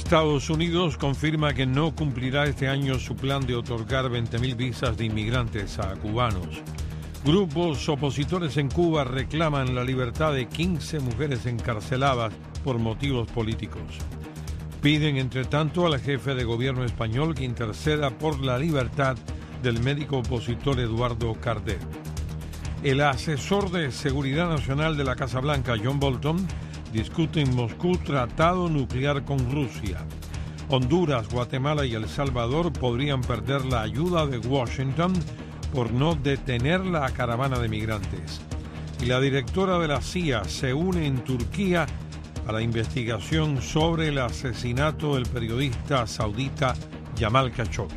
Estados Unidos confirma que no cumplirá este año su plan de otorgar 20.000 visas de inmigrantes a cubanos. Grupos opositores en Cuba reclaman la libertad de 15 mujeres encarceladas por motivos políticos. Piden, entre tanto, al jefe de gobierno español que interceda por la libertad del médico opositor Eduardo Cardet. El asesor de Seguridad Nacional de la Casa Blanca, John Bolton, discute en Moscú tratado nuclear con Rusia. Honduras, Guatemala y El Salvador podrían perder la ayuda de Washington por no detener la caravana de migrantes. Y la directora de la CIA se une en Turquía a la investigación sobre el asesinato del periodista saudita Jamal Khashoggi.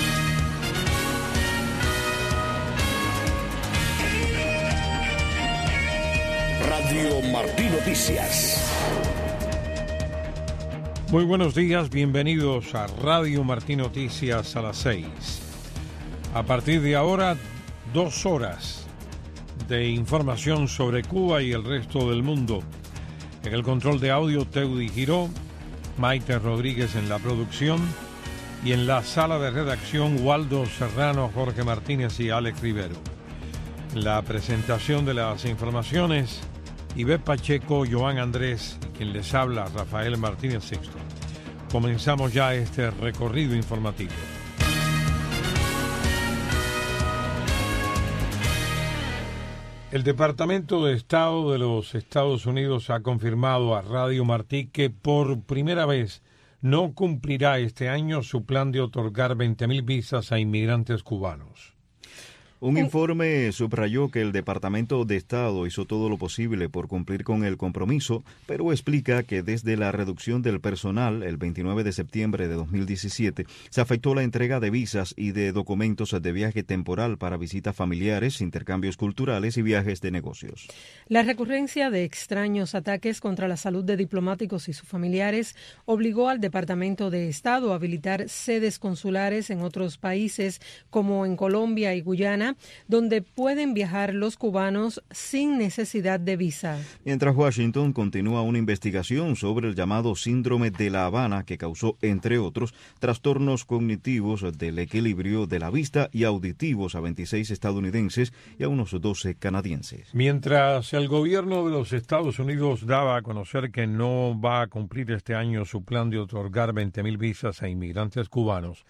Radio Martí Noticias. Muy buenos días, bienvenidos a Radio Martí Noticias a las 6. A partir de ahora, 2 horas de información sobre Cuba y el resto del mundo. En el control de audio, Teudi Giró, Maite Rodríguez en la producción y en la sala de redacción, Waldo Serrano, Jorge Martínez y Alex Rivero. La presentación de las informaciones, Ivette Pacheco, Joan Andrés y quien les habla, Rafael Martínez Sixto. Comenzamos ya este recorrido informativo. El Departamento de Estado de los Estados Unidos ha confirmado a Radio Martí que por primera vez no cumplirá este año su plan de otorgar 20.000 visas a inmigrantes cubanos. Un informe subrayó que el Departamento de Estado hizo todo lo posible por cumplir con el compromiso, pero explica que desde la reducción del personal el 29 de septiembre de 2017 se afectó la entrega de visas y de documentos de viaje temporal para visitas familiares, intercambios culturales y viajes de negocios. La recurrencia de extraños ataques contra la salud de diplomáticos y sus familiares obligó al Departamento de Estado a habilitar sedes consulares en otros países como en Colombia y Guyana, donde pueden viajar los cubanos sin necesidad de visa. Mientras Washington continúa una investigación sobre el llamado síndrome de La Habana que causó, entre otros, trastornos cognitivos del equilibrio de la vista y auditivos a 26 estadounidenses y a unos 12 canadienses. Mientras el gobierno de los Estados Unidos daba a conocer que no va a cumplir este año su plan de otorgar 20.000 visas a inmigrantes cubanos,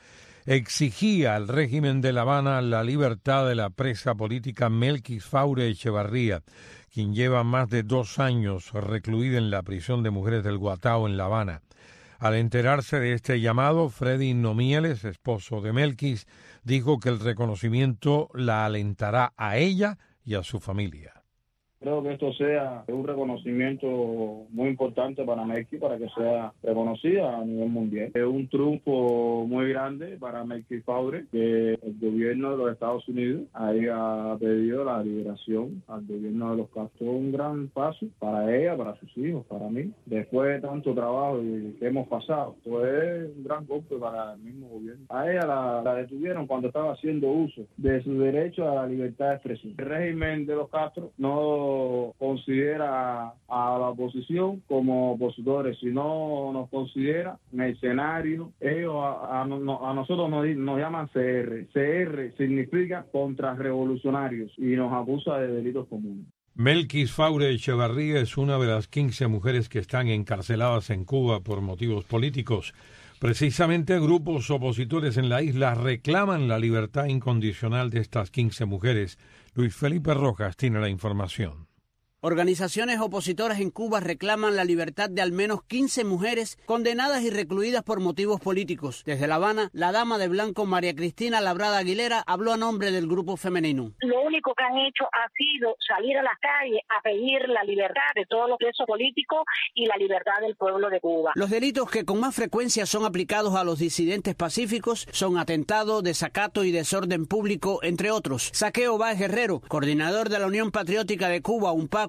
exigía al régimen de La Habana la libertad de la presa política Melkis Faure Echevarría, quien lleva más de 2 años recluida en la prisión de mujeres del Guatao en La Habana. Al enterarse de este llamado, Freddy Nomieles, esposo de Melkis, dijo que el reconocimiento la alentará a ella y a su familia. Creo que esto sea un reconocimiento muy importante para Melkis, para que sea reconocida a nivel mundial. Es un triunfo muy grande para Melkis Faure, que el gobierno de los Estados Unidos haya pedido la liberación al gobierno de los Castro. Un gran paso para ella, para sus hijos, para mí. Después de tanto trabajo que hemos pasado, pues es un gran golpe para el mismo gobierno. A ella la detuvieron cuando estaba haciendo uso de su derecho a la libertad de expresión. El régimen de los Castro no considera a la oposición como opositores, sino nos considera mercenarios. Ellos a nosotros nos llaman CR. CR significa contrarrevolucionarios y nos acusa de delitos comunes. Melkis Faure Echevarría es una de las 15 mujeres que están encarceladas en Cuba por motivos políticos. Precisamente grupos opositores en la isla reclaman la libertad incondicional de estas 15 mujeres. Luis Felipe Rojas tiene la información. Organizaciones opositoras en Cuba reclaman la libertad de al menos 15 mujeres condenadas y recluidas por motivos políticos. Desde La Habana, la dama de blanco María Cristina Labrada Aguilera habló a nombre del grupo femenino. Lo único que han hecho ha sido salir a las calles a pedir la libertad de todos los presos políticos y la libertad del pueblo de Cuba. Los delitos que con más frecuencia son aplicados a los disidentes pacíficos son atentado, desacato y desorden público, entre otros. Saqueo Báez Guerrero, coordinador de la Unión Patriótica de Cuba, UNPAC,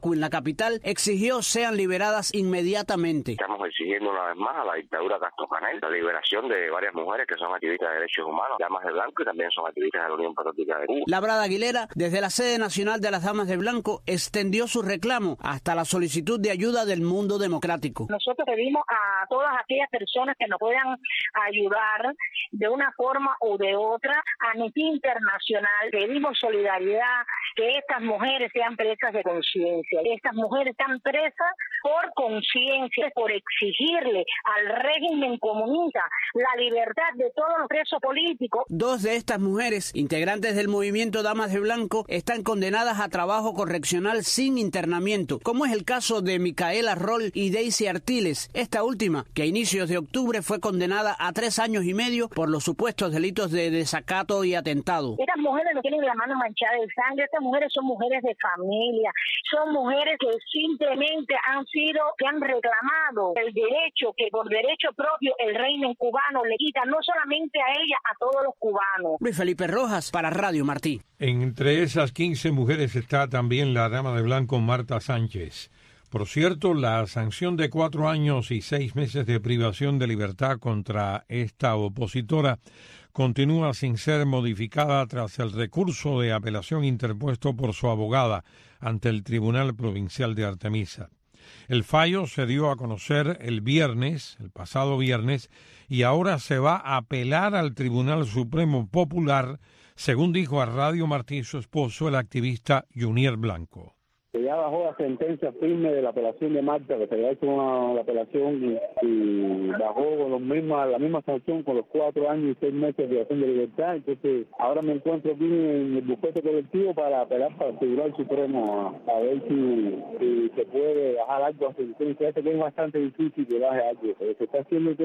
Bamako, en la capital, exigió sean liberadas inmediatamente. Estamos exigiendo una vez más a la dictadura Castro Canel la liberación de varias mujeres que son activistas de derechos humanos, damas de blanco, y también son activistas de la Unión Patriótica de Cuba. Labrada Aguilera, desde la sede nacional de las Damas de Blanco, extendió su reclamo hasta la solicitud de ayuda del mundo democrático. Nosotros pedimos a todas aquellas personas que nos puedan ayudar de una forma o de otra, a Amnistía Internacional, pedimos solidaridad, que estas mujeres sean presas de conciencia. Estas mujeres están presas por conciencia, por exigirle al régimen comunista la libertad de todos los presos políticos. 2 de estas mujeres, integrantes del movimiento Damas de Blanco, están condenadas a trabajo correccional sin internamiento, como es el caso de Micaela Roll y Daisy Artiles, esta última, que a inicios de octubre fue condenada a 3 años y medio por los supuestos delitos de desacato y atentado. Estas mujeres no tienen la mano manchada de sangre, estas mujeres son mujeres de familia, son mujeres que simplemente que han reclamado el derecho que por derecho propio el régimen cubano le quita, no solamente a ella, a todos los cubanos. Luis Felipe Rojas, para Radio Martí. Entre esas 15 mujeres está también la dama de blanco Marta Sánchez. Por cierto, la sanción de 4 años y 6 meses de privación de libertad contra esta opositora continúa sin ser modificada tras el recurso de apelación interpuesto por su abogada ante el Tribunal Provincial de Artemisa. El fallo se dio a conocer el pasado viernes, y ahora se va a apelar al Tribunal Supremo Popular, según dijo a Radio Martí su esposo, el activista Junier Blanco. Ya bajó la sentencia firme de la apelación de Marta, que se había hecho la apelación y bajó con la misma sanción, con los 4 años y 6 meses de privación de libertad. Entonces, ahora me encuentro aquí en el bufete colectivo para apelar para el Tribunal Supremo a ver si se puede bajar algo a sentencia. Que es bastante difícil que baje algo. Se está haciendo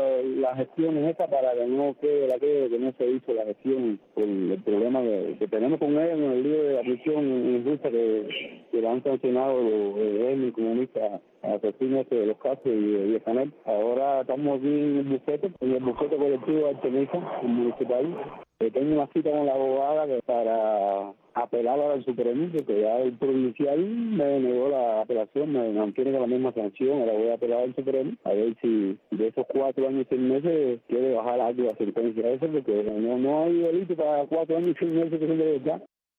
la gestión en esta para que no quede aquello que no se hizo la gestión por el problema que tenemos con ella en el lío de la prisión injusta que han sancionado el comunista asesino de los casos y de Canel. Ahora estamos aquí en el bufete colectivo de Artemisa, municipal. Tengo una cita con la abogada para apelar al Supremo, que ya el provincial me negó la apelación, me mantiene con la misma sanción. Ahora voy a apelar al Supremo a ver si de esos 4 años y 6 meses quiere bajar algo la sentencia esa, porque no hay delito para 4 años y 6 meses que son de verdad.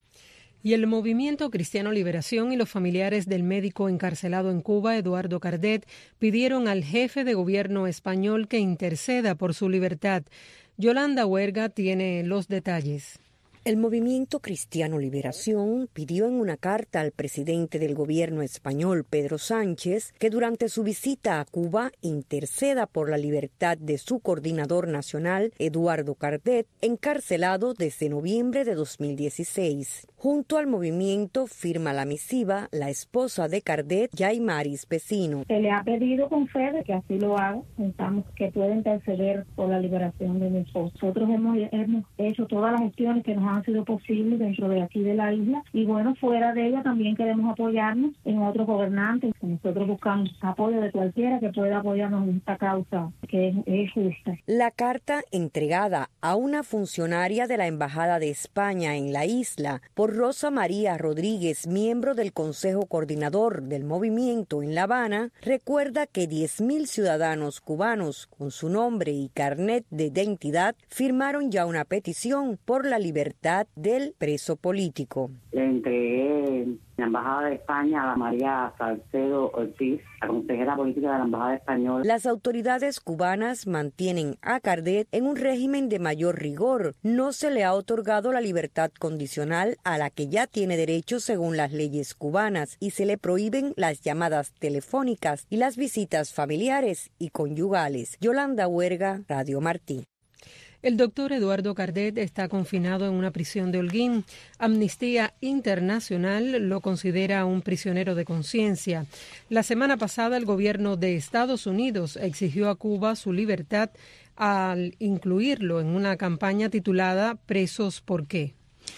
Y el Movimiento Cristiano Liberación y los familiares del médico encarcelado en Cuba, Eduardo Cardet, pidieron al jefe de gobierno español que interceda por su libertad. Yolanda Huerga tiene los detalles. El Movimiento Cristiano Liberación pidió en una carta al presidente del gobierno español, Pedro Sánchez, que durante su visita a Cuba interceda por la libertad de su coordinador nacional, Eduardo Cardet, encarcelado desde noviembre de 2016. Junto al movimiento firma la misiva la esposa de Cardet, Yaimaris Vecino. Se le ha pedido con fe de que así lo haga. Pensamos que puede interceder por la liberación de mi esposo. Nosotros hemos hecho todas las gestiones que nos han sido posibles dentro de aquí de la isla, y bueno, fuera de ella también queremos apoyarnos en otros gobernantes. Nosotros buscamos apoyo de cualquiera que pueda apoyarnos en esta causa que es justa. La carta, entregada a una funcionaria de la Embajada de España en la isla por Rosa María Rodríguez, miembro del Consejo Coordinador del movimiento en La Habana, recuerda que 10.000 ciudadanos cubanos con su nombre y carnet de identidad firmaron ya una petición por la libertad del preso político. Le entregué la Embajada de España a María Salcedo Ortiz, la consejera política de la Embajada Española. Las autoridades cubanas mantienen a Cardet en un régimen de mayor rigor. No se le ha otorgado la libertad condicional a la que ya tiene derecho según las leyes cubanas, y se le prohíben las llamadas telefónicas y las visitas familiares y conyugales. Yolanda Huerga, Radio Martí. El doctor Eduardo Cardet está confinado en una prisión de Holguín. Amnistía Internacional lo considera un prisionero de conciencia. La semana pasada el gobierno de Estados Unidos exigió a Cuba su libertad al incluirlo en una campaña titulada ¿Presos por qué?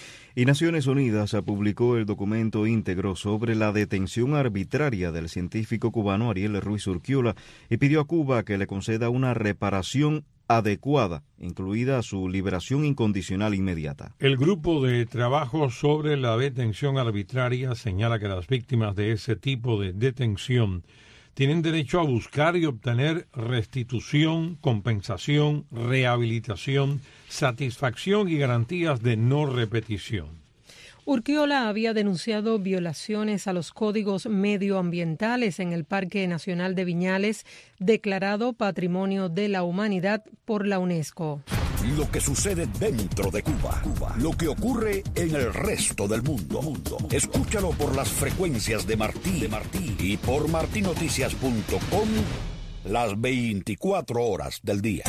Y Naciones Unidas publicó el documento íntegro sobre la detención arbitraria del científico cubano Ariel Ruiz Urquiola y pidió a Cuba que le conceda una reparación adecuada, incluida su liberación incondicional inmediata. El grupo de trabajo sobre la detención arbitraria señala que las víctimas de ese tipo de detención tienen derecho a buscar y obtener restitución, compensación, rehabilitación, satisfacción y garantías de no repetición. Urquiola había denunciado violaciones a los códigos medioambientales en el Parque Nacional de Viñales, declarado Patrimonio de la Humanidad por la UNESCO. Lo que sucede dentro de Cuba, lo que ocurre en el resto del mundo. Escúchalo por las frecuencias de Martí y por martinoticias.com las 24 horas del día.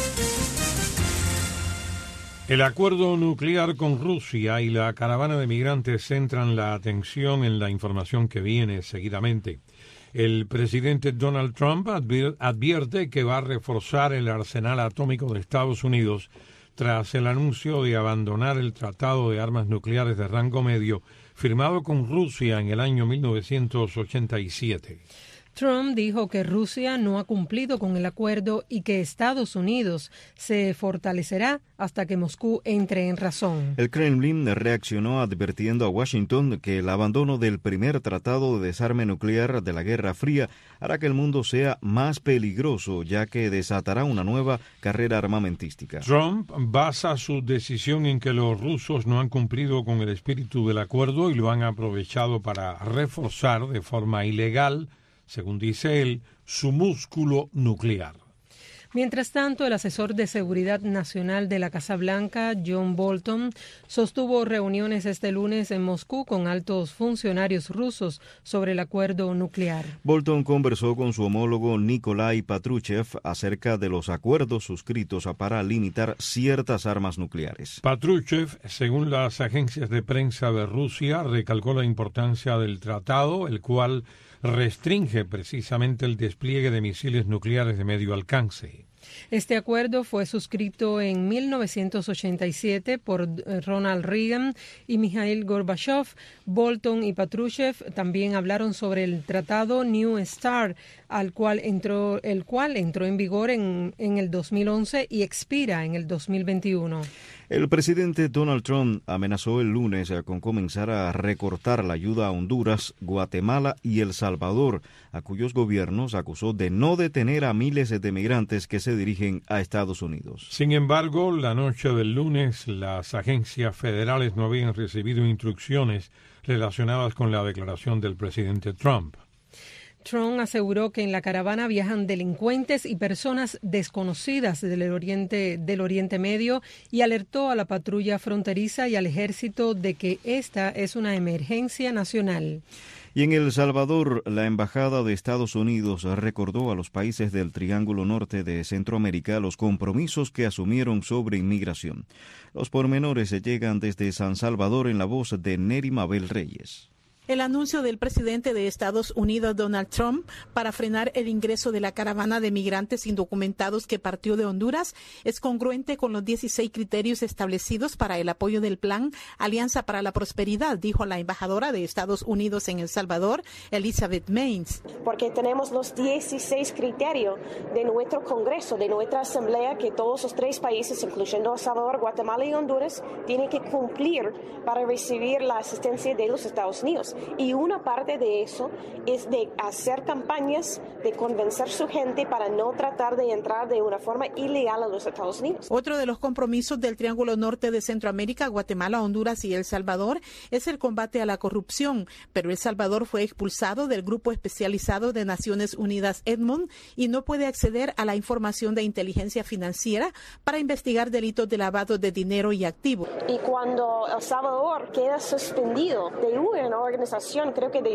El acuerdo nuclear con Rusia y la caravana de migrantes centran la atención en la información que viene seguidamente. El presidente Donald Trump advierte que va a reforzar el arsenal atómico de Estados Unidos tras el anuncio de abandonar el Tratado de Armas Nucleares de Rango Medio firmado con Rusia en el año 1987. Trump dijo que Rusia no ha cumplido con el acuerdo y que Estados Unidos se fortalecerá hasta que Moscú entre en razón. El Kremlin reaccionó advirtiendo a Washington que el abandono del primer tratado de desarme nuclear de la Guerra Fría hará que el mundo sea más peligroso, ya que desatará una nueva carrera armamentística. Trump basa su decisión en que los rusos no han cumplido con el espíritu del acuerdo y lo han aprovechado para reforzar de forma ilegal, según dice él, su músculo nuclear. Mientras tanto, el asesor de Seguridad Nacional de la Casa Blanca, John Bolton, sostuvo reuniones este lunes en Moscú con altos funcionarios rusos sobre el acuerdo nuclear. Bolton conversó con su homólogo Nikolai Patrushev acerca de los acuerdos suscritos para limitar ciertas armas nucleares. Patrushev, según las agencias de prensa de Rusia, recalcó la importancia del tratado, el cual restringe precisamente el despliegue de misiles nucleares de medio alcance. Este acuerdo fue suscrito en 1987 por Ronald Reagan y Mikhail Gorbachev. Bolton y Patrushev también hablaron sobre el tratado New START, el cual entró en vigor en el 2011 y expira en el 2021. El presidente Donald Trump amenazó el lunes con comenzar a recortar la ayuda a Honduras, Guatemala y El Salvador, a cuyos gobiernos acusó de no detener a miles de migrantes que se dirigen a Estados Unidos. Sin embargo, la noche del lunes, las agencias federales no habían recibido instrucciones relacionadas con la declaración del presidente Trump. Trump aseguró que en la caravana viajan delincuentes y personas desconocidas del Oriente Medio y alertó a la patrulla fronteriza y al ejército de que esta es una emergencia nacional. Y en El Salvador, la Embajada de Estados Unidos recordó a los países del Triángulo Norte de Centroamérica los compromisos que asumieron sobre inmigración. Los pormenores llegan desde San Salvador en la voz de Neri Mabel Reyes. El anuncio del presidente de Estados Unidos, Donald Trump, para frenar el ingreso de la caravana de migrantes indocumentados que partió de Honduras es congruente con los 16 criterios establecidos para el apoyo del plan Alianza para la Prosperidad, dijo la embajadora de Estados Unidos en El Salvador, Elizabeth Maines. Porque tenemos los 16 criterios de nuestro Congreso, de nuestra Asamblea, que todos los 3 países, incluyendo El Salvador, Guatemala y Honduras, tienen que cumplir para recibir la asistencia de los Estados Unidos. Y una parte de eso es de hacer campañas, de convencer a su gente para no tratar de entrar de una forma ilegal a los Estados Unidos. Otro de los compromisos del Triángulo Norte de Centroamérica, Guatemala, Honduras y El Salvador, es el combate a la corrupción. Pero El Salvador fue expulsado del Grupo Especializado de Naciones Unidas Edmund y no puede acceder a la información de inteligencia financiera para investigar delitos de lavado de dinero y activos. Y cuando El Salvador queda suspendido de una organización, creo que de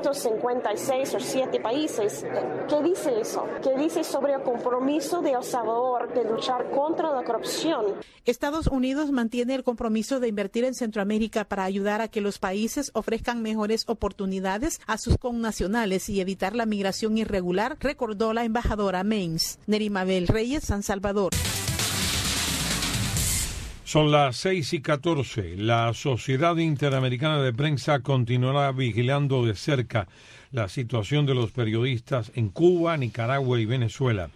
156 o 7 países. ¿Qué dice eso? ¿Qué dice sobre el compromiso de El Salvador de luchar contra la corrupción? Estados Unidos mantiene el compromiso de invertir en Centroamérica para ayudar a que los países ofrezcan mejores oportunidades a sus connacionales y evitar la migración irregular, recordó la embajadora Maines. Neri Mabel Reyes, San Salvador. Son las 6:14. La Sociedad Interamericana de Prensa continuará vigilando de cerca la situación de los periodistas en Cuba, Nicaragua y Venezuela.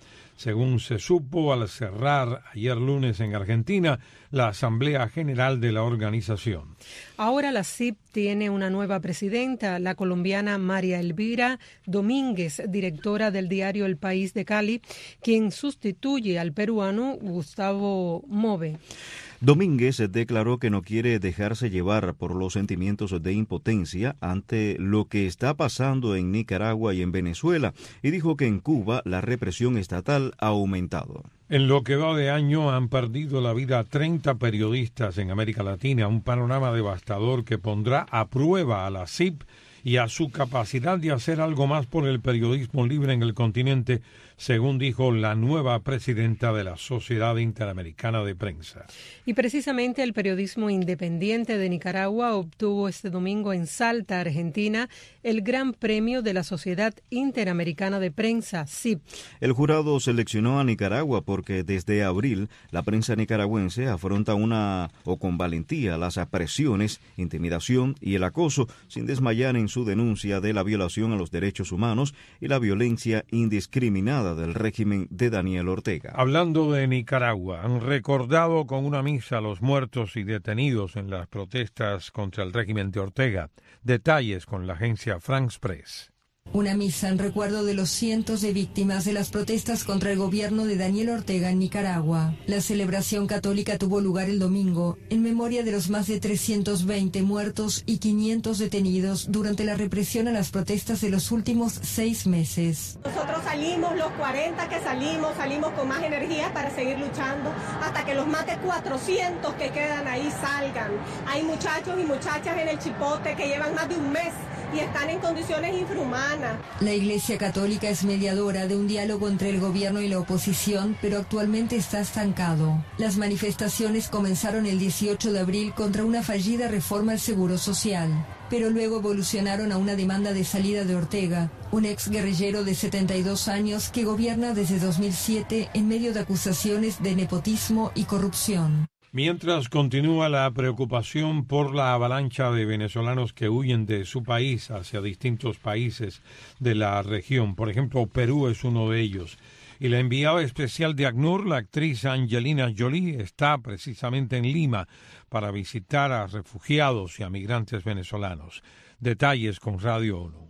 según se supo al cerrar ayer lunes en Argentina la Asamblea General de la organización. Ahora la CIP tiene una nueva presidenta, la colombiana María Elvira Domínguez, directora del diario El País de Cali, quien sustituye al peruano Gustavo Move. Domínguez declaró que no quiere dejarse llevar por los sentimientos de impotencia ante lo que está pasando en Nicaragua y en Venezuela, y dijo que en Cuba la represión estatal ha aumentado. En lo que va de año han perdido la vida 30 periodistas en América Latina, un panorama devastador que pondrá a prueba a la CIP y a su capacidad de hacer algo más por el periodismo libre en el continente, según dijo la nueva presidenta de la Sociedad Interamericana de Prensa. Y precisamente el periodismo independiente de Nicaragua obtuvo este domingo en Salta, Argentina, el Gran Premio de la Sociedad Interamericana de Prensa, CIP. El jurado seleccionó a Nicaragua porque desde abril la prensa nicaragüense afronta con valentía las presiones, intimidación y el acoso, sin desmayar en su denuncia de la violación a los derechos humanos y la violencia indiscriminada del régimen de Daniel Ortega. Hablando de Nicaragua, han recordado con una misa a los muertos y detenidos en las protestas contra el régimen de Ortega. Detalles con la agencia France Press. Una misa en recuerdo de los cientos de víctimas de las protestas contra el gobierno de Daniel Ortega en Nicaragua. La celebración católica tuvo lugar el domingo en memoria de los más de 320 muertos y 500 detenidos durante la represión a las protestas de los últimos 6 meses. Nosotros salimos, los 40 que salimos con más energía para seguir luchando hasta que los más de 400 que quedan ahí salgan. Hay muchachos y muchachas en el Chipote que llevan más de un mes y están en condiciones infrahumanas. La Iglesia Católica es mediadora de un diálogo entre el gobierno y la oposición, pero actualmente está estancado. Las manifestaciones comenzaron el 18 de abril contra una fallida reforma al Seguro Social, pero luego evolucionaron a una demanda de salida de Ortega, un exguerrillero de 72 años que gobierna desde 2007 en medio de acusaciones de nepotismo y corrupción. Mientras continúa la preocupación por la avalancha de venezolanos que huyen de su país hacia distintos países de la región. Por ejemplo, Perú es uno de ellos. Y la enviada especial de ACNUR, la actriz Angelina Jolie, está precisamente en Lima para visitar a refugiados y a migrantes venezolanos. Detalles con Radio ONU.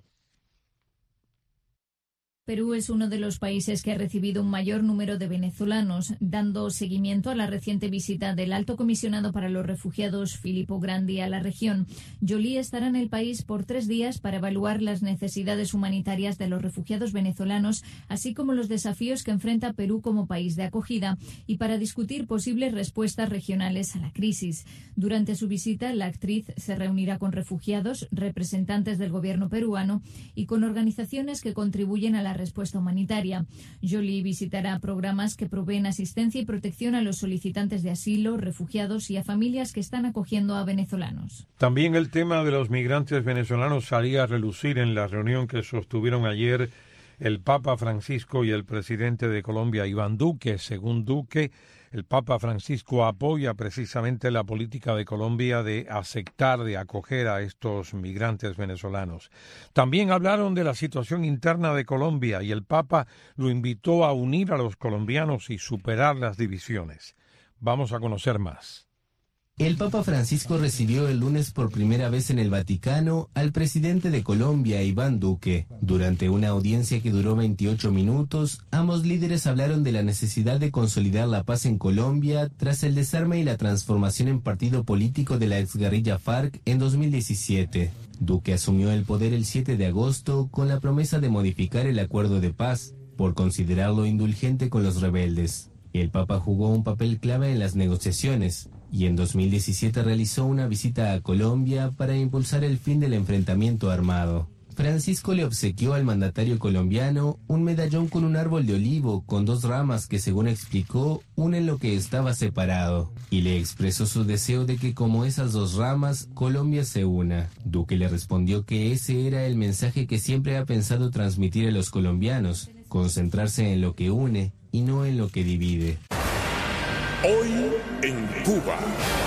Perú es uno de los países que ha recibido un mayor número de venezolanos, dando seguimiento a la reciente visita del Alto Comisionado para los Refugiados, Filippo Grandi, a la región. Jolie estará en el país por 3 días para evaluar las necesidades humanitarias de los refugiados venezolanos, así como los desafíos que enfrenta Perú como país de acogida, y para discutir posibles respuestas regionales a la crisis. Durante su visita, la actriz se reunirá con refugiados, representantes del gobierno peruano y con organizaciones que contribuyen a la respuesta humanitaria. Jolie visitará programas que proveen asistencia y protección a los solicitantes de asilo, refugiados y a familias que están acogiendo a venezolanos. También el tema de los migrantes venezolanos salía a relucir en la reunión que sostuvieron ayer el Papa Francisco y el presidente de Colombia, Iván Duque. Según Duque, el Papa Francisco apoya precisamente la política de Colombia de aceptar, de acoger a estos migrantes venezolanos. También hablaron de la situación interna de Colombia y el Papa lo invitó a unir a los colombianos y superar las divisiones. Vamos a conocer más. El Papa Francisco recibió el lunes por primera vez en el Vaticano al presidente de Colombia, Iván Duque. Durante una audiencia que duró 28 minutos, ambos líderes hablaron de la necesidad de consolidar la paz en Colombia tras el desarme y la transformación en partido político de la exguerrilla FARC en 2017. Duque asumió el poder el 7 de agosto con la promesa de modificar el acuerdo de paz, por considerarlo indulgente con los rebeldes. El Papa jugó un papel clave en las negociaciones y en 2017 realizó una visita a Colombia para impulsar el fin del enfrentamiento armado. Francisco le obsequió al mandatario colombiano un medallón con un árbol de olivo con 2 ramas que, según explicó, unen lo que estaba separado, y le expresó su deseo de que, como esas 2 ramas, Colombia se una. Duque le respondió que ese era el mensaje que siempre ha pensado transmitir a los colombianos: concentrarse en lo que une y no en lo que divide. Hoy en Cuba.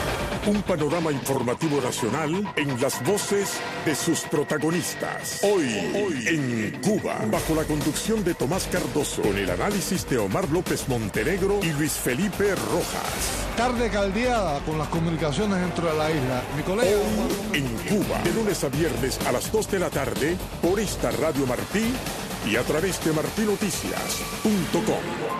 Un panorama informativo nacional en las voces de sus protagonistas. Hoy en Cuba, bajo la conducción de Tomás Cardoso, con el análisis de Omar López Montenegro y Luis Felipe Rojas. Tarde caldeada con las comunicaciones dentro de la isla. Mi colega Hoy en Cuba, de lunes a viernes a las 2 de la tarde, por esta Radio Martí y a través de martinoticias.com.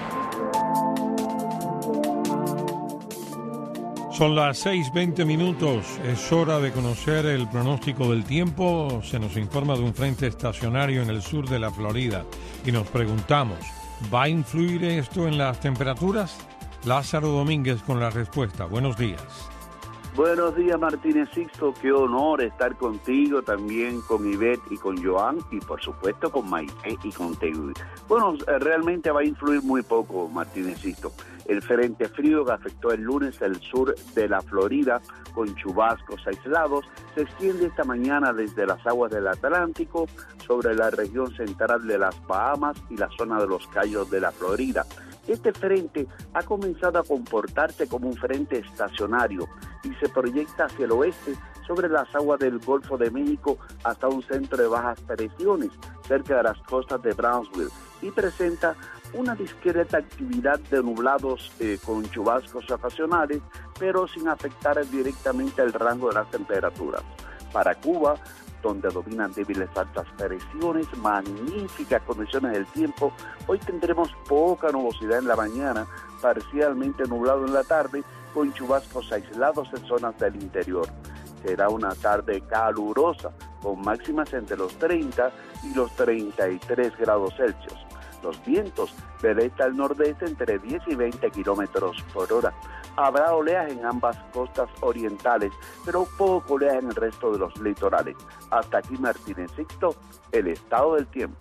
Son las 6:20. Es hora de conocer el pronóstico del tiempo. Se nos informa de un frente estacionario en el sur de la Florida y nos preguntamos, ¿va a influir esto en las temperaturas? Lázaro Domínguez con la respuesta. Buenos días. Buenos días, Martínez Sixto. Qué honor estar contigo, también con Ivette y con Joan, y por supuesto con Maite y con Tegui. Bueno, realmente va a influir muy poco, Martínez Sixto. El frente frío que afectó el lunes el sur de la Florida con chubascos aislados se extiende esta mañana desde las aguas del Atlántico sobre la región central de las Bahamas y la zona de los Cayos de la Florida. Este frente ha comenzado a comportarse como un frente estacionario y se proyecta hacia el oeste sobre las aguas del Golfo de México hasta un centro de bajas presiones cerca de las costas de Brownsville y presenta una discreta actividad de nublados con chubascos ocasionales, pero sin afectar directamente el rango de las temperaturas. Para Cuba, donde dominan débiles altas presiones, magníficas condiciones del tiempo, hoy tendremos poca nubosidad en la mañana, parcialmente nublado en la tarde, con chubascos aislados en zonas del interior. Será una tarde calurosa, con máximas entre los 30 y los 33 grados Celsius. Los vientos del este al nordeste entre 10 y 20 kilómetros por hora. Habrá oleaje en ambas costas orientales, pero poco oleaje en el resto de los litorales. Hasta aquí, Martínez Sixto, el estado del tiempo.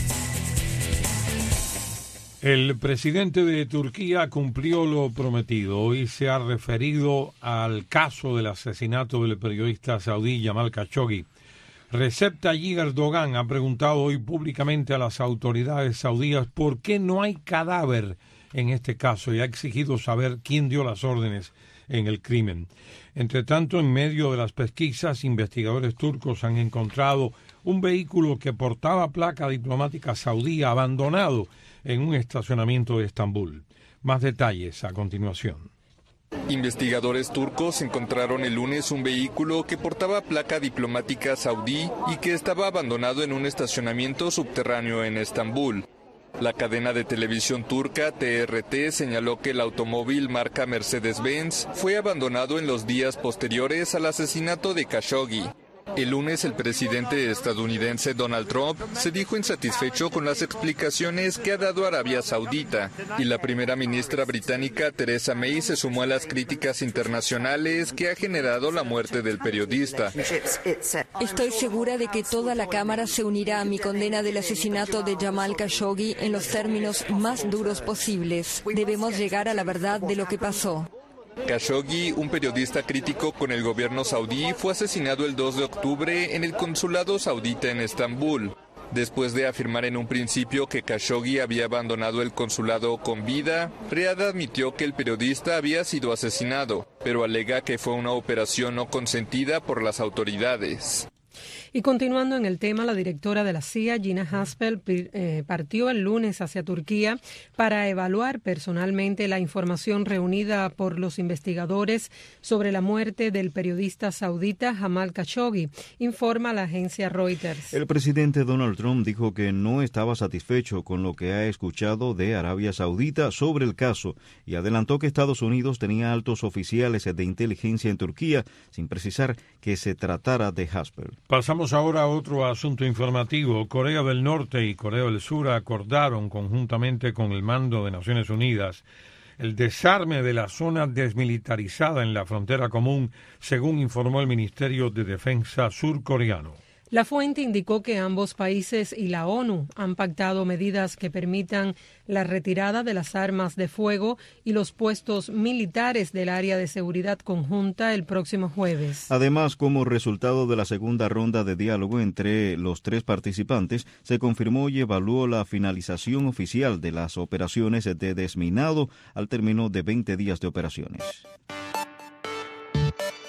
El presidente de Turquía cumplió lo prometido. Hoy se ha referido al caso del asesinato del periodista saudí Jamal Khashoggi. Recep Tayyip Erdogan ha preguntado hoy públicamente a las autoridades saudíes por qué no hay cadáver en este caso y ha exigido saber quién dio las órdenes en el crimen. Entre tanto, en medio de las pesquisas, investigadores turcos han encontrado un vehículo que portaba placa diplomática saudí abandonado en un estacionamiento de Estambul. Más detalles a continuación. Investigadores turcos encontraron el lunes un vehículo que portaba placa diplomática saudí y que estaba abandonado en un estacionamiento subterráneo en Estambul. La cadena de televisión turca TRT señaló que el automóvil marca Mercedes-Benz fue abandonado en los días posteriores al asesinato de Khashoggi. El lunes el presidente estadounidense Donald Trump se dijo insatisfecho con las explicaciones que ha dado Arabia Saudita y la primera ministra británica Theresa May se sumó a las críticas internacionales que ha generado la muerte del periodista. Estoy segura de que toda la Cámara se unirá a mi condena del asesinato de Jamal Khashoggi en los términos más duros posibles. Debemos llegar a la verdad de lo que pasó. Khashoggi, un periodista crítico con el gobierno saudí, fue asesinado el 2 de octubre en el consulado saudita en Estambul. Después de afirmar en un principio que Khashoggi había abandonado el consulado con vida, Riad admitió que el periodista había sido asesinado, pero alega que fue una operación no consentida por las autoridades. Y continuando en el tema, la directora de la CIA, Gina Haspel, partió el lunes hacia Turquía para evaluar personalmente la información reunida por los investigadores sobre la muerte del periodista saudita Jamal Khashoggi, informa la agencia Reuters. El presidente Donald Trump dijo que no estaba satisfecho con lo que ha escuchado de Arabia Saudita sobre el caso y adelantó que Estados Unidos tenía altos oficiales de inteligencia en Turquía, sin precisar que se tratara de Haspel. Pasamos ahora a otro asunto informativo. Corea del Norte y Corea del Sur acordaron conjuntamente con el mando de Naciones Unidas el desarme de la zona desmilitarizada en la frontera común, según informó el Ministerio de Defensa surcoreano. La fuente indicó que ambos países y la ONU han pactado medidas que permitan la retirada de las armas de fuego y los puestos militares del área de seguridad conjunta el próximo jueves. Además, como resultado de la segunda ronda de diálogo entre los tres participantes, se confirmó y evaluó la finalización oficial de las operaciones de desminado al término de 20 días de operaciones.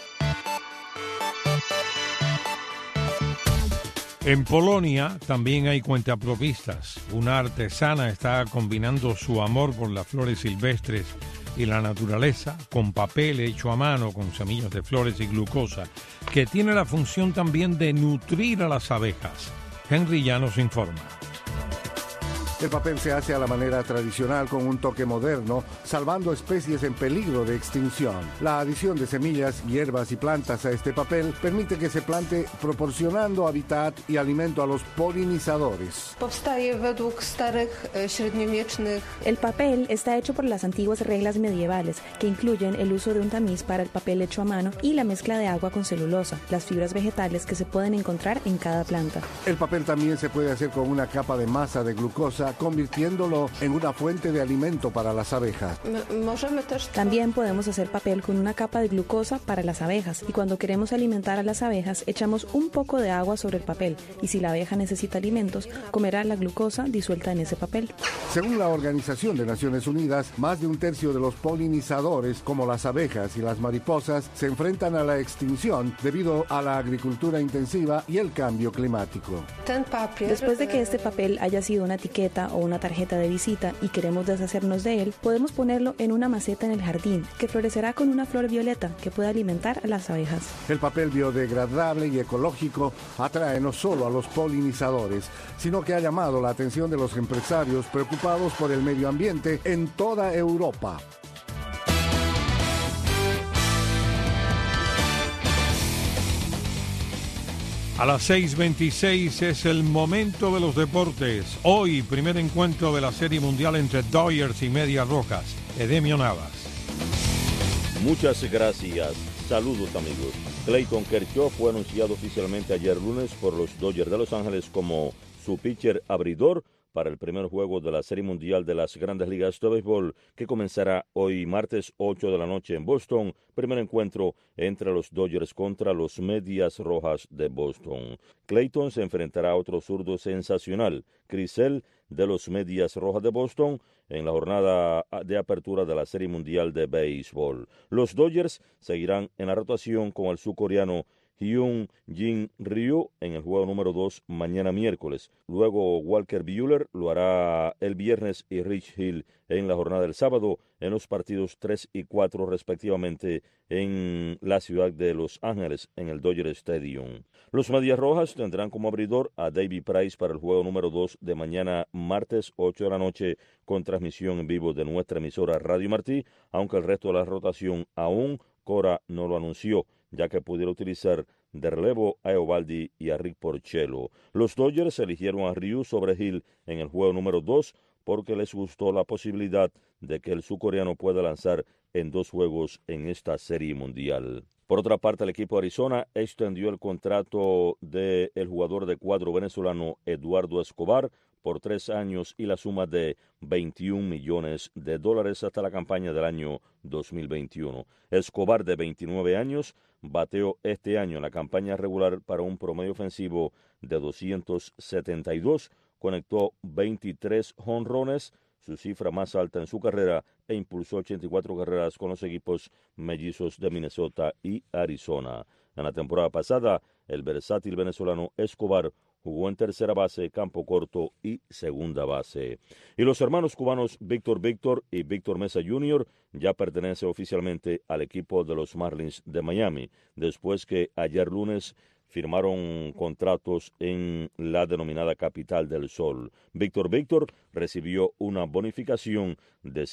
En Polonia también hay cuentapropistas. Una artesana está combinando su amor por las flores silvestres y la naturaleza con papel hecho a mano con semillas de flores y glucosa, que tiene la función también de nutrir a las abejas. Henry Llanos informa. El papel se hace a la manera tradicional con un toque moderno, salvando especies en peligro de extinción. La adición de semillas, hierbas y plantas a este papel permite que se plante proporcionando hábitat y alimento a los polinizadores. El papel está hecho por las antiguas reglas medievales, que incluyen el uso de un tamiz para el papel hecho a mano y la mezcla de agua con celulosa, las fibras vegetales que se pueden encontrar en cada planta. El papel también se puede hacer con una capa de masa de glucosa, convirtiéndolo en una fuente de alimento para las abejas. También podemos hacer papel con una capa de glucosa para las abejas, y cuando queremos alimentar a las abejas echamos un poco de agua sobre el papel, y si la abeja necesita alimentos, comerá la glucosa disuelta en ese papel. Según la Organización de Naciones Unidas, más de un tercio de los polinizadores, como las abejas y las mariposas, se enfrentan a la extinción debido a la agricultura intensiva y el cambio climático. Después de que este papel haya sido una etiqueta o una tarjeta de visita y queremos deshacernos de él, podemos ponerlo en una maceta en el jardín, que florecerá con una flor violeta que puede alimentar a las abejas. El papel biodegradable y ecológico atrae no solo a los polinizadores, sino que ha llamado la atención de los empresarios preocupados por el medio ambiente en toda Europa. A las 6:26 es el momento de los deportes. Hoy, primer encuentro de la Serie Mundial entre Dodgers y Medias Rojas. Edemio Navas. Muchas gracias. Saludos, amigos. Clayton Kershaw fue anunciado oficialmente ayer lunes por los Dodgers de Los Ángeles como su pitcher abridor para el primer juego de la Serie Mundial de las Grandes Ligas de Béisbol, que comenzará hoy martes 8 de la noche en Boston, primer encuentro entre los Dodgers contra los Medias Rojas de Boston. Clayton se enfrentará a otro zurdo sensacional, Chris Sale, de los Medias Rojas de Boston, en la jornada de apertura de la Serie Mundial de Béisbol. Los Dodgers seguirán en la rotación con el surcoreano Hyun-Jin Ryu en el juego número 2 mañana miércoles. Luego Walker Buehler lo hará el viernes y Rich Hill en la jornada del sábado en los partidos 3 y 4 respectivamente en la ciudad de Los Ángeles en el Dodger Stadium. Los Medias Rojas tendrán como abridor a David Price para el juego número 2 de mañana martes 8 de la noche con transmisión en vivo de nuestra emisora Radio Martí, aunque el resto de la rotación aún Cora no lo anunció, ya que pudiera utilizar de relevo a Eovaldi y a Rick Porcello. Los Dodgers eligieron a Ryu sobre Hill en el juego número 2 porque les gustó la posibilidad de que el surcoreano pueda lanzar en 2 juegos en esta Serie Mundial. Por otra parte, el equipo de Arizona extendió el contrato del jugador de cuadro venezolano Eduardo Escobar por 3 años y la suma de $21 millones hasta la campaña del año 2021. Escobar, de 29 años, bateó este año en la campaña regular para un promedio ofensivo de 272, conectó 23 jonrones, su cifra más alta en su carrera, e impulsó 84 carreras con los equipos mellizos de Minnesota y Arizona. En la temporada pasada, el versátil venezolano Escobar jugó en tercera base, campo corto y segunda base. Y los hermanos cubanos Víctor y Víctor Mesa Jr. ya pertenecen oficialmente al equipo de los Marlins de Miami, después que ayer lunes firmaron contratos en la denominada Capital del Sol. Víctor recibió una bonificación de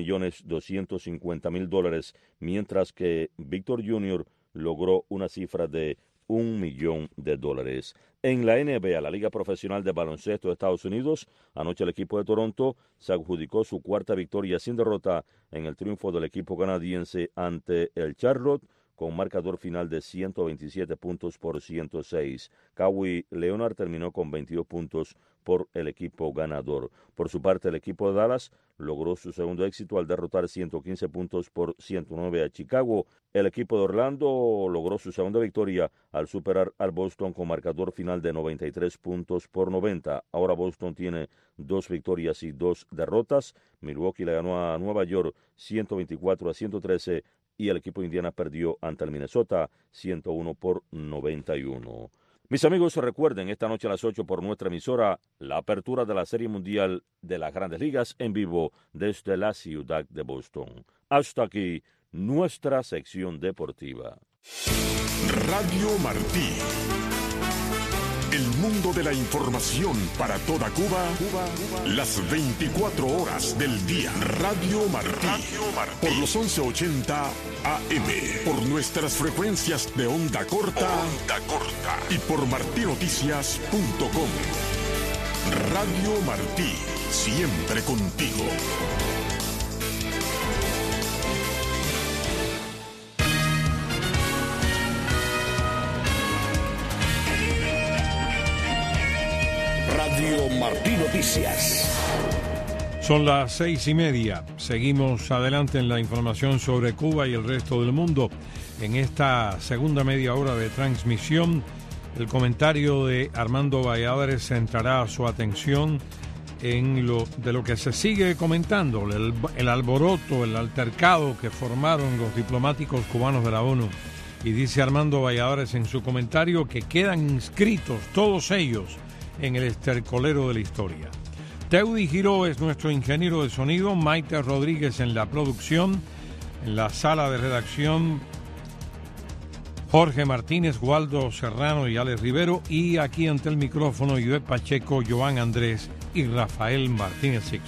$5.250.000, mientras que Víctor Jr. logró una cifra de $1 millón. En la NBA, la Liga Profesional de Baloncesto de Estados Unidos, anoche el equipo de Toronto se adjudicó su 4ª victoria sin derrota en el triunfo del equipo canadiense ante el Charlotte, con marcador final de 127 puntos por 106. Kawhi Leonard terminó con 22 puntos por el equipo ganador. Por su parte, el equipo de Dallas logró su segundo éxito al derrotar 115 puntos por 109 a Chicago. El equipo de Orlando logró su segunda victoria al superar al Boston con marcador final de 93 puntos por 90. Ahora Boston tiene 2 victorias y 2 derrotas. Milwaukee le ganó a Nueva York 124 a 113 y el equipo de Indiana perdió ante el Minnesota 101 por 91. Mis amigos, recuerden, esta noche a las 8 por nuestra emisora, la apertura de la Serie Mundial de las Grandes Ligas en vivo desde la ciudad de Boston. Hasta aquí, nuestra sección deportiva. Radio Martí. El mundo de la información para toda Cuba, las 24 horas del día. Radio Martí. Por los 1180 AM. Por nuestras frecuencias de onda corta. Y por martinoticias.com. Radio Martí. Siempre contigo. Radio Martí Noticias. Son las 6:30. Seguimos adelante en la información sobre Cuba y el resto del mundo. En esta segunda media hora de transmisión, el comentario de Armando Valladares centrará su atención en lo que se sigue comentando, el alboroto, el altercado que formaron los diplomáticos cubanos de la ONU. Y dice Armando Valladares en su comentario que quedan inscritos todos ellos en el estercolero de la historia. Teudi Giró es nuestro ingeniero de sonido, Maite Rodríguez en la producción, en la sala de redacción, Jorge Martínez, Waldo Serrano y Alex Rivero, y aquí ante el micrófono, Ivette Pacheco, Joan Andrés y Rafael Martínez Sixto.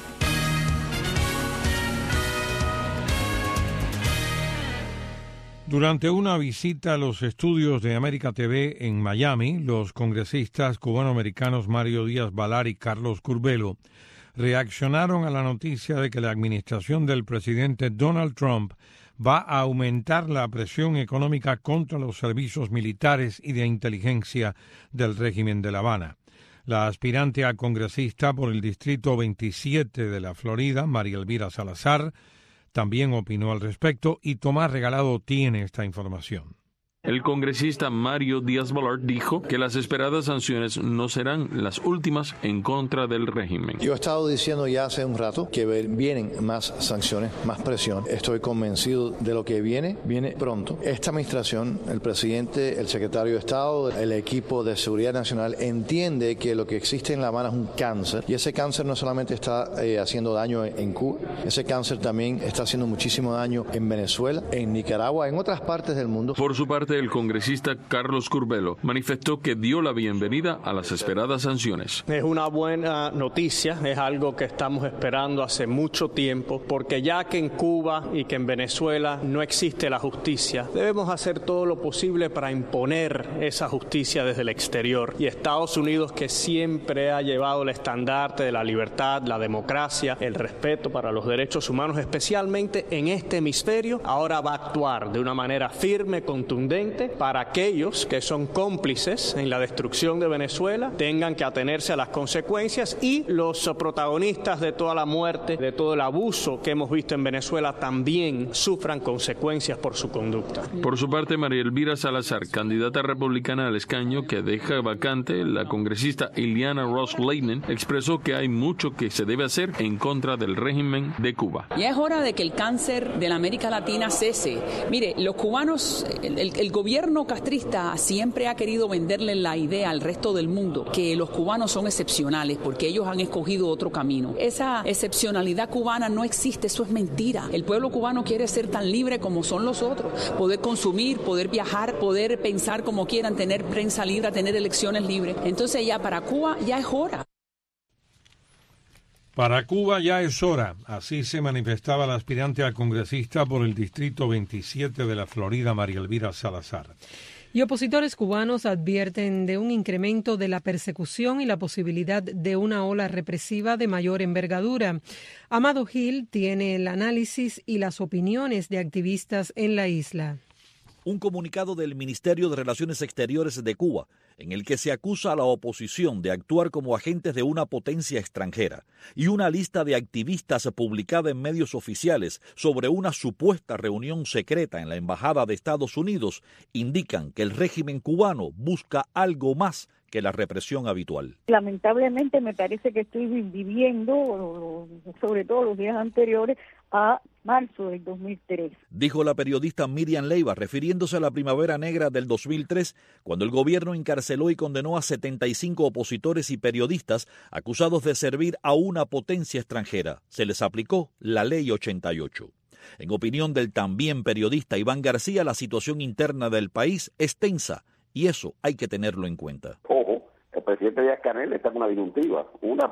Durante una visita a los estudios de América TV en Miami, los congresistas cubanoamericanos Mario Díaz-Balart y Carlos Curbelo reaccionaron a la noticia de que la administración del presidente Donald Trump va a aumentar la presión económica contra los servicios militares y de inteligencia del régimen de La Habana. La aspirante a congresista por el Distrito 27 de la Florida, María Elvira Salazar, también opinó al respecto y Tomás Regalado tiene esta información. El congresista Mario Díaz-Balart dijo que las esperadas sanciones no serán las últimas en contra del régimen. Yo he estado diciendo ya hace un rato que vienen más sanciones, más presión. Estoy convencido de lo que viene pronto. Esta administración, el presidente, el secretario de Estado, el equipo de seguridad nacional entiende que lo que existe en La Habana es un cáncer y ese cáncer no solamente está haciendo daño en Cuba, ese cáncer también está haciendo muchísimo daño en Venezuela, en Nicaragua, en otras partes del mundo. Por su parte, el congresista Carlos Curbelo manifestó que dio la bienvenida a las esperadas sanciones. Es una buena noticia, es algo que estamos esperando hace mucho tiempo, porque ya que en Cuba y que en Venezuela no existe la justicia, debemos hacer todo lo posible para imponer esa justicia desde el exterior. Y Estados Unidos, que siempre ha llevado el estandarte de la libertad, la democracia, el respeto para los derechos humanos, especialmente en este hemisferio, ahora va a actuar de una manera firme, contundente, para aquellos que son cómplices en la destrucción de Venezuela tengan que atenerse a las consecuencias y los protagonistas de toda la muerte, de todo el abuso que hemos visto en Venezuela también sufran consecuencias por su conducta. Por su parte, María Elvira Salazar, candidata republicana al escaño que deja vacante la congresista Ileana Ros-Lehtinen, expresó que hay mucho que se debe hacer en contra del régimen de Cuba. Ya es hora de que el cáncer de la América Latina cese. Mire, los cubanos, el gobierno castrista siempre ha querido venderle la idea al resto del mundo que los cubanos son excepcionales porque ellos han escogido otro camino. Esa excepcionalidad cubana no existe, eso es mentira. El pueblo cubano quiere ser tan libre como son los otros, poder consumir, poder viajar, poder pensar como quieran, tener prensa libre, tener elecciones libres. Entonces ya para Cuba ya es hora. Para Cuba ya es hora, así se manifestaba la aspirante a congresista por el Distrito 27 de la Florida, María Elvira Salazar. Y opositores cubanos advierten de un incremento de la persecución y la posibilidad de una ola represiva de mayor envergadura. Amado Gil tiene el análisis y las opiniones de activistas en la isla. Un comunicado del Ministerio de Relaciones Exteriores de Cuba, en el que se acusa a la oposición de actuar como agentes de una potencia extranjera, y una lista de activistas publicada en medios oficiales sobre una supuesta reunión secreta en la Embajada de Estados Unidos, indican que el régimen cubano busca algo más que la represión habitual. Lamentablemente me parece que estoy viviendo, sobre todo los días anteriores, a marzo del 2003. Dijo la periodista Miriam Leiva, refiriéndose a la Primavera Negra del 2003, cuando el gobierno encarceló y condenó a 75 opositores y periodistas acusados de servir a una potencia extranjera. Se les aplicó la Ley 88. En opinión del también periodista Iván García, la situación interna del país es tensa y eso hay que tenerlo en cuenta. Ojo, el presidente Díaz-Canel está con una disyuntiva. Una,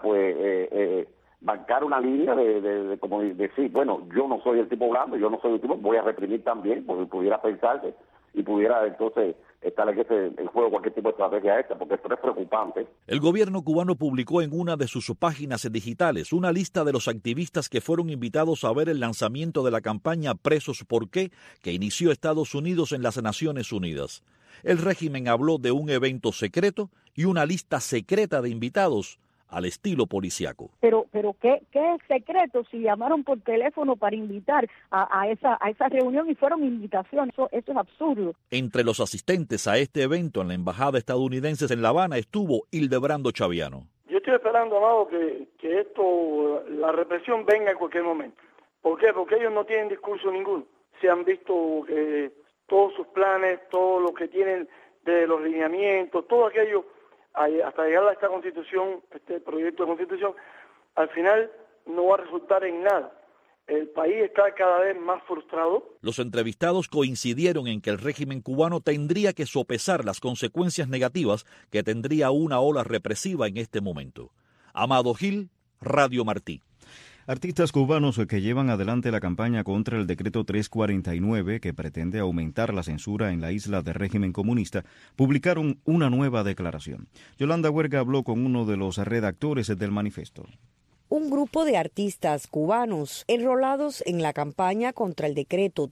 bancar una línea de como decir, bueno, yo no soy el tipo blando, yo no soy el tipo, voy a reprimir también, porque pudiera pensarse y pudiera entonces estar en juego cualquier tipo de estrategia esta, porque esto es preocupante. El gobierno cubano publicó en una de sus páginas digitales una lista de los activistas que fueron invitados a ver el lanzamiento de la campaña Presos ¿Por qué?, que inició Estados Unidos en las Naciones Unidas. El régimen habló de un evento secreto y una lista secreta de invitados al estilo policiaco. Pero ¿qué es secreto si llamaron por teléfono para invitar a esa reunión y fueron invitaciones? Eso es absurdo. Entre los asistentes a este evento en la embajada estadounidense en La Habana estuvo Hildebrando Chaviano. Yo estoy esperando, Amado, que la represión venga en cualquier momento. ¿Por qué? Porque ellos no tienen discurso ninguno. Se han visto todos sus planes, todo lo que tienen de los lineamientos, todo aquello, hasta llegar a esta constitución, este proyecto de constitución, al final no va a resultar en nada. El país está cada vez más frustrado. Los entrevistados coincidieron en que el régimen cubano tendría que sopesar las consecuencias negativas que tendría una ola represiva en este momento. Amado Gil, Radio Martí. Artistas cubanos que llevan adelante la campaña contra el decreto 349, que pretende aumentar la censura en la isla del régimen comunista, publicaron una nueva declaración. Yolanda Huerga habló con uno de los redactores del manifiesto. Un grupo de artistas cubanos enrolados en la campaña contra el decreto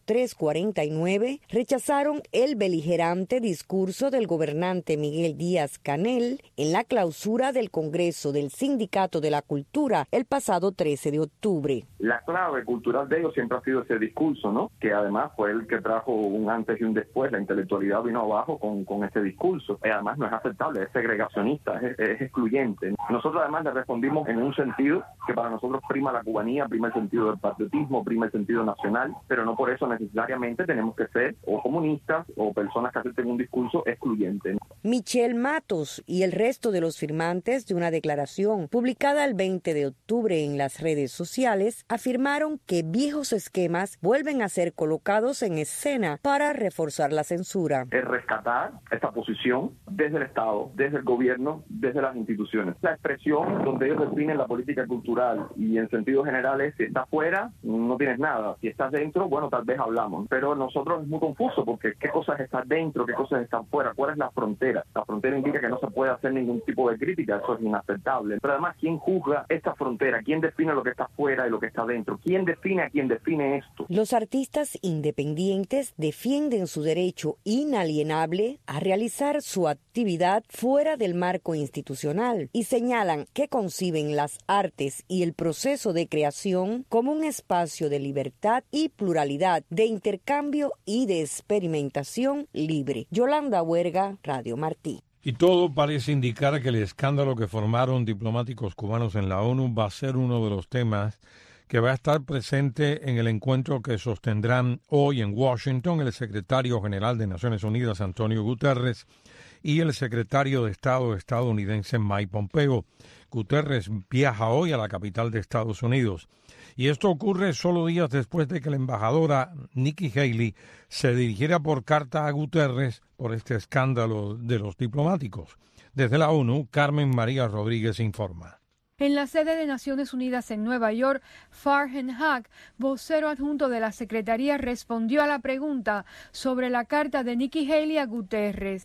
349 rechazaron el beligerante discurso del gobernante Miguel Díaz-Canel en la clausura del Congreso del Sindicato de la Cultura el pasado 13 de octubre. La clave cultural de ellos siempre ha sido ese discurso, ¿no? Que además fue el que trajo un antes y un después. La intelectualidad vino abajo con ese discurso. Además no es aceptable, es segregacionista, es excluyente. Nosotros además le respondimos en un sentido que para nosotros prima la cubanía, prima el sentido del patriotismo, prima el sentido nacional, pero no por eso necesariamente tenemos que ser o comunistas o personas que acepten un discurso excluyente. Michelle Matos y el resto de los firmantes de una declaración publicada el 20 de octubre en las redes sociales afirmaron que viejos esquemas vuelven a ser colocados en escena para reforzar la censura. Es rescatar esta posición desde el Estado, desde el gobierno, desde las instituciones. La expresión donde ellos definen la política cultural y en sentido general es: si estás fuera, no tienes nada. Si estás dentro, bueno, tal vez hablamos. Pero nosotros es muy confuso porque ¿qué cosas están dentro? ¿Qué cosas están fuera? ¿Cuál es la frontera? La frontera indica que no se puede hacer ningún tipo de crítica, eso es inaceptable. Pero además, ¿quién juzga esta frontera? ¿Quién define lo que está fuera y lo que está dentro? ¿Quién define a quién define esto? Los artistas independientes defienden su derecho inalienable a realizar su actividad fuera del marco institucional y señalan que conciben las artes y el proceso de creación como un espacio de libertad y pluralidad, de intercambio y de experimentación libre. Yolanda Huerga, Radio Martí. Y todo parece indicar que el escándalo que formaron diplomáticos cubanos en la ONU va a ser uno de los temas que va a estar presente en el encuentro que sostendrán hoy en Washington el secretario general de Naciones Unidas, Antonio Guterres, y el secretario de Estado estadounidense, Mike Pompeo. Guterres viaja hoy a la capital de Estados Unidos. Y esto ocurre solo días después de que la embajadora Nikki Haley se dirigiera por carta a Guterres por este escándalo de los diplomáticos. Desde la ONU, Carmen María Rodríguez informa. En la sede de Naciones Unidas en Nueva York, Farhan Haq, vocero adjunto de la Secretaría, respondió a la pregunta sobre la carta de Nikki Haley a Guterres.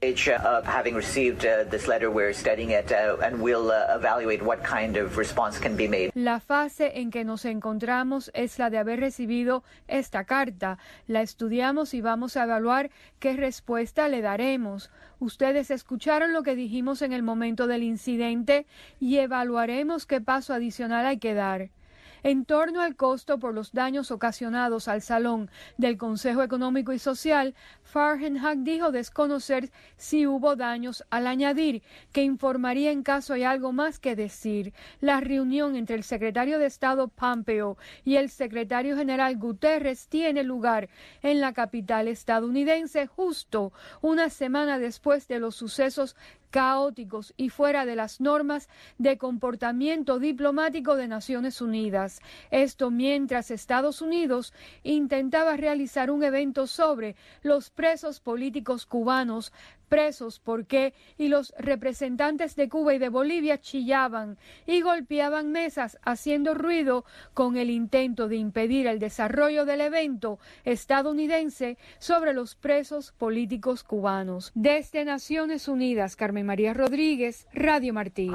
La fase en que nos encontramos es la de haber recibido esta carta. La estudiamos y vamos a evaluar qué respuesta le daremos. Ustedes escucharon lo que dijimos en el momento del incidente y evaluaremos qué paso adicional hay que dar. En torno al costo por los daños ocasionados al Salón del Consejo Económico y Social, Farhan Haq dijo desconocer si hubo daños, al añadir que informaría en caso hay algo más que decir. La reunión entre el secretario de Estado Pompeo y el secretario general Guterres tiene lugar en la capital estadounidense justo una semana después de los sucesos caóticos y fuera de las normas de comportamiento diplomático de Naciones Unidas. Esto mientras Estados Unidos intentaba realizar un evento sobre los presos políticos cubanos, presos porque y los representantes de Cuba y de Bolivia chillaban y golpeaban mesas haciendo ruido con el intento de impedir el desarrollo del evento estadounidense sobre los presos políticos cubanos. Desde Naciones Unidas, Carmen María Rodríguez, Radio Martí.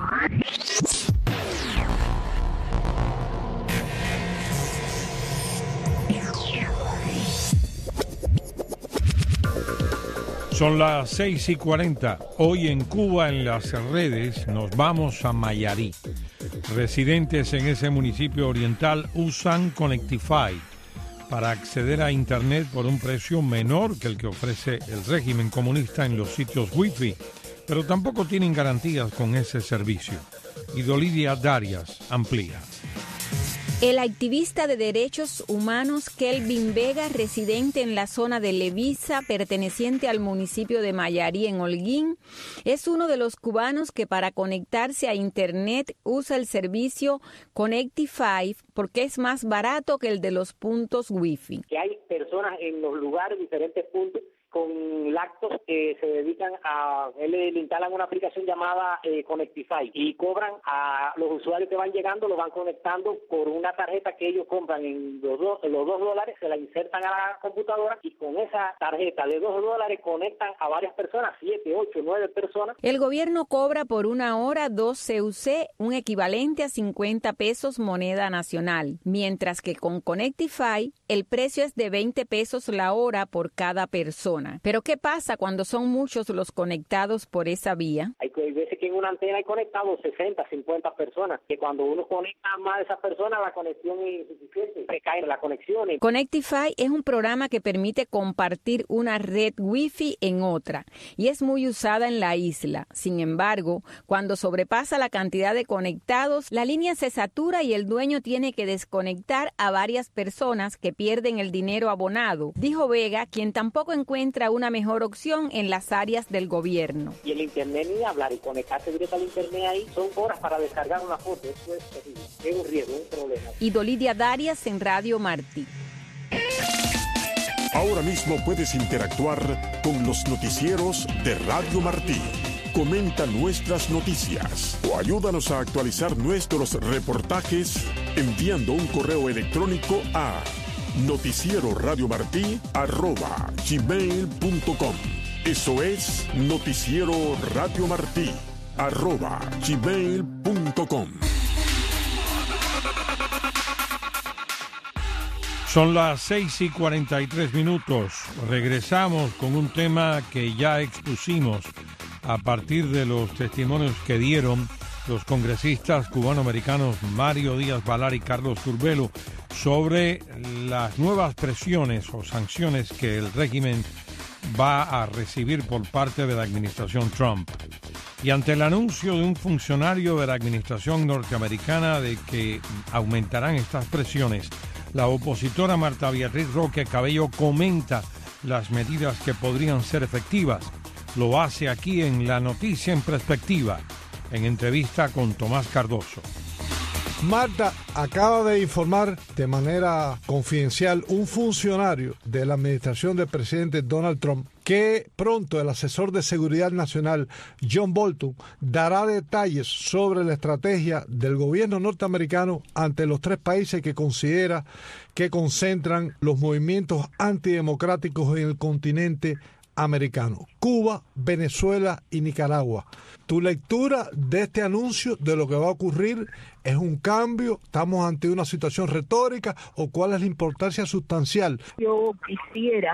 Son las 6:40. Hoy en Cuba, en las redes, nos vamos a Mayarí. Residentes en ese municipio oriental usan Connectify para acceder a Internet por un precio menor que el que ofrece el régimen comunista en los sitios Wi-Fi, pero tampoco tienen garantías con ese servicio. Y Dolidia Darias amplía. El activista de derechos humanos Kelvin Vega, residente en la zona de Levisa, perteneciente al municipio de Mayarí en Holguín, es uno de los cubanos que para conectarse a Internet usa el servicio Connectify porque es más barato que el de los puntos Wi-Fi. Que hay personas en los lugares, diferentes puntos, con lactos que se dedican le instalan una aplicación llamada Connectify y cobran a los usuarios que van llegando, los van conectando por una tarjeta que ellos compran en los $2, se la insertan a la computadora y con esa tarjeta de $2 conectan a varias personas, 7, 8, 9 personas. El gobierno cobra por una hora 2 CUC, un equivalente a 50 pesos moneda nacional, mientras que con Connectify el precio es de 20 pesos la hora por cada persona. Pero ¿qué pasa cuando son muchos los conectados por esa vía? Hay veces que en una antena hay conectados 60, 50 personas, que cuando uno conecta a más de esas personas la conexión es insuficiente, se cae la conexión. Connectify es un programa que permite compartir una red Wi-Fi en otra y es muy usada en la isla. Sin embargo, cuando sobrepasa la cantidad de conectados, la línea se satura y el dueño tiene que desconectar a varias personas que pierden el dinero abonado, dijo Vega, quien tampoco encuentra una mejor opción en las áreas del gobierno. Y el internet ni hablar y conectarse directo al internet ahí son horas para descargar una foto. Eso es un riesgo, un problema. Y Dolidia Darias en Radio Martí. Ahora mismo puedes interactuar con los noticieros de Radio Martí. Comenta nuestras noticias o ayúdanos a actualizar nuestros reportajes enviando un correo electrónico a noticieroradiomartí@gmail.com. Eso es noticieroradiomartí@gmail.com. Son las 6:43. Regresamos con un tema que ya expusimos a partir de los testimonios que dieron los congresistas cubanoamericanos Mario Díaz Balart y Carlos Curbelo sobre las nuevas presiones o sanciones que el régimen va a recibir por parte de la administración Trump. Y ante el anuncio de un funcionario de la administración norteamericana de que aumentarán estas presiones, la opositora Marta Beatriz Roque Cabello comenta las medidas que podrían ser efectivas. Lo hace aquí en La Noticia en Perspectiva, en entrevista con Tomás Cardoso. Marta, acaba de informar de manera confidencial un funcionario de la administración del presidente Donald Trump que pronto el asesor de seguridad nacional John Bolton dará detalles sobre la estrategia del gobierno norteamericano ante los 3 países que considera que concentran los movimientos antidemocráticos en el continente americano: Cuba, Venezuela y Nicaragua. ¿Tu lectura de este anuncio, de lo que va a ocurrir, es un cambio? ¿Estamos ante una situación retórica o cuál es la importancia sustancial? Yo quisiera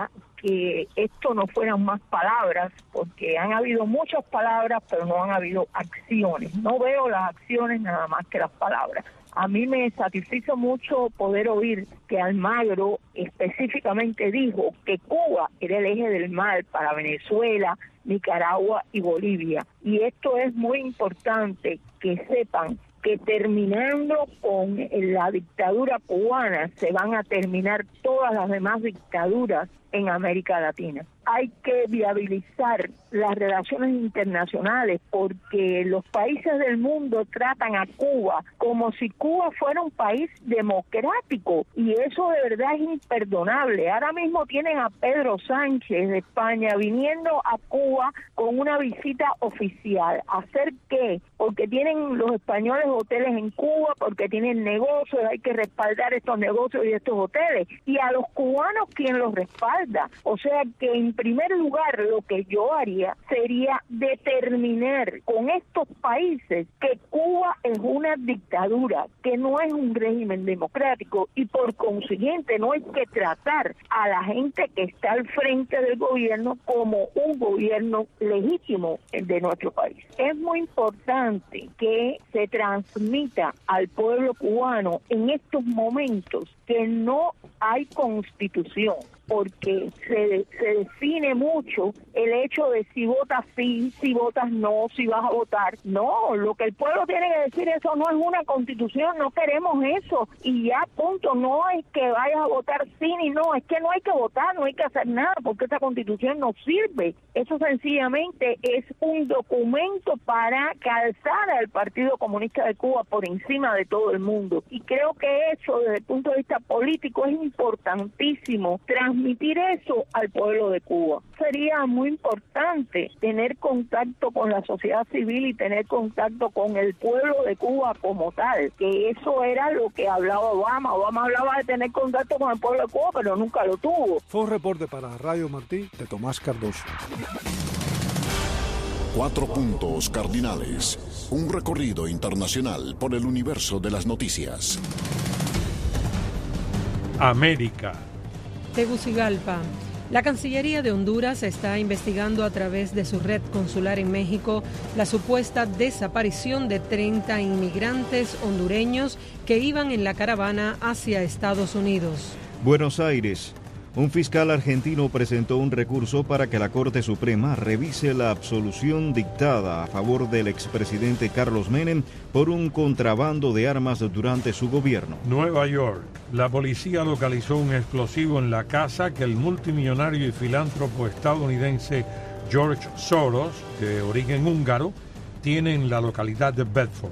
que esto no fueran más palabras, porque han habido muchas palabras, pero no han habido acciones. No veo las acciones nada más que las palabras. A mí me satisfizo mucho poder oír que Almagro específicamente dijo que Cuba era el eje del mal para Venezuela, Nicaragua y Bolivia. Y esto es muy importante que sepan que terminando con la dictadura cubana se van a terminar todas las demás dictaduras en América Latina. Hay que viabilizar las relaciones internacionales porque los países del mundo tratan a Cuba como si Cuba fuera un país democrático y eso de verdad es imperdonable. Ahora mismo tienen a Pedro Sánchez de España viniendo a Cuba con una visita oficial. ¿Hacer qué? Porque tienen los españoles hoteles en Cuba, porque tienen negocios, hay que respaldar estos negocios y estos hoteles. Y a los cubanos, ¿quién los respalda? O sea que en primer lugar lo que yo haría sería determinar con estos países que Cuba es una dictadura, que no es un régimen democrático y por consiguiente no hay que tratar a la gente que está al frente del gobierno como un gobierno legítimo de nuestro país. Es muy importante que se transmita al pueblo cubano en estos momentos que no hay constitución, porque se define mucho el hecho de si votas sí, si votas no, si vas a votar. No, lo que el pueblo tiene que decir, eso no es una constitución, no queremos eso, y ya punto. No es que vayas a votar sí ni no, es que no hay que votar, no hay que hacer nada, porque esa constitución no sirve. Eso sencillamente es un documento para calzar al Partido Comunista de Cuba por encima de todo el mundo, y creo que eso desde el punto de vista político es importantísimo, transmitir eso al pueblo de Cuba. Sería muy importante tener contacto con la sociedad civil y tener contacto con el pueblo de Cuba como tal, que eso era lo que hablaba Obama. Obama hablaba de tener contacto con el pueblo de Cuba, pero nunca lo tuvo. Fue un reporte para Radio Martí de Tomás Cardoso. 4 puntos cardinales. Un recorrido internacional por el universo de las noticias. América. Tegucigalpa. La Cancillería de Honduras está investigando a través de su red consular en México la supuesta desaparición de 30 inmigrantes hondureños que iban en la caravana hacia Estados Unidos. Buenos Aires. Un fiscal argentino presentó un recurso para que la Corte Suprema revise la absolución dictada a favor del expresidente Carlos Menem por un contrabando de armas durante su gobierno. Nueva York. La policía localizó un explosivo en la casa que el multimillonario y filántropo estadounidense George Soros, de origen húngaro, tiene en la localidad de Bedford.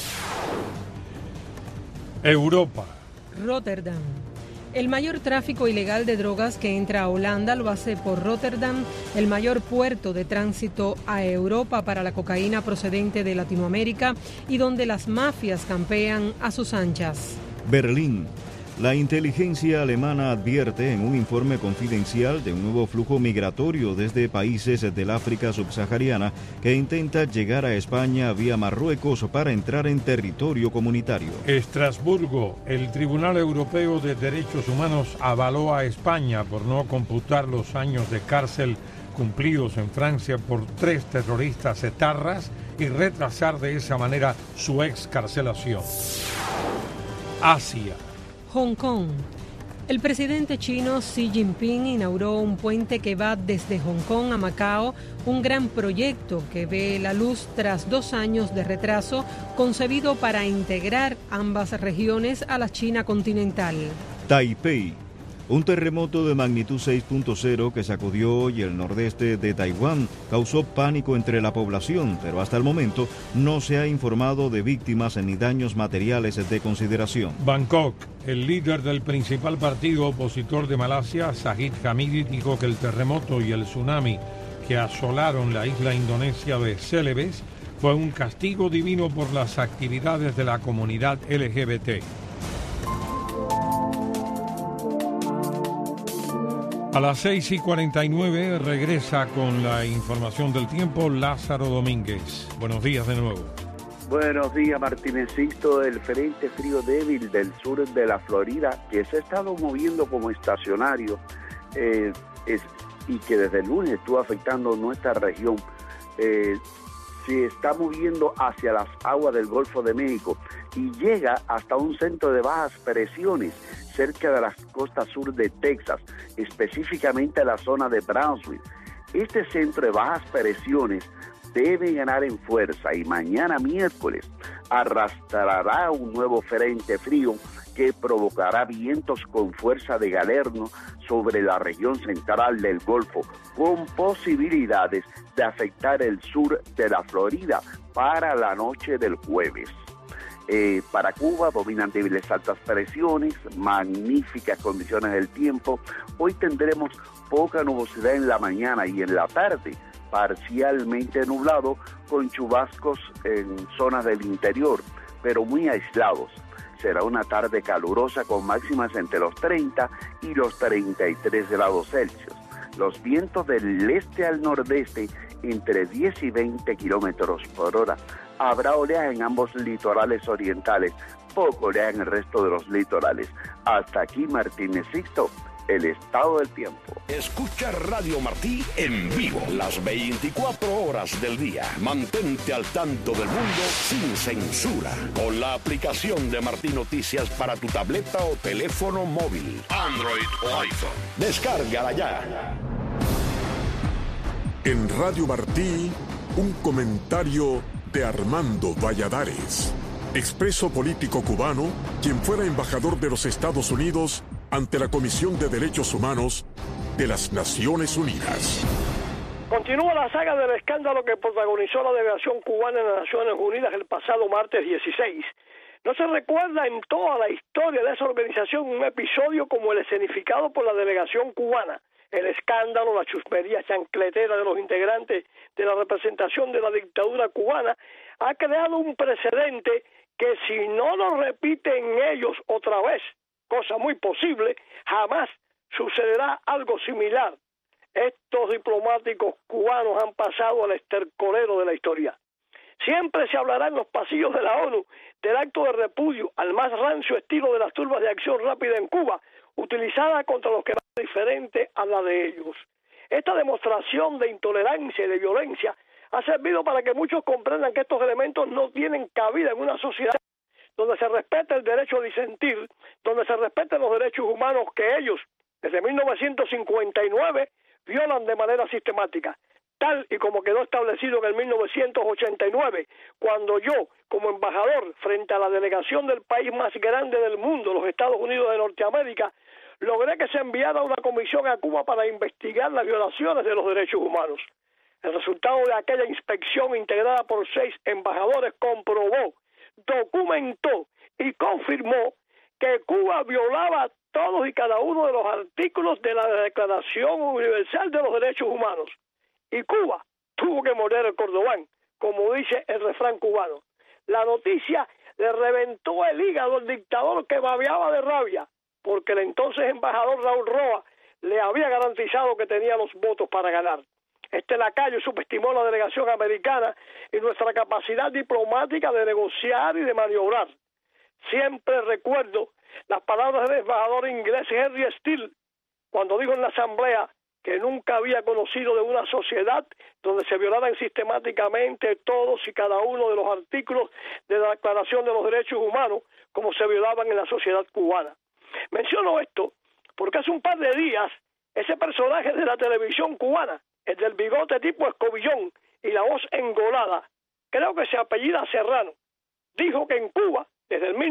Europa. Rotterdam. El mayor tráfico ilegal de drogas que entra a Holanda lo hace por Rotterdam, el mayor puerto de tránsito a Europa para la cocaína procedente de Latinoamérica y donde las mafias campean a sus anchas. Berlín. La inteligencia alemana advierte en un informe confidencial de un nuevo flujo migratorio desde países del África subsahariana que intenta llegar a España vía Marruecos para entrar en territorio comunitario. Estrasburgo. El Tribunal Europeo de Derechos Humanos avaló a España por no computar los años de cárcel cumplidos en Francia por 3 terroristas etarras y retrasar de esa manera su excarcelación. Asia. Hong Kong. El presidente chino Xi Jinping inauguró un puente que va desde Hong Kong a Macao, un gran proyecto que ve la luz tras 2 años de retraso, concebido para integrar ambas regiones a la China continental. Taipei. Un terremoto de magnitud 6.0 que sacudió hoy el nordeste de Taiwán causó pánico entre la población, pero hasta el momento no se ha informado de víctimas ni daños materiales de consideración. Bangkok. El líder del principal partido opositor de Malasia, Zahid Hamidi, dijo que el terremoto y el tsunami que asolaron la isla indonesia de Celebes fue un castigo divino por las actividades de la comunidad LGBT. A las 6:49 regresa con la información del tiempo Lázaro Domínguez. Buenos días de nuevo. Buenos días, Martinecito. El frente frío débil del sur de la Florida, que se ha estado moviendo como estacionario, y que desde el lunes estuvo afectando nuestra región, se está moviendo hacia las aguas del Golfo de México y llega hasta un centro de bajas presiones cerca de las costas sur de Texas, específicamente la zona de Brownsville. Este centro de bajas presiones debe ganar en fuerza y mañana miércoles arrastrará un nuevo frente frío que provocará vientos con fuerza de galerno sobre la región central del Golfo, con posibilidades de afectar el sur de la Florida para la noche del jueves. Para Cuba dominan débiles altas presiones, magníficas condiciones del tiempo. Hoy tendremos poca nubosidad en la mañana y en la tarde, parcialmente nublado con chubascos en zonas del interior, pero muy aislados. Será una tarde calurosa con máximas entre los 30 y los 33 grados Celsius. Los vientos del este al nordeste entre 10 y 20 kilómetros por hora. Habrá oleaje en ambos litorales orientales, poco oleaje en el resto de los litorales. Hasta aquí Martínez Sixto, el estado del tiempo. Escucha Radio Martí en vivo las 24 horas del día. Mantente al tanto del mundo sin censura con la aplicación de Martí Noticias para tu tableta o teléfono móvil, Android o iPhone. Descárgala ya. En Radio Martí, un comentario de Armando Valladares, expreso político cubano, quien fuera embajador de los Estados Unidos ante la Comisión de Derechos Humanos de las Naciones Unidas. Continúa la saga del escándalo que protagonizó la delegación cubana en las Naciones Unidas el pasado martes 16. No se recuerda en toda la historia de esa organización un episodio como el escenificado por la delegación cubana. El escándalo, la chusmería chancletera de los integrantes de la representación de la dictadura cubana ha creado un precedente que si no lo repiten ellos otra vez, cosa muy posible, jamás sucederá algo similar. Estos diplomáticos cubanos han pasado al estercolero de la historia. Siempre se hablará en los pasillos de la ONU del acto de repudio al más rancio estilo de las turbas de acción rápida en Cuba, utilizada contra los que van diferente a la de ellos. Esta demostración de intolerancia y de violencia ha servido para que muchos comprendan que estos elementos no tienen cabida en una sociedad donde se respeta el derecho a disentir, donde se respeten los derechos humanos que ellos, desde 1959, violan de manera sistemática, tal y como quedó establecido en el 1989, cuando yo, como embajador frente a la delegación del país más grande del mundo, los Estados Unidos de Norteamérica, logré que se enviara una comisión a Cuba para investigar las violaciones de los derechos humanos. El resultado de aquella inspección integrada por 6 embajadores comprobó, documentó y confirmó que Cuba violaba todos y cada uno de los artículos de la Declaración Universal de los Derechos Humanos. Y Cuba tuvo que morder el cordobán, como dice el refrán cubano. La noticia le reventó el hígado al dictador que babeaba de rabia, porque el entonces embajador Raúl Roa le había garantizado que tenía los votos para ganar. Este lacayo subestimó la delegación americana y nuestra capacidad diplomática de negociar y de maniobrar. Siempre recuerdo las palabras del embajador inglés Henry Steele, cuando dijo en la asamblea que nunca había conocido de una sociedad donde se violaran sistemáticamente todos y cada uno de los artículos de la Declaración de los Derechos Humanos como se violaban en la sociedad cubana. Menciono esto porque hace un par de días ese personaje de la televisión cubana, el del bigote tipo escobillón y la voz engolada, creo que se apellida Serrano, dijo que en Cuba, desde el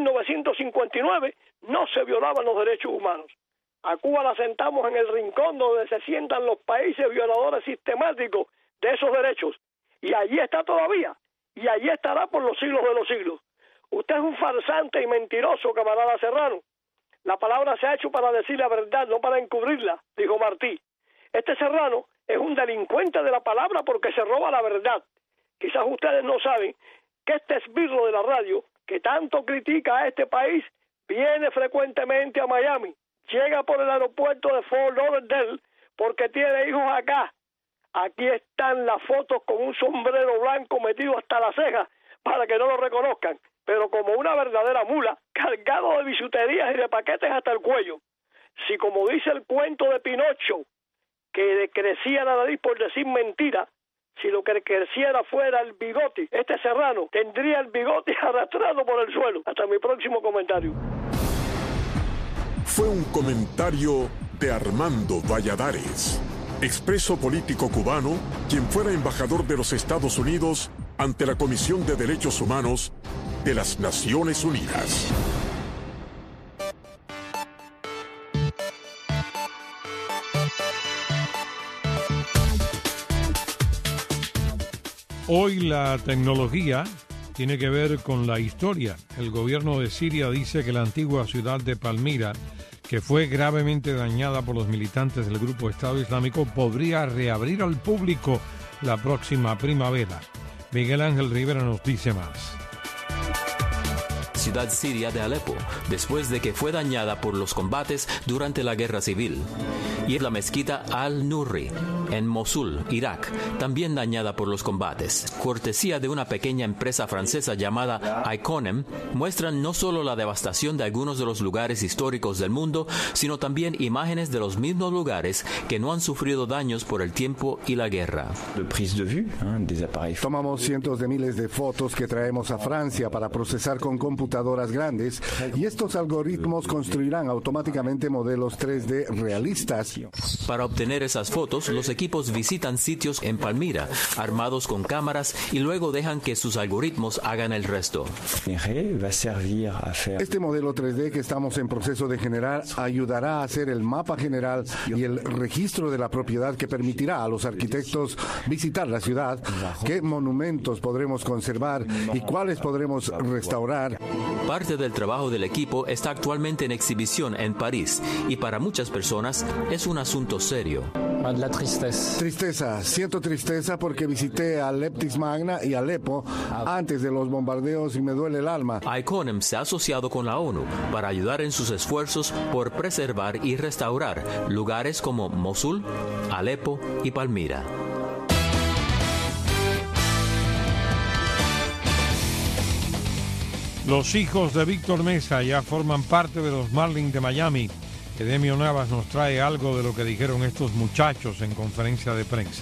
1959, no se violaban los derechos humanos. A Cuba la sentamos en el rincón donde se sientan los países violadores sistemáticos de esos derechos. Y allí está todavía. Y allí estará por los siglos de los siglos. Usted es un farsante y mentiroso, camarada Serrano. La palabra se ha hecho para decir la verdad, no para encubrirla, dijo Martí. Este Serrano es un delincuente de la palabra porque se roba la verdad. Quizás ustedes no saben que este esbirro de la radio, que tanto critica a este país, viene frecuentemente a Miami. Llega por el aeropuerto de Fort Lauderdale porque tiene hijos acá. Aquí están las fotos con un sombrero blanco metido hasta la ceja para que no lo reconozcan, pero como una verdadera mula, cargado de bisuterías y de paquetes hasta el cuello. Si como dice el cuento de Pinocho, que crecía la nariz por decir mentira, si lo que creciera fuera el bigote, este Serrano tendría el bigote arrastrado por el suelo. Hasta mi próximo comentario. Fue un comentario de Armando Valladares, expreso político cubano, quien fuera embajador de los Estados Unidos ante la Comisión de Derechos Humanos de las Naciones Unidas. Hoy la tecnología tiene que ver con la historia. El gobierno de Siria dice que la antigua ciudad de Palmira, que fue gravemente dañada por los militantes del grupo Estado Islámico, podría reabrir al público la próxima primavera. Miguel Ángel Rivera nos dice más. Ciudad siria de Alepo, después de que fue dañada por los combates durante la guerra civil. Y la mezquita Al-Nurri, en Mosul, Irak, también dañada por los combates. Cortesía de una pequeña empresa francesa llamada Iconem, muestran no solo la devastación de algunos de los lugares históricos del mundo, sino también imágenes de los mismos lugares que no han sufrido daños por el tiempo y la guerra. Tomamos cientos de miles de fotos que traemos a Francia para procesar con computadoras grandes, y estos algoritmos construirán automáticamente modelos 3D realistas. Para obtener esas fotos, los equipos visitan sitios en Palmira, armados con cámaras, y luego dejan que sus algoritmos hagan el resto. Este modelo 3D que estamos en proceso de generar ayudará a hacer el mapa general y el registro de la propiedad que permitirá a los arquitectos visitar la ciudad, qué monumentos podremos conservar y cuáles podremos restaurar. Parte del trabajo del equipo está actualmente en exhibición en París, y para muchas personas es un asunto serio. Tristeza, siento tristeza porque visité a Leptis Magna y Alepo antes de los bombardeos y me duele el alma. Iconem se ha asociado con la ONU para ayudar en sus esfuerzos por preservar y restaurar lugares como Mosul, Alepo y Palmira. Los hijos de Víctor Mesa ya forman parte de los Marlins de Miami. Edemio Navas nos trae algo de lo que dijeron estos muchachos en conferencia de prensa.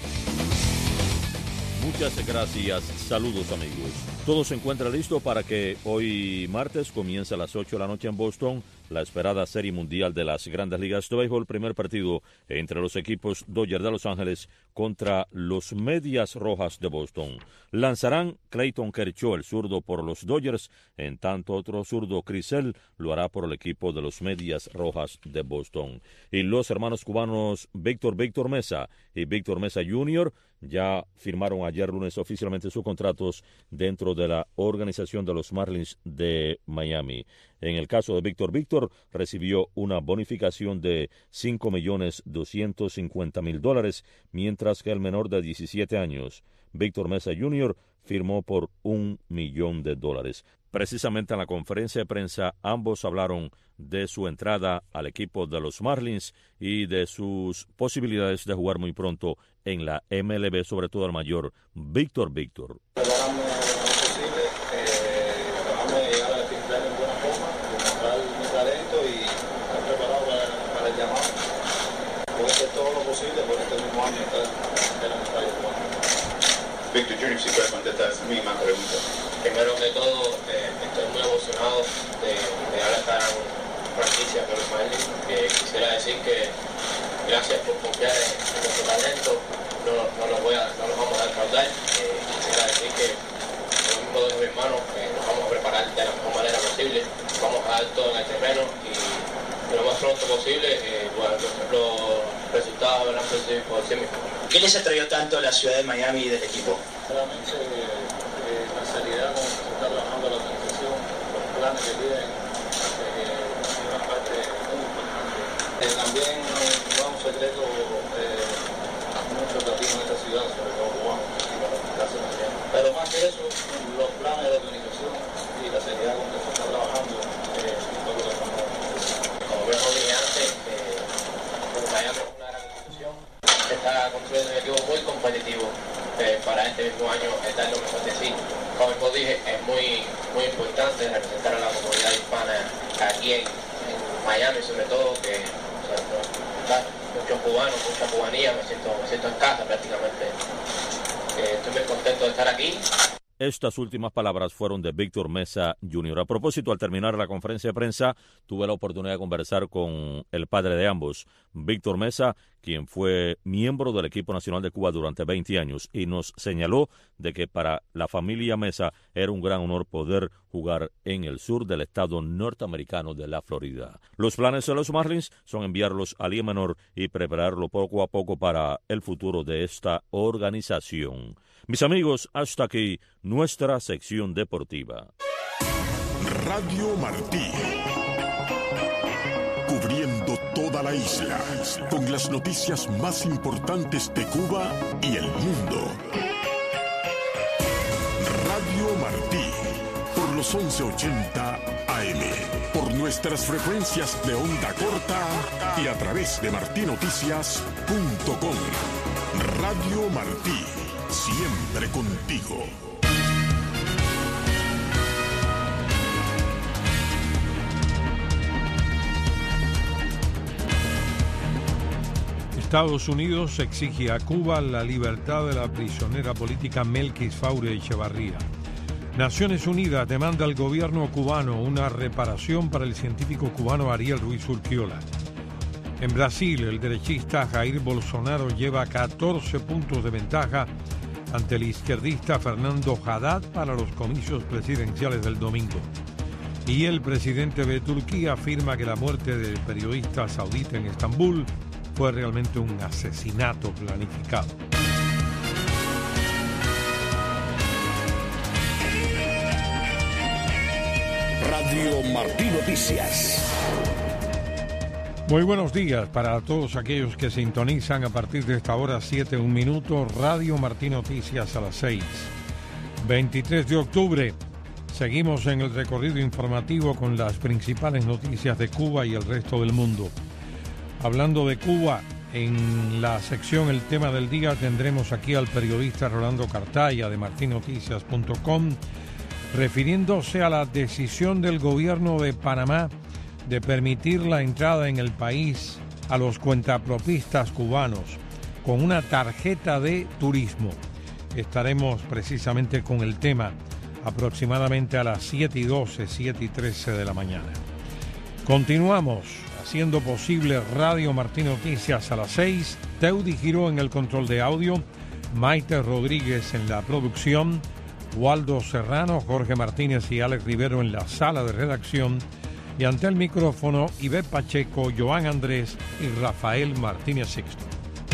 Muchas gracias. Saludos, amigos. Todo se encuentra listo para que hoy martes comience a las 8 de la noche en Boston la esperada Serie Mundial de las Grandes Ligas de Béisbol. Primer partido entre los equipos Dodgers de Los Ángeles contra los Medias Rojas de Boston. Lanzarán Clayton Kershaw, el zurdo, por los Dodgers, en tanto otro zurdo, Chris Sale, lo hará por el equipo de los Medias Rojas de Boston. Y los hermanos cubanos Víctor Mesa y Víctor Mesa Jr. ya firmaron ayer lunes oficialmente sus contratos dentro de la organización de los Marlins de Miami. En el caso de Víctor recibió una bonificación de $5,250,000, mientras que el menor de 17 años, Víctor Mesa Jr., firmó por $1 millón. Precisamente en la conferencia de prensa, ambos hablaron de su entrada al equipo de los Marlins y de sus posibilidades de jugar muy pronto en la MLB, sobre todo el mayor Víctor. Víctor Jr., si puedes contestar esa misma pregunta. Primero que todo, estoy muy emocionado de ahora estar en franquicia con los Marlins. Quisiera decir que gracias por confiar en nuestro talento, no los vamos a defraudar. Quisiera decir que lo mismo de mis hermanos, nos vamos a preparar de la mejor manera posible, vamos a dar todo en el terreno y lo más pronto posible los resultados habrán por sí mismos. ¿Qué les atrayó tanto a la ciudad de Miami y del equipo? Realmente la seriedad con que se está trabajando la organización, los planes que tienen, es una parte muy importante. También no es un secreto, muchos latinos en esta ciudad, sobre todo cubanos, y para explicarse también. Pero más que eso, los planes de la organización y la seriedad con que se está trabajando, es todo lo que estamos haciendo. Como vemos dije antes, Miami es una gran institución, está construyendo un equipo muy competitivo. Para este mismo año estar lo mejor de sí. Como dije, es muy importante representar a la comunidad hispana aquí en Miami, sobre todo, que muchos cubanos, mucha cubanía, me siento en casa prácticamente. Estoy muy contento de estar aquí. Estas últimas palabras fueron de Víctor Mesa Jr. A propósito, al terminar la conferencia de prensa, tuve la oportunidad de conversar con el padre de ambos, Víctor Mesa, quien fue miembro del equipo nacional de Cuba durante 20 años, y nos señaló de que para la familia Mesa era un gran honor poder jugar en el sur del estado norteamericano de la Florida. Los planes de los Marlins son enviarlos a Liga Menor y prepararlo poco a poco para el futuro de esta organización. Mis amigos, hasta aquí nuestra sección deportiva. Radio Martí. Cubriendo toda la isla con las noticias más importantes de Cuba y el mundo. Radio Martí. Por los 1180 AM. Por nuestras frecuencias de onda corta y a través de martinoticias.com. Radio Martí. Siempre contigo. Estados Unidos exige a Cuba la libertad de la prisionera política Melkis Faure Echevarría. Naciones Unidas demanda al gobierno cubano una reparación para el científico cubano Ariel Ruiz Urquiola. En Brasil, el derechista Jair Bolsonaro lleva 14 puntos de ventaja ante el izquierdista Fernando Haddad para los comicios presidenciales del domingo. Y el presidente de Turquía afirma que la muerte del periodista saudita en Estambul fue realmente un asesinato planificado. Radio Martí Noticias. Muy buenos días para todos aquellos que sintonizan a partir de esta hora 7:01 Radio Martí Noticias a las 6. 23 de octubre. Seguimos en el recorrido informativo con las principales noticias de Cuba y el resto del mundo. Hablando de Cuba, en la sección El Tema del Día tendremos aquí al periodista Rolando Cartaya de martinoticias.com refiriéndose a la decisión del gobierno de Panamá de permitir la entrada en el país a los cuentapropistas cubanos con una tarjeta de turismo. Estaremos precisamente con el tema aproximadamente a las 7:12, 7:13 de la mañana. Continuamos haciendo posible Radio Martí Noticias a las 6. Teudi Giró en el control de audio, Maite Rodríguez en la producción, Waldo Serrano, Jorge Martínez y Alex Rivero en la sala de redacción, y ante el micrófono Ivette Pacheco, Joan Andrés y Rafael Martínez Sixto.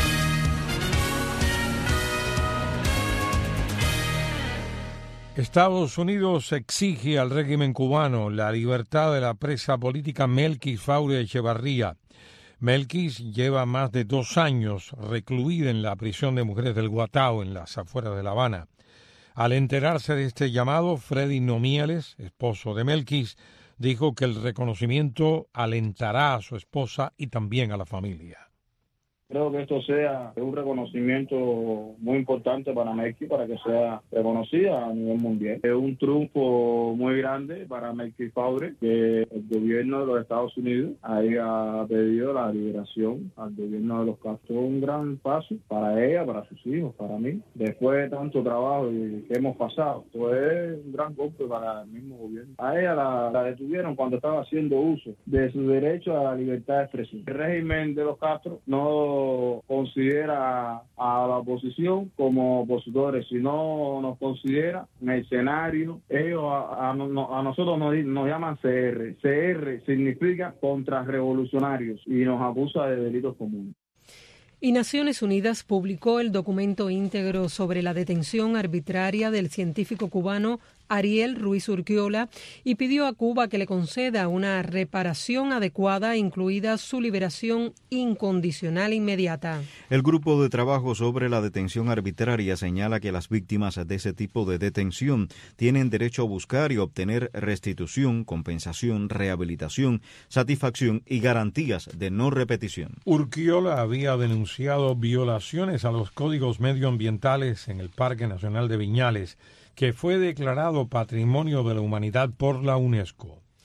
Estados Unidos exige al régimen cubano la libertad de la presa política Melkis Faure Echevarría. Melkis lleva más de 2 años recluida en la prisión de mujeres del Guatao, en las afueras de La Habana. Al enterarse de este llamado, Freddy Nomieles, esposo de Melkis, dijo que el reconocimiento alentará a su esposa y también a la familia. Creo que esto sea un reconocimiento muy importante para Melkis, para que sea reconocida a nivel mundial. Es un triunfo muy grande para Melkis Faure, que el gobierno de los Estados Unidos haya pedido la liberación al gobierno de los Castro. Un gran paso para ella, para sus hijos, para mí. Después de tanto trabajo que hemos pasado, esto es un gran golpe para el mismo gobierno. A ella la detuvieron cuando estaba haciendo uso de su derecho a la libertad de expresión. El régimen de los Castro no considera a la oposición como opositores, sino nos considera mercenarios. Ellos a nosotros nos llaman CR. CR significa contrarrevolucionarios y nos acusa de delitos comunes. Y Naciones Unidas publicó el documento íntegro sobre la detención arbitraria del científico cubano Ariel Ruiz Urquiola y pidió a Cuba que le conceda una reparación adecuada, incluida su liberación incondicional inmediata. El grupo de trabajo sobre la detención arbitraria señala que las víctimas de ese tipo de detención tienen derecho a buscar y obtener restitución, compensación, rehabilitación, satisfacción y garantías de no repetición. Urquiola había denunciado violaciones a los códigos medioambientales en el Parque Nacional de Viñales, que fue declarado Patrimonio de la Humanidad por la UNESCO.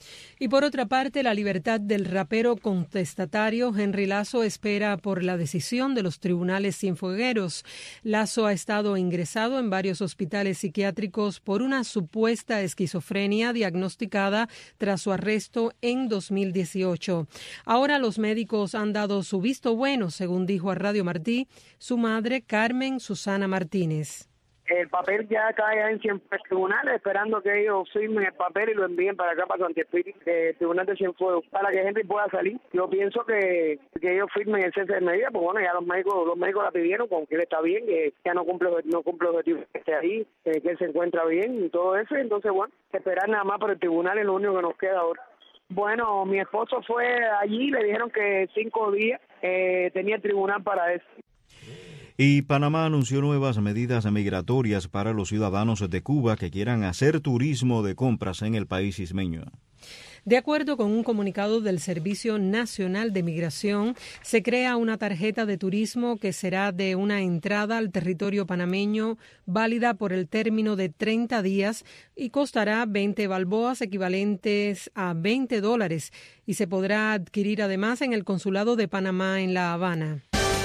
Y por otra parte, la libertad del rapero contestatario Henry Lazo espera por la decisión de los tribunales cienfuegueros. Lazo ha estado ingresado en varios hospitales psiquiátricos por una supuesta esquizofrenia diagnosticada tras su arresto en 2018. Ahora los médicos han dado su visto bueno, según dijo a Radio Martí su madre, Carmen Susana Martínez. El papel ya cae en tribunales, esperando que ellos firmen el papel y lo envíen para acá, para Santi Espíritu, Tribunal de Cienfuegos, para que Henry pueda salir. Yo pienso que ellos firmen el cese de medida, pues bueno, ya los médicos la pidieron, con que él está bien, que ya no cumple objetivos, que esté ahí, que él se encuentra bien y todo eso. Entonces, bueno, esperar nada más por el tribunal es lo único que nos queda ahora. Bueno, mi esposo fue allí, le dijeron que 5 días tenía el tribunal para eso. Y Panamá anunció nuevas medidas migratorias para los ciudadanos de Cuba que quieran hacer turismo de compras en el país ismeño. De acuerdo con un comunicado del Servicio Nacional de Migración, se crea una tarjeta de turismo que será de una entrada al territorio panameño válida por el término de 30 días y costará 20 balboas equivalentes a $20 y se podrá adquirir además en el Consulado de Panamá en La Habana.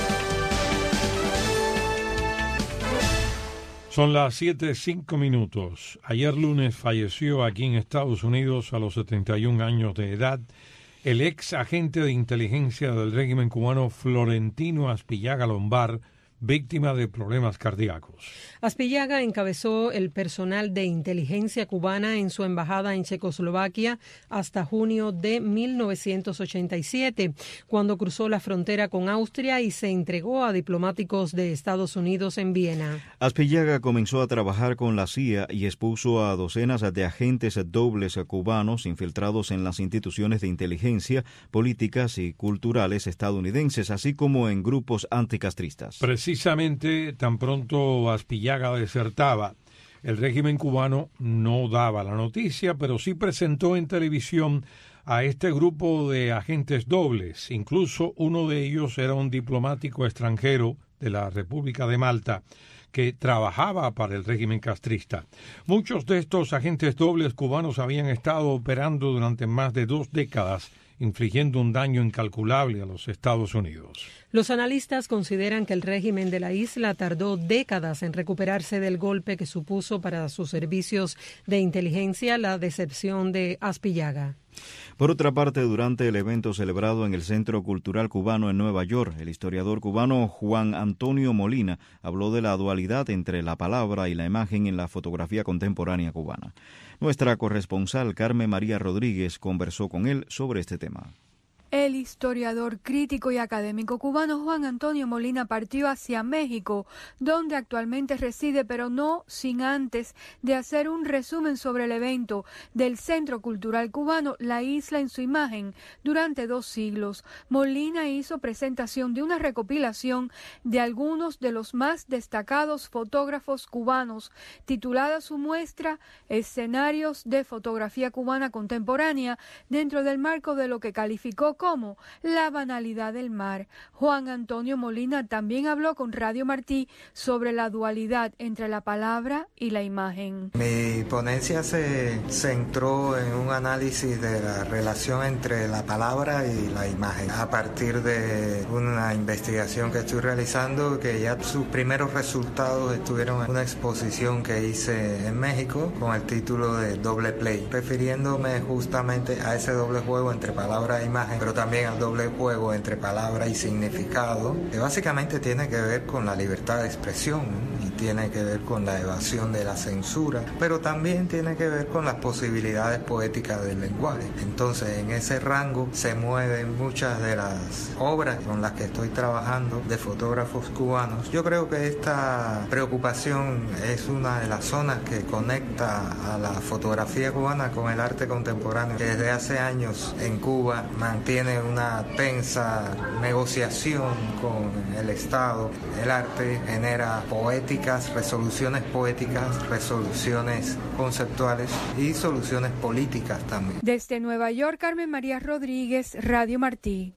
Son las 7:05. Ayer lunes falleció aquí en Estados Unidos a los 71 años de edad el ex agente de inteligencia del régimen cubano Florentino Aspillaga Lombard, víctima de problemas cardíacos. Aspillaga encabezó el personal de inteligencia cubana en su embajada en Checoslovaquia hasta junio de 1987, cuando cruzó la frontera con Austria y se entregó a diplomáticos de Estados Unidos en Viena. Aspillaga comenzó a trabajar con la CIA y expuso a docenas de agentes dobles cubanos infiltrados en las instituciones de inteligencia, políticas y culturales estadounidenses, así como en grupos anticastristas. Precisamente, tan pronto Aspillaga desertaba, el régimen cubano no daba la noticia, pero sí presentó en televisión a este grupo de agentes dobles. Incluso uno de ellos era un diplomático extranjero de la República de Malta que trabajaba para el régimen castrista. Muchos de estos agentes dobles cubanos habían estado operando durante más de 2 décadas, infligiendo un daño incalculable a los Estados Unidos. Los analistas consideran que el régimen de la isla tardó décadas en recuperarse del golpe que supuso para sus servicios de inteligencia la deserción de Aspillaga. Por otra parte, durante el evento celebrado en el Centro Cultural Cubano en Nueva York, el historiador cubano Juan Antonio Molina habló de la dualidad entre la palabra y la imagen en la fotografía contemporánea cubana. Nuestra corresponsal Carmen María Rodríguez conversó con él sobre este tema. El historiador, crítico y académico cubano Juan Antonio Molina partió hacia México, donde actualmente reside, pero no sin antes de hacer un resumen sobre el evento del Centro Cultural Cubano, La Isla en su imagen, durante 2 siglos. Molina hizo presentación de una recopilación de algunos de los más destacados fotógrafos cubanos, titulada su muestra Escenarios de Fotografía Cubana Contemporánea, dentro del marco de lo que calificó como la banalidad del mar. Juan Antonio Molina también habló con Radio Martí sobre la dualidad entre la palabra y la imagen. Mi ponencia se centró en un análisis de la relación entre la palabra y la imagen, a partir de una investigación que estoy realizando, que ya sus primeros resultados estuvieron en una exposición que hice en México con el título de Doble Play, refiriéndome justamente a ese doble juego entre palabra e imagen, pero también al doble juego entre palabra y significado, que básicamente tiene que ver con la libertad de expresión y tiene que ver con la evasión de la censura, pero también tiene que ver con las posibilidades poéticas del lenguaje. Entonces, en ese rango se mueven muchas de las obras con las que estoy trabajando de fotógrafos cubanos. Yo creo que esta preocupación es una de las zonas que conecta a la fotografía cubana con el arte contemporáneo, que desde hace años en Cuba mantiene una tensa negociación con el Estado. El arte genera resoluciones poéticas, resoluciones conceptuales y soluciones políticas también. Desde Nueva York, Carmen María Rodríguez, Radio Martí.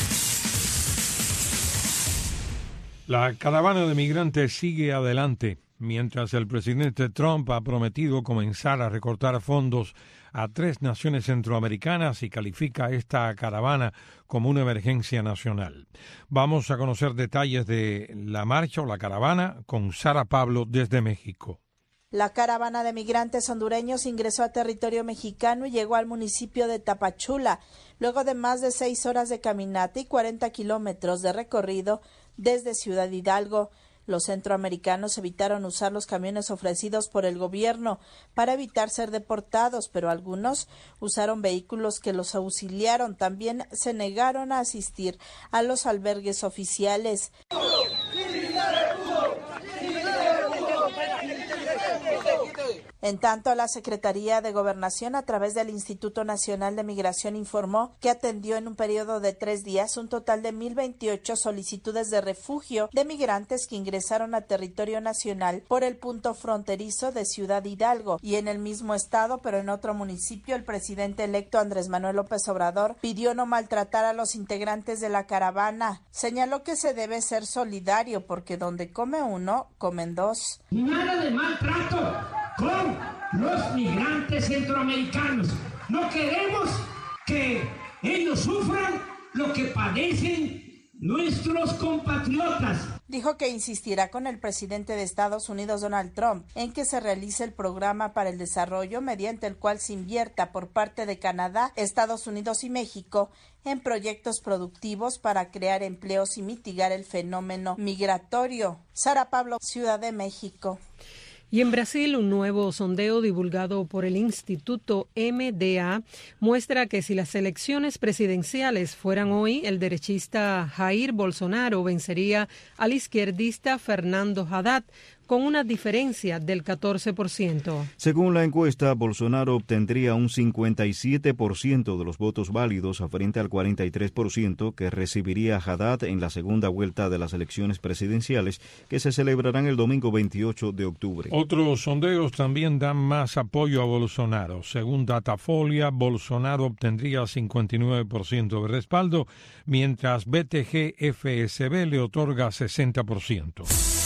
La caravana de migrantes sigue adelante. Mientras el presidente Trump ha prometido comenzar a recortar fondos a 3 naciones centroamericanas y califica esta caravana como una emergencia nacional. Vamos a conocer detalles de la marcha o la caravana con Sara Pablo desde México. La caravana de migrantes hondureños ingresó a territorio mexicano y llegó al municipio de Tapachula, luego de más de 6 horas de caminata y 40 kilómetros de recorrido desde Ciudad Hidalgo. Los centroamericanos evitaron usar los camiones ofrecidos por el gobierno para evitar ser deportados, pero algunos usaron vehículos que los auxiliaron. También se negaron a asistir a los albergues oficiales. En tanto, la Secretaría de Gobernación, a través del Instituto Nacional de Migración, informó que atendió en un periodo de 3 días un total de 1,028 solicitudes de refugio de migrantes que ingresaron a territorio nacional por el punto fronterizo de Ciudad Hidalgo. Y en el mismo estado, pero en otro municipio, el presidente electo Andrés Manuel López Obrador pidió no maltratar a los integrantes de la caravana. Señaló que se debe ser solidario porque donde come uno, comen dos. Nada de maltrato con los migrantes centroamericanos. No queremos que ellos sufran lo que padecen nuestros compatriotas. Dijo que insistirá con el presidente de Estados Unidos, Donald Trump, en que se realice el programa para el desarrollo mediante el cual se invierta por parte de Canadá, Estados Unidos y México en proyectos productivos para crear empleos y mitigar el fenómeno migratorio. Sara Pablo, Ciudad de México. Y en Brasil, un nuevo sondeo divulgado por el Instituto MDA muestra que si las elecciones presidenciales fueran hoy, el derechista Jair Bolsonaro vencería al izquierdista Fernando Haddad con una diferencia del 14%. Según la encuesta, Bolsonaro obtendría un 57% de los votos válidos frente al 43% que recibiría Haddad en la segunda vuelta de las elecciones presidenciales que se celebrarán el domingo 28 de octubre. Otros sondeos también dan más apoyo a Bolsonaro. Según Datafolia, Bolsonaro obtendría 59% de respaldo, mientras BTG-FSB le otorga 60%.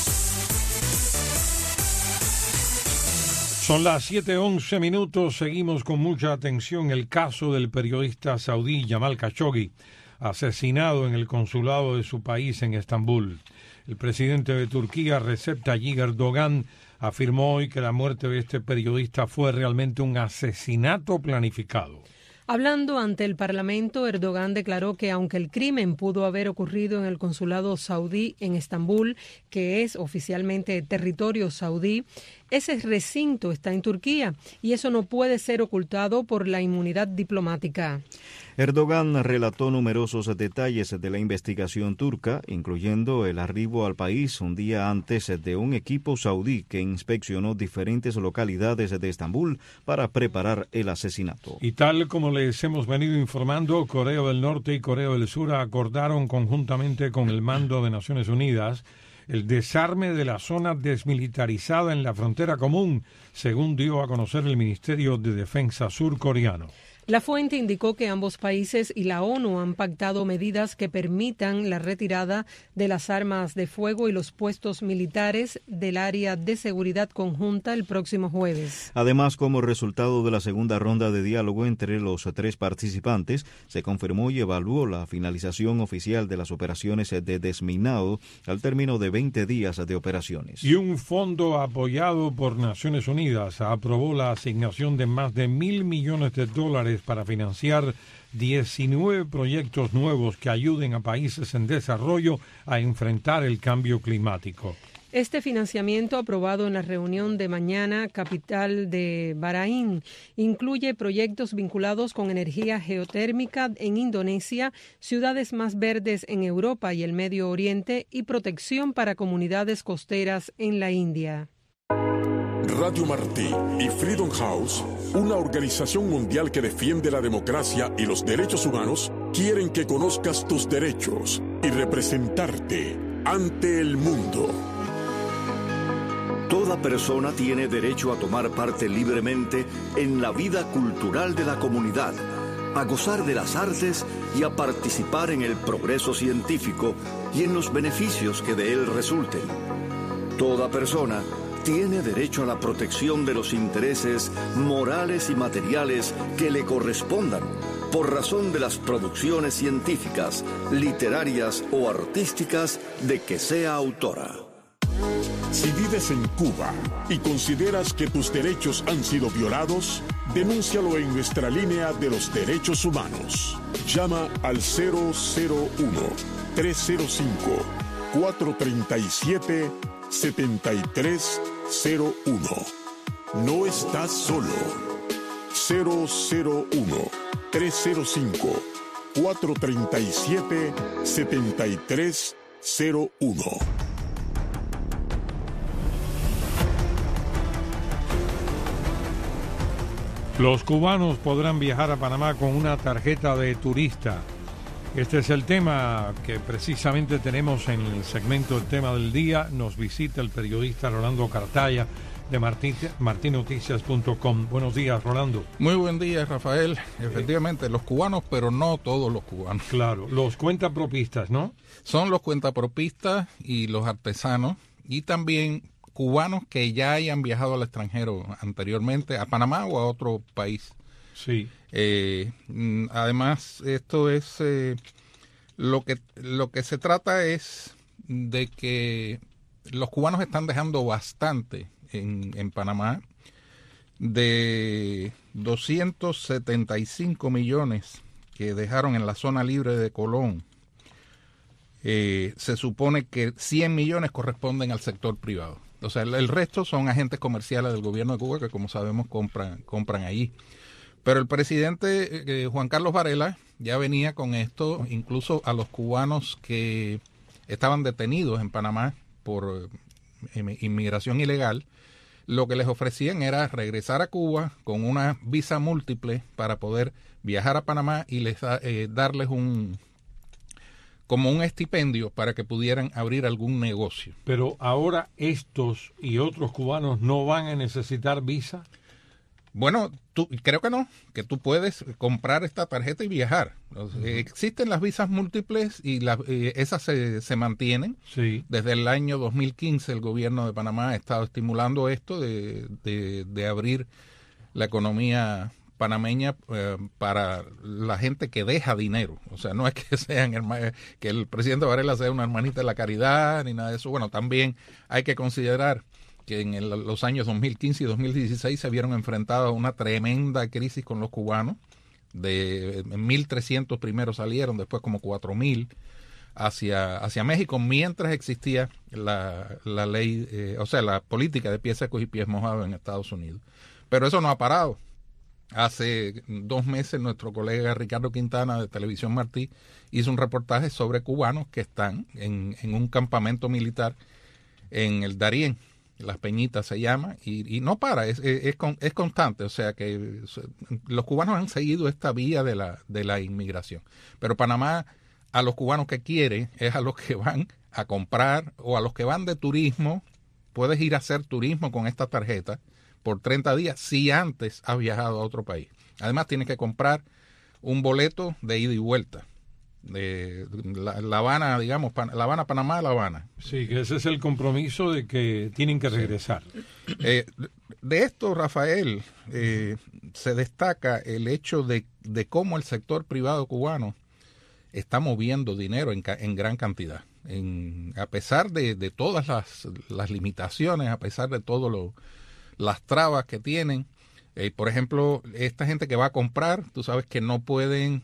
Son las 7:11. Seguimos con mucha atención el caso del periodista saudí Jamal Khashoggi, asesinado en el consulado de su país en Estambul. El presidente de Turquía, Recep Tayyip Erdogan, afirmó hoy que la muerte de este periodista fue realmente un asesinato planificado. Hablando ante el Parlamento, Erdogan declaró que aunque el crimen pudo haber ocurrido en el consulado saudí en Estambul, que es oficialmente territorio saudí, ese recinto está en Turquía y eso no puede ser ocultado por la inmunidad diplomática. Erdogan relató numerosos detalles de la investigación turca, incluyendo el arribo al país un día antes de un equipo saudí que inspeccionó diferentes localidades de Estambul para preparar el asesinato. Y tal como les hemos venido informando, Corea del Norte y Corea del Sur acordaron conjuntamente con el mando de Naciones Unidas el desarme de la zona desmilitarizada en la frontera común, según dio a conocer el Ministerio de Defensa surcoreano. La fuente indicó que ambos países y la ONU han pactado medidas que permitan la retirada de las armas de fuego y los puestos militares del área de seguridad conjunta el próximo jueves. Además, como resultado de la segunda ronda de diálogo entre los 3 participantes, se confirmó y evaluó la finalización oficial de las operaciones de desminado al término de 20 días de operaciones. Y un fondo apoyado por Naciones Unidas aprobó la asignación de más de $1,000 millones para financiar 19 proyectos nuevos que ayuden a países en desarrollo a enfrentar el cambio climático. Este financiamiento, aprobado en la reunión de mañana, capital de Bahrein, incluye proyectos vinculados con energía geotérmica en Indonesia, ciudades más verdes en Europa y el Medio Oriente y protección para comunidades costeras en la India. Radio Martí y Freedom House, una organización mundial que defiende la democracia y los derechos humanos, quieren que conozcas tus derechos y representarte ante el mundo. Toda persona tiene derecho a tomar parte libremente en la vida cultural de la comunidad, a gozar de las artes y a participar en el progreso científico y en los beneficios que de él resulten. Toda persona tiene derecho a la protección de los intereses morales y materiales que le correspondan por razón de las producciones científicas, literarias o artísticas de que sea autora. Si vives en Cuba y consideras que tus derechos han sido violados, denúncialo en nuestra línea de los derechos humanos. Llama al 001-305-437-7301. No estás solo. 001-305-437-7301. Los cubanos podrán viajar a Panamá con una tarjeta de turista. Este es el tema que precisamente tenemos en el segmento El Tema del Día. Nos visita el periodista Rolando Cartaya de martinoticias.com. Buenos días, Rolando. Muy buen día, Rafael. Efectivamente, los cubanos, pero no todos los cubanos. Claro, los cuentapropistas, ¿no? Son los cuentapropistas y los artesanos, y también cubanos que ya hayan viajado al extranjero anteriormente, a Panamá o a otro país. Sí. Además, esto es lo que se trata es de que los cubanos están dejando bastante en Panamá. De 275 millones que dejaron en la zona libre de Colón, se supone que 100 millones corresponden al sector privado. O sea, el resto son agentes comerciales del gobierno de Cuba que, como sabemos, compran allí. Pero el presidente Juan Carlos Varela ya venía con esto, incluso a los cubanos que estaban detenidos en Panamá por inmigración ilegal, lo que les ofrecían era regresar a Cuba con una visa múltiple para poder viajar a Panamá y darles como un estipendio para que pudieran abrir algún negocio. Pero ahora estos y otros cubanos no van a necesitar visa. Bueno, creo que no, que tú puedes comprar esta tarjeta y viajar. Existen las visas múltiples y esas se mantienen. Sí. Desde el año 2015 el gobierno de Panamá ha estado estimulando esto de abrir la economía panameña para la gente que deja dinero. O sea, no es que que el presidente Varela sea una hermanita de la caridad ni nada de eso. Bueno, también hay que considerar que en los años 2015 y 2016 se vieron enfrentados a una tremenda crisis con los cubanos. De 1.300 primero salieron, después como 4.000 hacia México, mientras existía la ley, o sea, la política de pies secos y pies mojados en Estados Unidos. Pero eso no ha parado. Hace 2 meses nuestro colega Ricardo Quintana de Televisión Martí hizo un reportaje sobre cubanos que están en un campamento militar en el Darién. Las Peñitas se llama, y no para, es constante. O sea que los cubanos han seguido esta vía de la inmigración. Pero Panamá, a los cubanos que quiere, es a los que van a comprar o a los que van de turismo. Puedes ir a hacer turismo con esta tarjeta por 30 días si antes has viajado a otro país. Además tienes que comprar un boleto de ida y vuelta. De La Habana, digamos, La Habana, Panamá, La Habana. Sí, que ese es el compromiso de que tienen que regresar. De esto, Rafael, se destaca el hecho de cómo el sector privado cubano está moviendo dinero en gran cantidad. A pesar de todas las limitaciones, a pesar de todas las trabas que tienen. Por ejemplo, esta gente que va a comprar, tú sabes que no pueden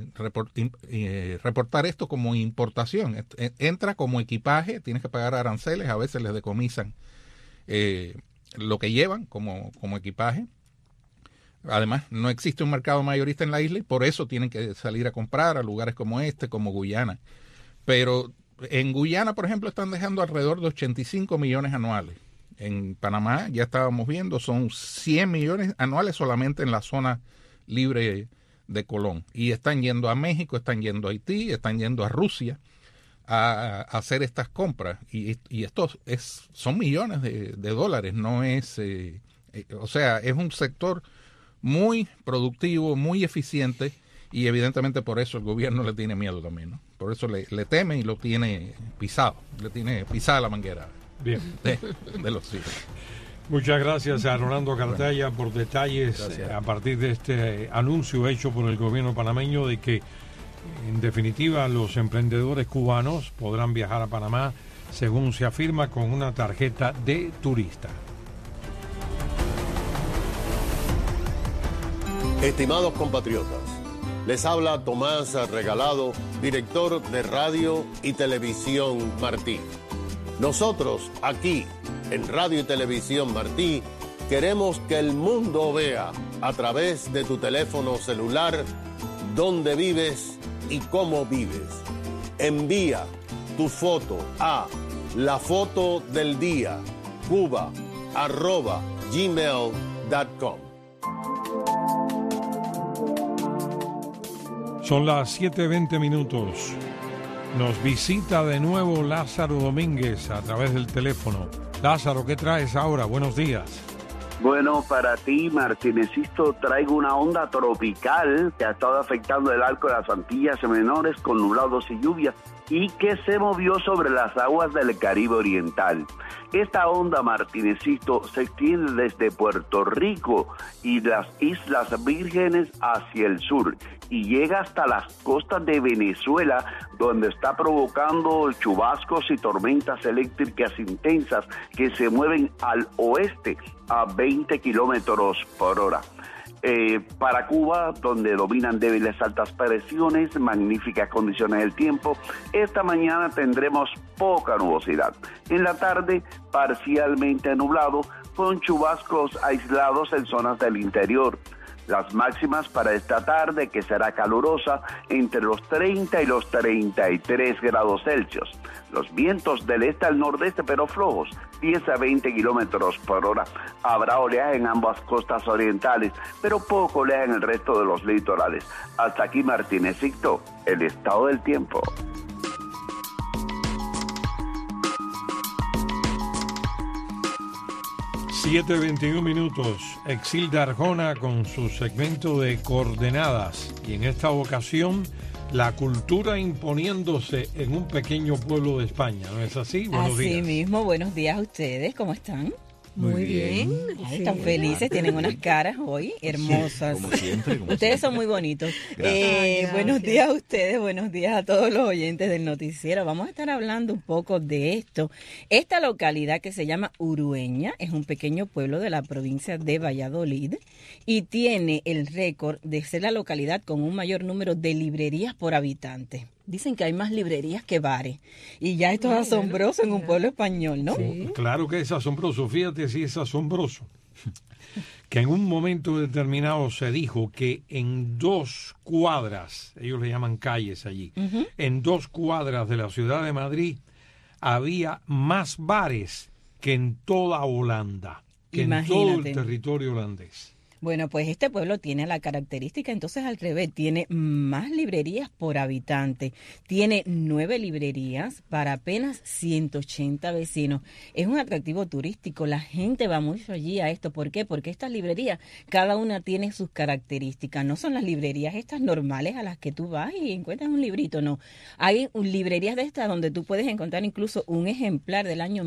reportar esto como importación. Entra como equipaje, tienes que pagar aranceles, a veces les decomisan lo que llevan como equipaje. Además, no existe un mercado mayorista en la isla y por eso tienen que salir a comprar a lugares como como Guyana. Pero en Guyana, por ejemplo, están dejando alrededor de 85 millones anuales. En Panamá, ya estábamos viendo, son 100 millones anuales solamente en la zona libre de Colón. Y están yendo a México, están yendo a Haití, están yendo a Rusia a hacer estas compras. Y estos son millones de dólares, no es... o sea, es un sector muy productivo, muy eficiente, y evidentemente por eso el gobierno le tiene miedo también, ¿no? Por eso le teme y lo tiene pisado, le tiene pisada la manguera. Bien. De los hijos. Muchas gracias a Rolando Cartaya por detalles a partir de este anuncio hecho por el gobierno panameño de que, en definitiva, los emprendedores cubanos podrán viajar a Panamá, según se afirma, con una tarjeta de turista. Estimados compatriotas, les habla Tomás Regalado, director de Radio y Televisión Martí. Nosotros, aquí, en Radio y Televisión Martí, queremos que el mundo vea, a través de tu teléfono celular, dónde vives y cómo vives. Envía tu foto a lafotodeldia@gmail.com. Son las 7:20 minutos. Nos visita de nuevo Lázaro Domínguez a través del teléfono. Lázaro, ¿qué traes ahora? Buenos días. Bueno, para ti, Martinezito, traigo una onda tropical que ha estado afectando el arco de las Antillas Menores con nublados y lluvias y que se movió sobre las aguas del Caribe Oriental. Esta onda, Martinezito, se extiende desde Puerto Rico y las Islas Vírgenes hacia el sur y llega hasta las costas de Venezuela, donde está provocando chubascos y tormentas eléctricas intensas que se mueven al oeste a 20 kilómetros por hora. Para Cuba, donde dominan débiles altas presiones, magníficas condiciones del tiempo, esta mañana tendremos poca nubosidad. En la tarde, parcialmente nublado, con chubascos aislados en zonas del interior. Las máximas para esta tarde, que será calurosa, entre los 30 y los 33 grados Celsius. Los vientos del este al nordeste, pero flojos, 10 a 20 kilómetros por hora. Habrá oleaje en ambas costas orientales, pero poco oleaje en el resto de los litorales. Hasta aquí, Martinezito, el estado del tiempo. $7:21. Exilda Arjona con su segmento de coordenadas. Y en esta ocasión, la cultura imponiéndose en un pequeño pueblo de España. ¿No es así? Buenos días. Así mismo, buenos días a ustedes. ¿Cómo están? Muy bien. Ay, están felices, tienen unas caras hoy hermosas. Como siempre. Ustedes son muy bonitos. Gracias. Buenos días a ustedes, buenos días a todos los oyentes del noticiero. Vamos a estar hablando un poco de esto. Esta localidad que se llama Urueña es un pequeño pueblo de la provincia de Valladolid y tiene el récord de ser la localidad con un mayor número de librerías por habitante. Dicen que hay más librerías que bares. Y ya esto es asombroso en un pueblo español, ¿no? Sí. Claro que es asombroso. Fíjate si es asombroso. Que en un momento determinado se dijo que en 2 cuadras, ellos le llaman calles allí, en 2 cuadras de la ciudad de Madrid había más bares que en toda Holanda, que Imagínate. en todo el territorio holandés. Bueno, pues este pueblo tiene la característica, entonces al revés, tiene más librerías por habitante. Tiene 9 librerías para apenas 180 vecinos. Es un atractivo turístico, la gente va mucho allí a esto. ¿Por qué? Porque estas librerías, cada una tiene sus características. No son las librerías estas normales a las que tú vas y encuentras un librito, no. Hay librerías de estas donde tú puedes encontrar incluso un ejemplar del año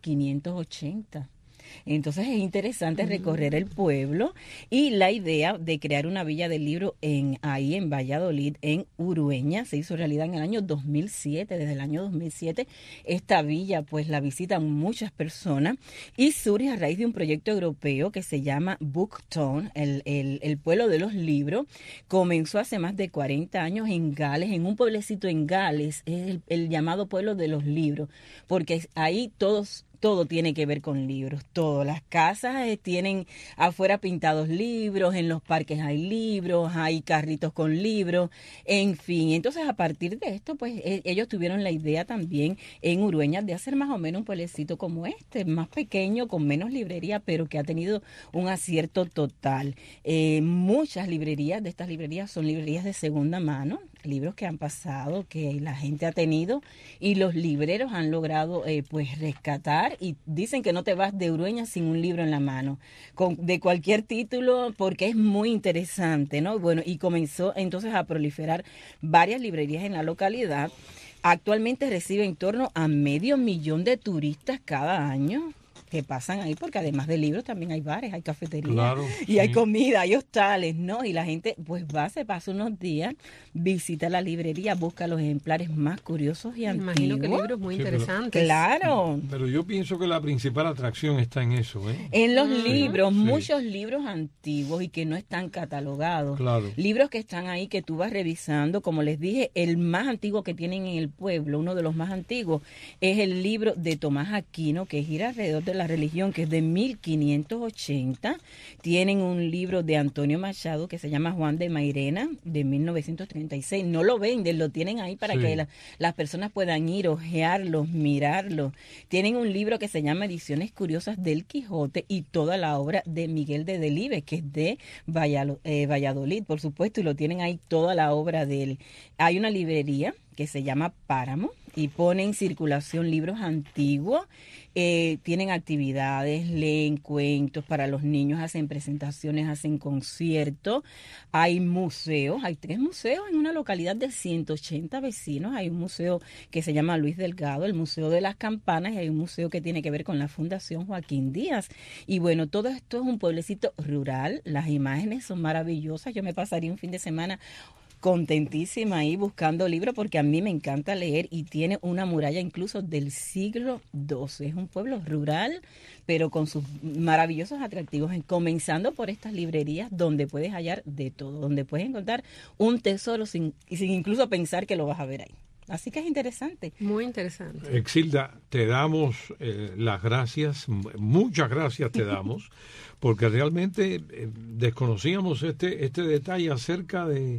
1580. Entonces es interesante recorrer el pueblo y la idea de crear una villa del libro ahí en Valladolid, en Urueña, se hizo realidad en el año 2007. Desde el año 2007 esta villa pues la visitan muchas personas y surge a raíz de un proyecto europeo que se llama Booktown, el pueblo de los libros. Comenzó hace más de 40 años en Gales, en un pueblecito en Gales, es el llamado pueblo de los libros, porque ahí todo tiene que ver con libros, todo. Las casas tienen afuera pintados libros, en los parques hay libros, hay carritos con libros, en fin. Entonces, a partir de esto, pues ellos tuvieron la idea también en Urueña de hacer más o menos un pueblecito como este, más pequeño, con menos librería, pero que ha tenido un acierto total. Muchas librerías de estas librerías son librerías de segunda mano, libros que han pasado, que la gente ha tenido y los libreros han logrado pues rescatar, y dicen que no te vas de Urueña sin un libro en la mano, de cualquier título, porque es muy interesante, ¿no? Bueno, y comenzó entonces a proliferar varias librerías en la localidad. Actualmente recibe en torno a 500,000 de turistas cada año que pasan ahí, porque además de libros también hay bares, hay cafeterías, claro, y sí, hay comida, hay hostales, ¿no? Y la gente pues se pasa unos días, visita la librería, busca los ejemplares más curiosos y antiguos. Imagino que libros muy interesantes. Claro. Pero yo pienso que la principal atracción está en eso, ¿eh? En los libros, muchos libros antiguos y que no están catalogados. Claro. Libros que están ahí que tú vas revisando, como les dije, el más antiguo que tienen en el pueblo, uno de los más antiguos, es el libro de Tomás Aquino, que gira alrededor de la religión, que es de 1580. Tienen un libro de Antonio Machado que se llama Juan de Mairena, de 1936. No lo venden, lo tienen ahí para que las personas puedan ir, hojearlo, mirarlo. Tienen un libro que se llama Ediciones Curiosas del Quijote y toda la obra de Miguel de Delibes, que es de Valladolid, por supuesto, y lo tienen ahí toda la obra de él. Hay una librería que se llama Páramo y pone en circulación libros antiguos. Tienen actividades, leen cuentos para los niños, hacen presentaciones, hacen conciertos. Hay museos, hay 3 museos en una localidad de 180 vecinos. Hay un museo que se llama Luis Delgado, el Museo de las Campanas, y hay un museo que tiene que ver con la Fundación Joaquín Díaz. Y bueno, todo esto es un pueblecito rural, las imágenes son maravillosas. Yo me pasaría un fin de semana contentísima ahí buscando libros, porque a mí me encanta leer, y tiene una muralla incluso del siglo XII. Es un pueblo rural, pero con sus maravillosos atractivos, comenzando por estas librerías donde puedes hallar de todo, donde puedes encontrar un tesoro sin incluso pensar que lo vas a ver ahí. Así que es interesante. Muy interesante. Exilda, te damos las gracias, muchas gracias te damos, porque realmente desconocíamos este detalle acerca de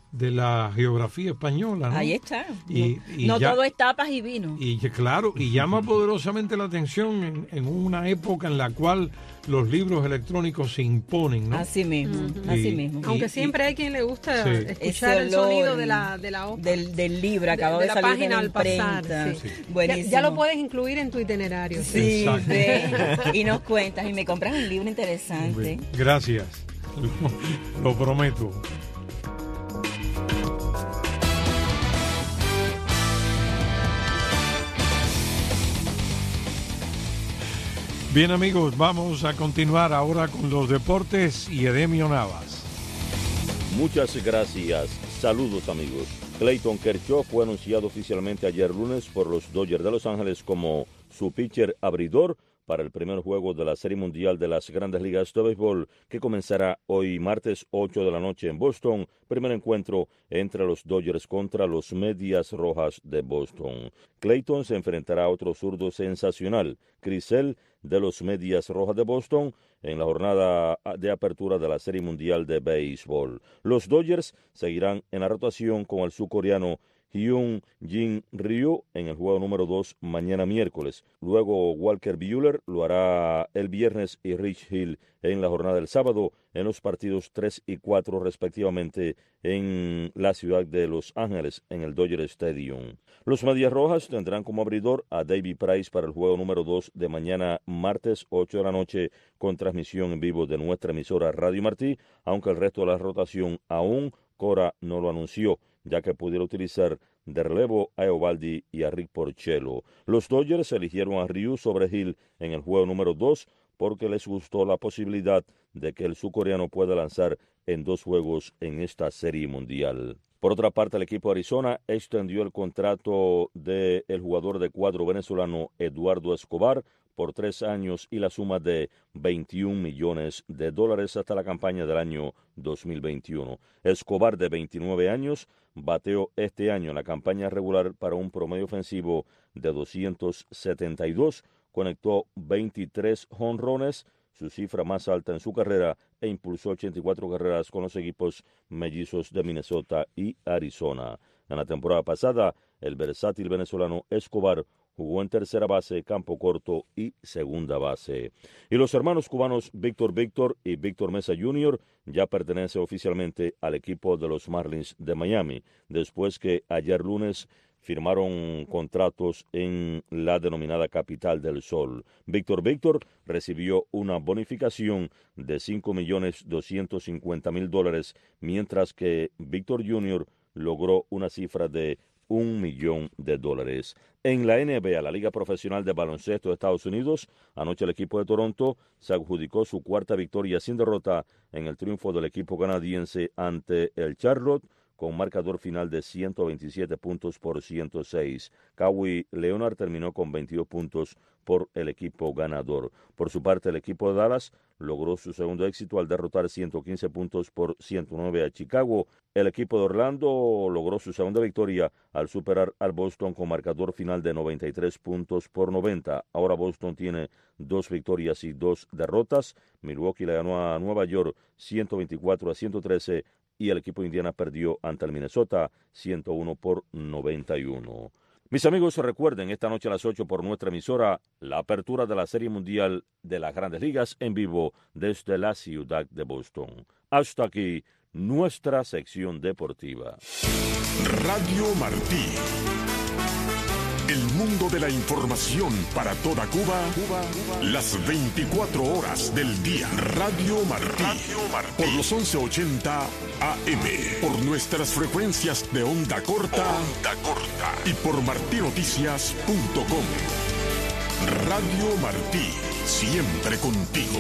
la geografía española, ¿no? Ahí está. Y no ya, todo es tapas y vino. Y claro, y llama poderosamente la atención en una época en la cual los libros electrónicos se imponen, ¿no? Así mismo, así mismo. Aunque siempre hay quien le gusta escuchar el sonido de la hoja. Del libro, acabó de salir página de la imprenta. al pasar. Sí. Buenísimo. Ya lo puedes incluir en tu itinerario. Sí, y nos cuentas, y me compras un libro interesante. Gracias, lo prometo. Bien, amigos, vamos a continuar ahora con los deportes y Edemio Navas. Muchas gracias. Saludos, amigos. Clayton Kershaw fue anunciado oficialmente ayer lunes por los Dodgers de Los Ángeles como su pitcher abridor para el primer juego de la Serie Mundial de las Grandes Ligas de Béisbol, que comenzará hoy martes 8 de la noche en Boston, primer encuentro entre los Dodgers contra los Medias Rojas de Boston. Clayton se enfrentará a otro zurdo sensacional, Chris Sale, de los Medias Rojas de Boston, en la jornada de apertura de la Serie Mundial de Béisbol. Los Dodgers seguirán en la rotación con el surcoreano Hyun Jin Ryu en el juego número 2 mañana miércoles. Luego Walker Buehler lo hará el viernes y Rich Hill en la jornada del sábado en los partidos 3 y 4 respectivamente en la ciudad de Los Ángeles en el Dodger Stadium. Los Medias Rojas tendrán como abridor a David Price para el juego número 2 de mañana martes 8 de la noche con transmisión en vivo de nuestra emisora Radio Martí, aunque el resto de la rotación aún Cora no lo anunció, ya que pudiera utilizar de relevo a Eovaldi y a Rick Porcello. Los Dodgers eligieron a Ryu sobre Hill en el juego número 2 porque les gustó la posibilidad de que el surcoreano pueda lanzar en 2 juegos en esta Serie Mundial. Por otra parte, el equipo de Arizona extendió el contrato del jugador de cuadro venezolano Eduardo Escobar por 3 años y la suma de $21 millones hasta la campaña del año 2021. Escobar, de 29 años, bateó este año en la campaña regular para un promedio ofensivo de 272, conectó 23 jonrones, su cifra más alta en su carrera, e impulsó 84 carreras con los equipos mellizos de Minnesota y Arizona. En la temporada pasada, el versátil venezolano Escobar jugó en tercera base, campo corto y segunda base. Y los hermanos cubanos Víctor y Víctor Mesa Jr. ya pertenecen oficialmente al equipo de los Marlins de Miami, después que ayer lunes firmaron contratos en la denominada Capital del Sol. Víctor recibió una bonificación de $5.250.000, mientras que Víctor Jr. logró una cifra de $1 millón. En la NBA, la Liga Profesional de Baloncesto de Estados Unidos, anoche el equipo de Toronto se adjudicó su cuarta victoria sin derrota en el triunfo del equipo canadiense ante el Charlotte, con marcador final de 127 puntos por 106. Kawhi Leonard terminó con 22 puntos por el equipo ganador. Por su parte, el equipo de Dallas logró su segundo éxito al derrotar 115 puntos por 109 a Chicago. El equipo de Orlando logró su segunda victoria al superar al Boston con marcador final de 93 puntos por 90. Ahora Boston tiene 2 victorias y 2 derrotas. Milwaukee le ganó a Nueva York 124 a 113. Y el equipo de Indiana perdió ante el Minnesota 101 por 91. Mis amigos, recuerden esta noche a las 8 por nuestra emisora la apertura de la Serie Mundial de las Grandes Ligas en vivo desde la ciudad de Boston. Hasta aquí nuestra sección deportiva. Radio Martí. El mundo de la información para toda Cuba, las 24 horas del día. Radio Martí. Por los 1180 AM. Por nuestras frecuencias de onda corta. Y por martinoticias.com. Radio Martí. Siempre contigo.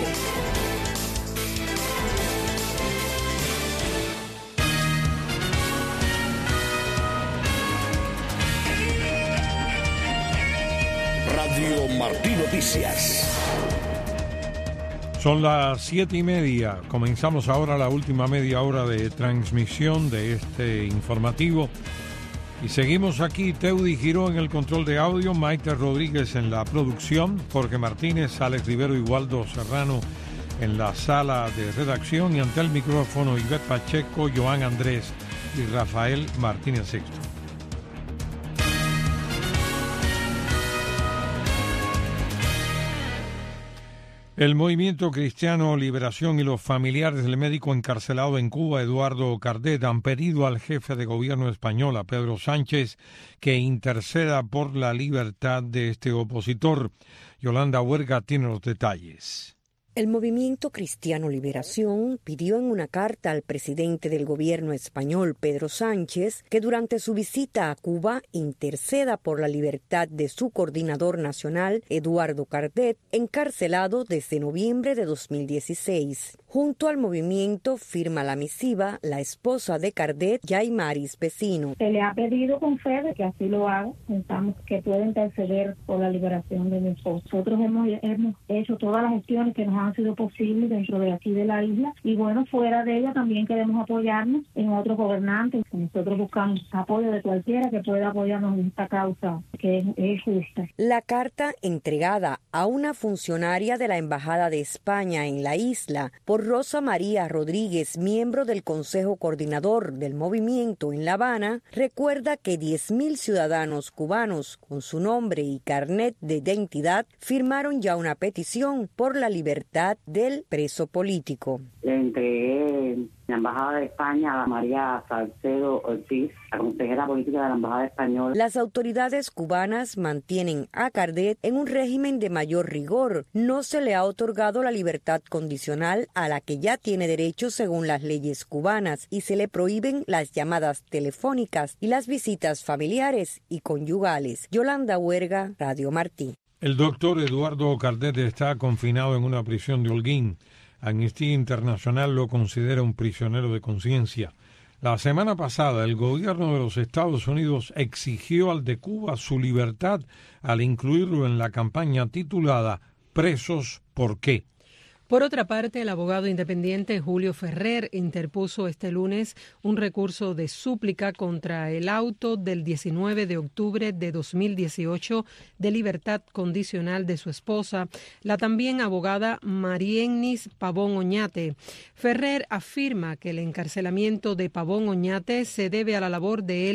Radio Martí Noticias. Son las 7:30. Comenzamos ahora la última media hora de transmisión de este informativo. Y seguimos aquí, Teudi Giró en el control de audio, Maite Rodríguez en la producción, Jorge Martínez, Alex Rivero y Waldo Serrano en la sala de redacción, y ante el micrófono Ivette Pacheco, Joan Andrés y Rafael Martínez Sexto. El Movimiento Cristiano Liberación y los familiares del médico encarcelado en Cuba, Eduardo Cardet, han pedido al jefe de gobierno español, a Pedro Sánchez, que interceda por la libertad de este opositor. Yolanda Huerga tiene los detalles. El Movimiento Cristiano Liberación pidió en una carta al presidente del gobierno español, Pedro Sánchez, que durante su visita a Cuba interceda por la libertad de su coordinador nacional, Eduardo Cardet, encarcelado desde noviembre de 2016. Junto al movimiento firma la misiva la esposa de Cardet, Yaimaris Vecino. Se le ha pedido con fe de que así lo haga. Pensamos que puede interceder por la liberación de mi esposo. Nosotros hemos hecho todas las gestiones que nos han sido posibles dentro de aquí de la isla, y bueno, fuera de ella también queremos apoyarnos en otros gobernantes. Nosotros buscamos apoyo de cualquiera que pueda apoyarnos en esta causa que es justa. La carta entregada a una funcionaria de la Embajada de España en la isla por Rosa María Rodríguez, miembro del Consejo Coordinador del Movimiento en La Habana, recuerda que 10.000 ciudadanos cubanos con su nombre y carnet de identidad firmaron ya una petición por la libertad del preso político. Le entregué la Embajada de España a María Salcedo Ortiz, la consejera política de la Embajada Española. Las autoridades cubanas mantienen a Cardet en un régimen de mayor rigor. No se le ha otorgado la libertad condicional a la que ya tiene derecho según las leyes cubanas, y se le prohíben las llamadas telefónicas y las visitas familiares y conyugales. Yolanda Huerga, Radio Martí. El doctor Eduardo Cardet está confinado en una prisión de Holguín. Amnistía Internacional lo considera un prisionero de conciencia. La semana pasada, el gobierno de los Estados Unidos exigió al de Cuba su libertad al incluirlo en la campaña titulada «Presos, ¿por qué?». Por otra parte, el abogado independiente Julio Ferrer interpuso este lunes un recurso de súplica contra el auto del 19 de octubre de 2018 de libertad condicional de su esposa, la también abogada Mariennis Pavón Oñate. Ferrer afirma que el encarcelamiento de Pavón Oñate se debe a la labor de él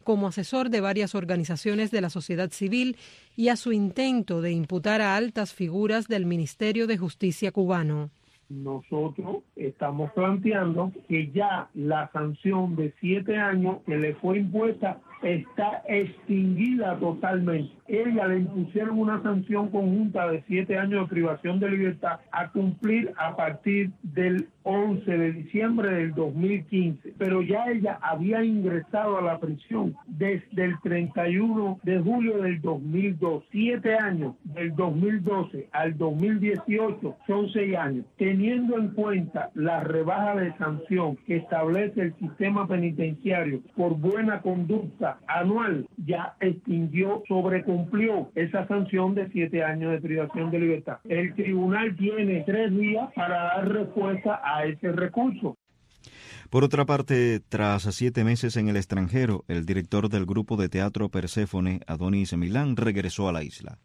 como asesor de varias organizaciones de la sociedad civil y a su intento de imputar a altas figuras del Ministerio de Justicia cubano. Nosotros estamos planteando que ya la sanción de 7 años que le fue impuesta está extinguida totalmente. Ella le impusieron una sanción conjunta de 7 años de privación de libertad a cumplir a partir del 11 de diciembre del 2015, pero ya ella había ingresado a la prisión desde el 31 de julio del 2002. 7 años del 2012 al 2018 son 6 años. Teniendo en cuenta la rebaja de sanción que establece el sistema penitenciario por buena conducta anual, ya extinguió, sobrecumplió esa sanción de 7 años de privación de libertad. El tribunal tiene 3 días para dar respuesta a ese recurso. Por otra parte, tras 7 meses en el extranjero, el director del grupo de teatro Perséfone, Adonis Milán, regresó a la isla.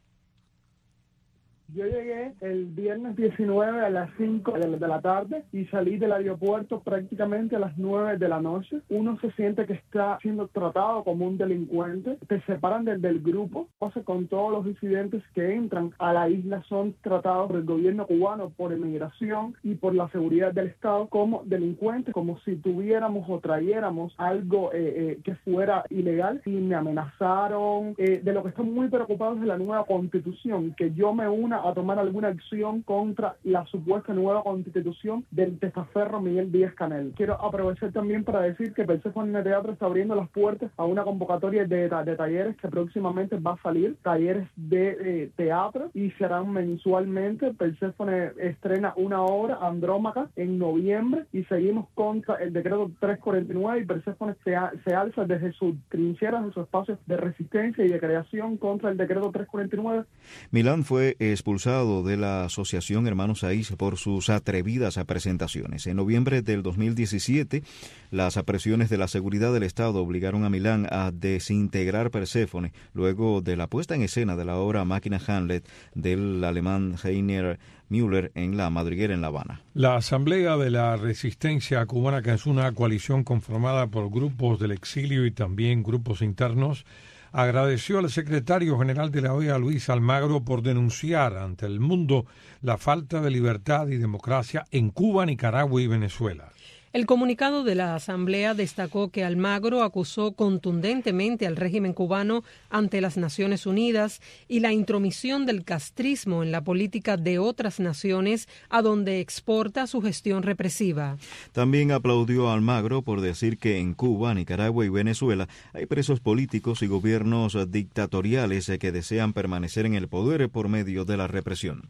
Yo llegué el viernes 19 a las 5 de la tarde y salí del aeropuerto prácticamente a las 9 de la noche. Uno se siente que está siendo tratado como un delincuente. Te separan del grupo. O sea, con todos los disidentes que entran a la isla son tratados por el gobierno cubano, por inmigración y por la seguridad del Estado como delincuentes, como si tuviéramos o trayéramos algo que fuera ilegal. Y me amenazaron. De lo que están muy preocupados de la nueva constitución, que yo me una a tomar alguna acción contra la supuesta nueva constitución del testaferro Miguel Díaz-Canel. Quiero aprovechar también para decir que Perséfone Teatro está abriendo las puertas a una convocatoria de talleres que próximamente va a salir, talleres de teatro, y serán mensualmente. Perséfone estrena una obra, Andrómaca, en noviembre, y seguimos contra el decreto 349, y Perséfone se alza desde sus trincheras, de sus espacios de resistencia y de creación contra el decreto 349. Milán fue expulsado de la Asociación Hermanos Saiz por sus atrevidas presentaciones. En noviembre del 2017, las presiones de la seguridad del Estado obligaron a Milán a desintegrar Perséfone luego de la puesta en escena de la obra Máquina Hamlet del alemán Heiner Müller en La Madriguera, en La Habana. La Asamblea de la Resistencia Cubana, que es una coalición conformada por grupos del exilio y también grupos internos, agradeció al secretario general de la OEA, Luis Almagro, por denunciar ante el mundo la falta de libertad y democracia en Cuba, Nicaragua y Venezuela. El comunicado de la Asamblea destacó que Almagro acusó contundentemente al régimen cubano ante las Naciones Unidas y la intromisión del castrismo en la política de otras naciones a donde exporta su gestión represiva. También aplaudió a Almagro por decir que en Cuba, Nicaragua y Venezuela hay presos políticos y gobiernos dictatoriales que desean permanecer en el poder por medio de la represión.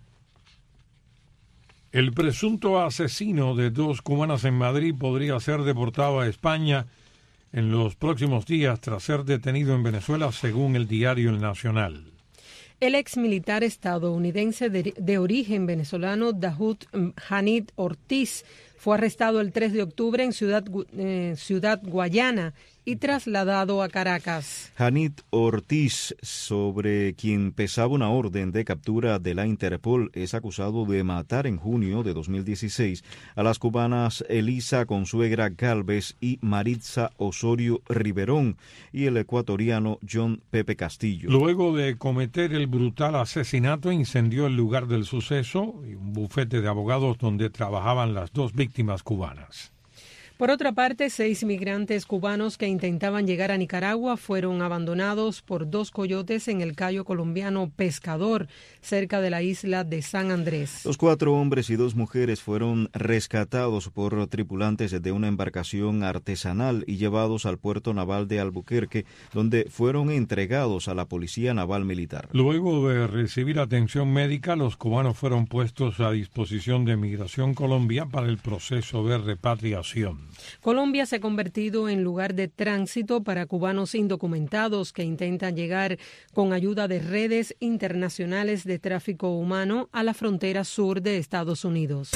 El presunto asesino de 2 cubanas en Madrid podría ser deportado a España en los próximos días tras ser detenido en Venezuela, según el diario El Nacional. El ex militar estadounidense de origen venezolano Dahoud Hanid Ortiz fue arrestado el 3 de octubre en Ciudad Guayana y trasladado a Caracas. Hanid Ortiz, sobre quien pesaba una orden de captura de la Interpol, es acusado de matar en junio de 2016 a las cubanas Elisa Consuegra Gálvez y Maritza Osorio Riverón y el ecuatoriano John Pepe Castillo. Luego de cometer el brutal asesinato, incendió el lugar del suceso y un bufete de abogados donde trabajaban las 2 víctimas cubanas. Por otra parte, 6 migrantes cubanos que intentaban llegar a Nicaragua fueron abandonados por 2 coyotes en el cayo colombiano Pescador, cerca de la isla de San Andrés. Los 4 hombres y 2 mujeres fueron rescatados por tripulantes de una embarcación artesanal y llevados al puerto naval de Albuquerque, donde fueron entregados a la Policía Naval Militar. Luego de recibir atención médica, los cubanos fueron puestos a disposición de Migración Colombia para el proceso de repatriación. Colombia se ha convertido en lugar de tránsito para cubanos indocumentados que intentan llegar con ayuda de redes internacionales de tráfico humano a la frontera sur de Estados Unidos.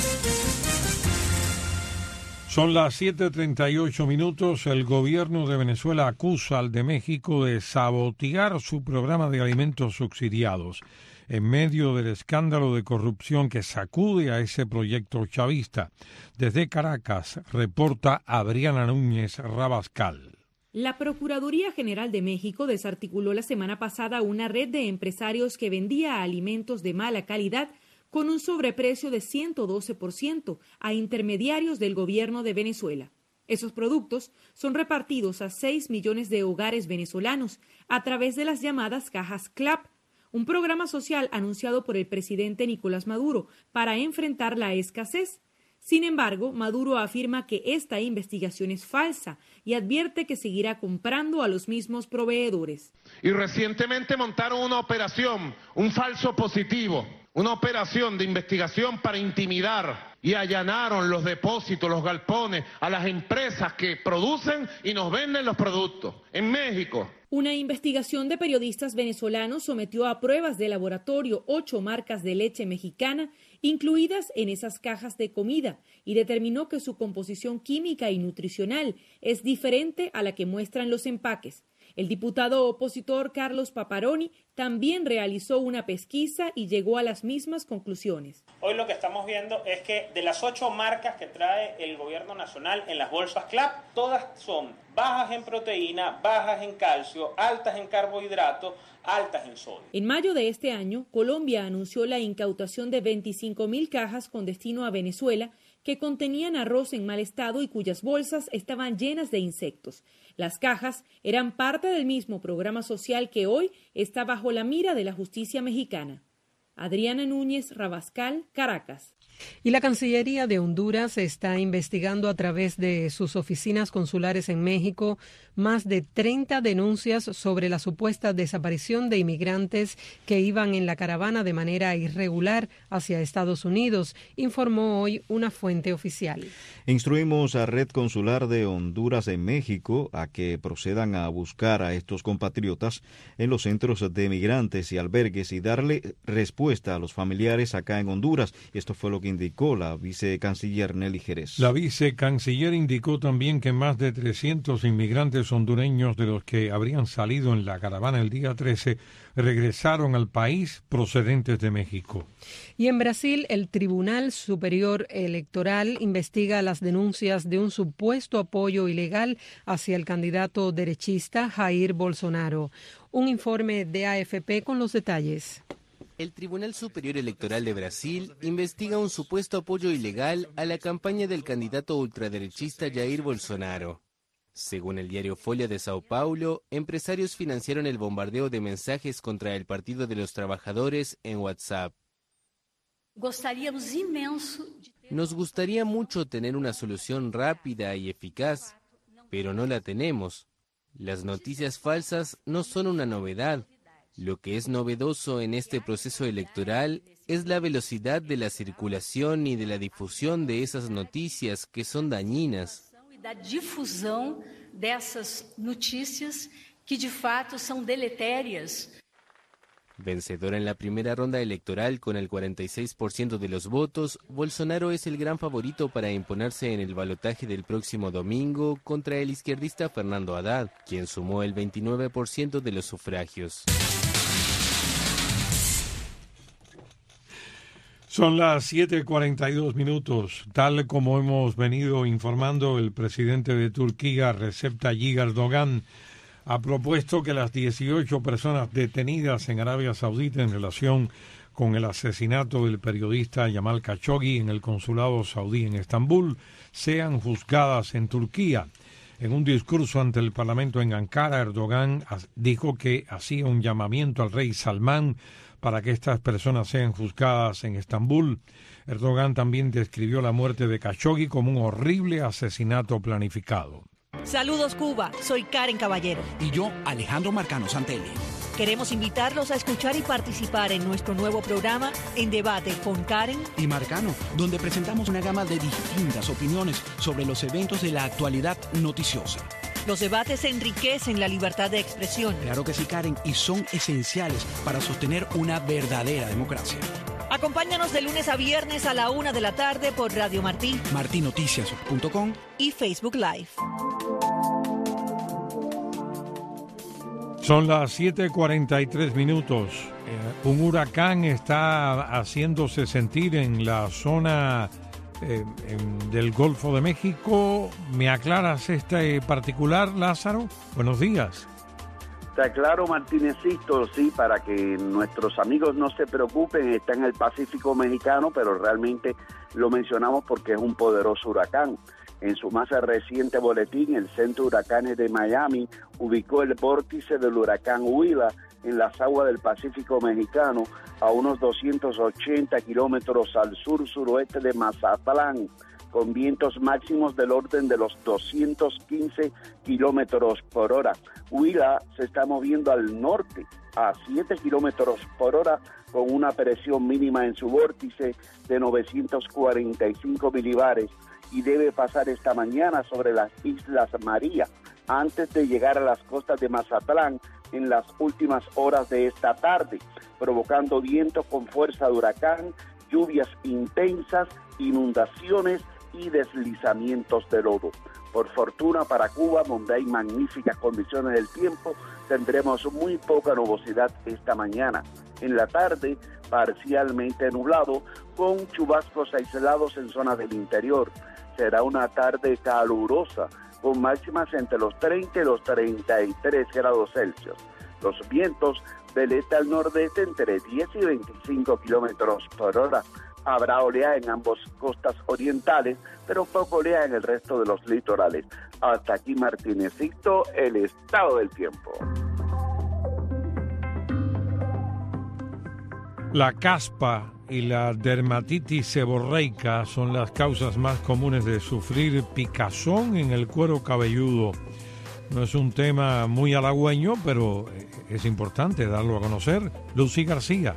Son las 7:38 minutos. El gobierno de Venezuela acusa al de México de sabotear su programa de alimentos subsidiados en medio del escándalo de corrupción que sacude a ese proyecto chavista. Desde Caracas, reporta Adriana Núñez Rabascal. La Procuraduría General de México desarticuló la semana pasada una red de empresarios que vendía alimentos de mala calidad con un sobreprecio de 112% a intermediarios del gobierno de Venezuela. Esos productos son repartidos a 6 millones de hogares venezolanos a través de las llamadas cajas CLAP, un programa social anunciado por el presidente Nicolás Maduro para enfrentar la escasez. Sin embargo, Maduro afirma que esta investigación es falsa y advierte que seguirá comprando a los mismos proveedores. Y recientemente montaron una operación, un falso positivo, una operación de investigación para intimidar y allanaron los depósitos, los galpones a las empresas que producen y nos venden los productos en México. Una investigación de periodistas venezolanos sometió a pruebas de laboratorio 8 marcas de leche mexicana incluidas en esas cajas de comida y determinó que su composición química y nutricional es diferente a la que muestran los empaques. El diputado opositor Carlos Paparoni también realizó una pesquisa y llegó a las mismas conclusiones. Hoy lo que estamos viendo es que de las 8 marcas que trae el gobierno nacional en las bolsas CLAP, todas son bajas en proteína, bajas en calcio, altas en carbohidratos, altas en sodio. En mayo de este año, Colombia anunció la incautación de 25.000 cajas con destino a Venezuela que contenían arroz en mal estado y cuyas bolsas estaban llenas de insectos. Las cajas eran parte del mismo programa social que hoy está bajo la mira de la justicia mexicana. Adriana Núñez Rabascal, Caracas. Y la Cancillería de Honduras está investigando a través de sus oficinas consulares en México más de 30 denuncias sobre la supuesta desaparición de inmigrantes que iban en la caravana de manera irregular hacia Estados Unidos, informó hoy una fuente oficial. Instruimos a Red Consular de Honduras en México a que procedan a buscar a estos compatriotas en los centros de migrantes y albergues y darle respuesta a los familiares acá en Honduras. Esto fue lo que indicó la vicecanciller Nelly Jerez. La vicecanciller indicó también que más de 300 inmigrantes hondureños de los que habrían salido en la caravana el día 13 regresaron al país procedentes de México. Y en Brasil, el Tribunal Superior Electoral investiga las denuncias de un supuesto apoyo ilegal hacia el candidato derechista Jair Bolsonaro. Un informe de AFP con los detalles. El Tribunal Superior Electoral de Brasil investiga un supuesto apoyo ilegal a la campaña del candidato ultraderechista Jair Bolsonaro. Según el diario Folha de Sao Paulo, empresarios financiaron el bombardeo de mensajes contra el Partido de los Trabajadores en WhatsApp. Nos gustaría mucho tener una solución rápida y eficaz, pero no la tenemos. Las noticias falsas no son una novedad. Lo que es novedoso en este proceso electoral es la velocidad de la circulación y de la difusión de esas noticias que son dañinas. Da difusão dessas notícias que de fato são deletérias. Vencedor en la primera ronda electoral con el 46% de los votos, Bolsonaro es el gran favorito para imponerse en el balotaje del próximo domingo contra el izquierdista Fernando Haddad, quien sumó el 29% de los sufragios. Son las 7:42. Tal como hemos venido informando, el presidente de Turquía, Recep Tayyip Erdogan, ha propuesto que las 18 personas detenidas en Arabia Saudita en relación con el asesinato del periodista Jamal Khashoggi en el consulado saudí en Estambul sean juzgadas en Turquía. En un discurso ante el Parlamento en Ankara, Erdogan dijo que hacía un llamamiento al rey Salmán para que estas personas sean juzgadas en Estambul. Erdogan también describió la muerte de Khashoggi como un horrible asesinato planificado. Saludos Cuba, soy Karen Caballero. Y yo, Alejandro Marcano Santelli. Queremos invitarlos a escuchar y participar en nuestro nuevo programa En Debate con Karen y Marcano, donde presentamos una gama de distintas opiniones sobre los eventos de la actualidad noticiosa. Los debates enriquecen la libertad de expresión. Claro que sí, Karen, y son esenciales para sostener una verdadera democracia. Acompáñanos de lunes a viernes a la 1 de la tarde por Radio Martí, martinoticias.com y Facebook Live. Son las 7:43. Un huracán está haciéndose sentir en la zona del Golfo de México. ¿Me aclaras este particular, Lázaro? Buenos días. Te aclaro, Martínezito, sí, para que nuestros amigos no se preocupen, está en el Pacífico mexicano, pero realmente lo mencionamos porque es un poderoso huracán. En su más reciente boletín, el Centro de Huracanes de Miami ubicó el vórtice del huracán Huila en las aguas del Pacífico mexicano a unos 280 kilómetros al sur-suroeste de Mazatlán, con vientos máximos del orden de los 215 kilómetros por hora. Huila se está moviendo al norte a 7 kilómetros por hora con una presión mínima en su vórtice de 945 milibares y debe pasar esta mañana sobre las Islas María antes de llegar a las costas de Mazatlán en las últimas horas de esta tarde, provocando vientos con fuerza de huracán, lluvias intensas, inundaciones y deslizamientos de lodo. Por fortuna para Cuba, donde hay magníficas condiciones del tiempo, tendremos muy poca nubosidad esta mañana. En la tarde, parcialmente nublado, con chubascos aislados en zonas del interior. Será una tarde calurosa, con máximas entre los 30 y los 33 grados Celsius. Los vientos del este al nordeste entre 10 y 25 kilómetros por hora. Habrá oleaje en ambas costas orientales, pero poco oleaje en el resto de los litorales. Hasta aquí, Martínezito, el estado del tiempo. La caspa y la dermatitis seborreica son las causas más comunes de sufrir picazón en el cuero cabelludo. No es un tema muy halagüeño, pero es importante darlo a conocer. Lucy García.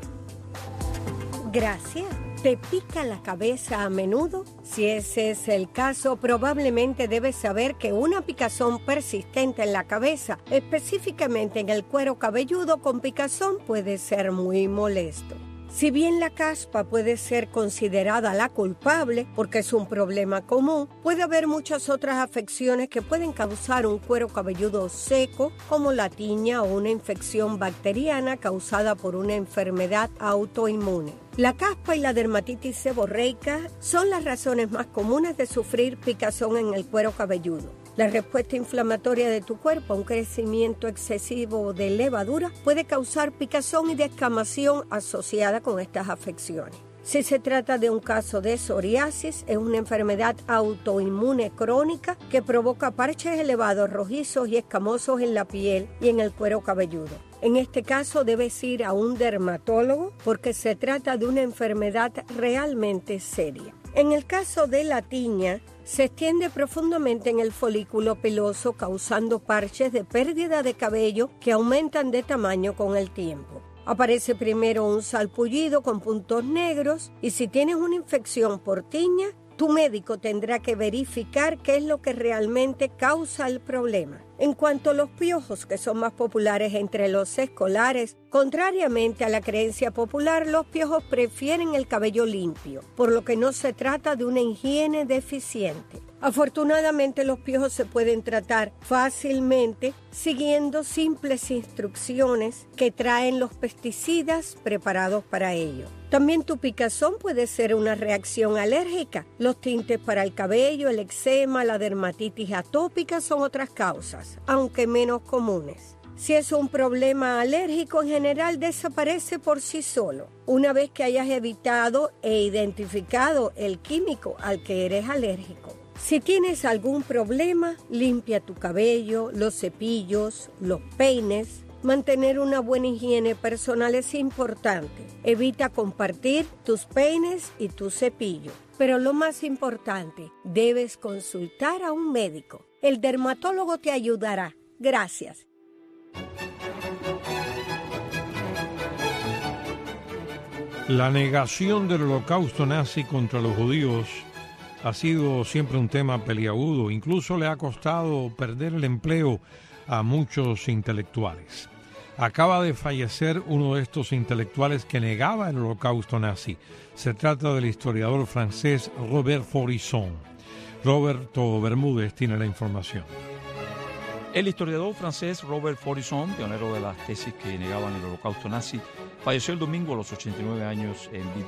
Gracias. ¿Te pica la cabeza a menudo? Si ese es el caso, probablemente debes saber que una picazón persistente en la cabeza, específicamente en el cuero cabelludo con picazón, puede ser muy molesto. Si bien la caspa puede ser considerada la culpable porque es un problema común, puede haber muchas otras afecciones que pueden causar un cuero cabelludo seco, como la tiña o una infección bacteriana causada por una enfermedad autoinmune. La caspa y la dermatitis seborreica son las razones más comunes de sufrir picazón en el cuero cabelludo. La respuesta inflamatoria de tu cuerpo a un crecimiento excesivo de levadura puede causar picazón y descamación asociada con estas afecciones. Si se trata de un caso de psoriasis, es una enfermedad autoinmune crónica que provoca parches elevados, rojizos y escamosos en la piel y en el cuero cabelludo. En este caso debes ir a un dermatólogo porque se trata de una enfermedad realmente seria. En el caso de la tiña, se extiende profundamente en el folículo piloso causando parches de pérdida de cabello que aumentan de tamaño con el tiempo. Aparece primero un salpullido con puntos negros y si tienes una infección por tiña, tu médico tendrá que verificar qué es lo que realmente causa el problema. En cuanto a los piojos, que son más populares entre los escolares, contrariamente a la creencia popular, los piojos prefieren el cabello limpio, por lo que no se trata de una higiene deficiente. Afortunadamente, los piojos se pueden tratar fácilmente siguiendo simples instrucciones que traen los pesticidas preparados para ello. También tu picazón puede ser una reacción alérgica. Los tintes para el cabello, el eczema, la dermatitis atópica son otras causas, aunque menos comunes. Si es un problema alérgico, en general desaparece por sí solo, una vez que hayas evitado e identificado el químico al que eres alérgico. Si tienes algún problema, limpia tu cabello, los cepillos, los peines. Mantener una buena higiene personal es importante. Evita compartir tus peines y tu cepillo. Pero lo más importante, debes consultar a un médico. El dermatólogo te ayudará. Gracias. La negación del holocausto nazi contra los judíos ha sido siempre un tema peliagudo. Incluso le ha costado perder el empleo a muchos intelectuales. Acaba de fallecer uno de estos intelectuales que negaba el holocausto nazi. Se trata del historiador francés Robert Faurisson. Roberto Bermúdez tiene la información. El historiador francés Robert Faurisson, pionero de las tesis que negaban el holocausto nazi, falleció el domingo a los 89 años en Vichy,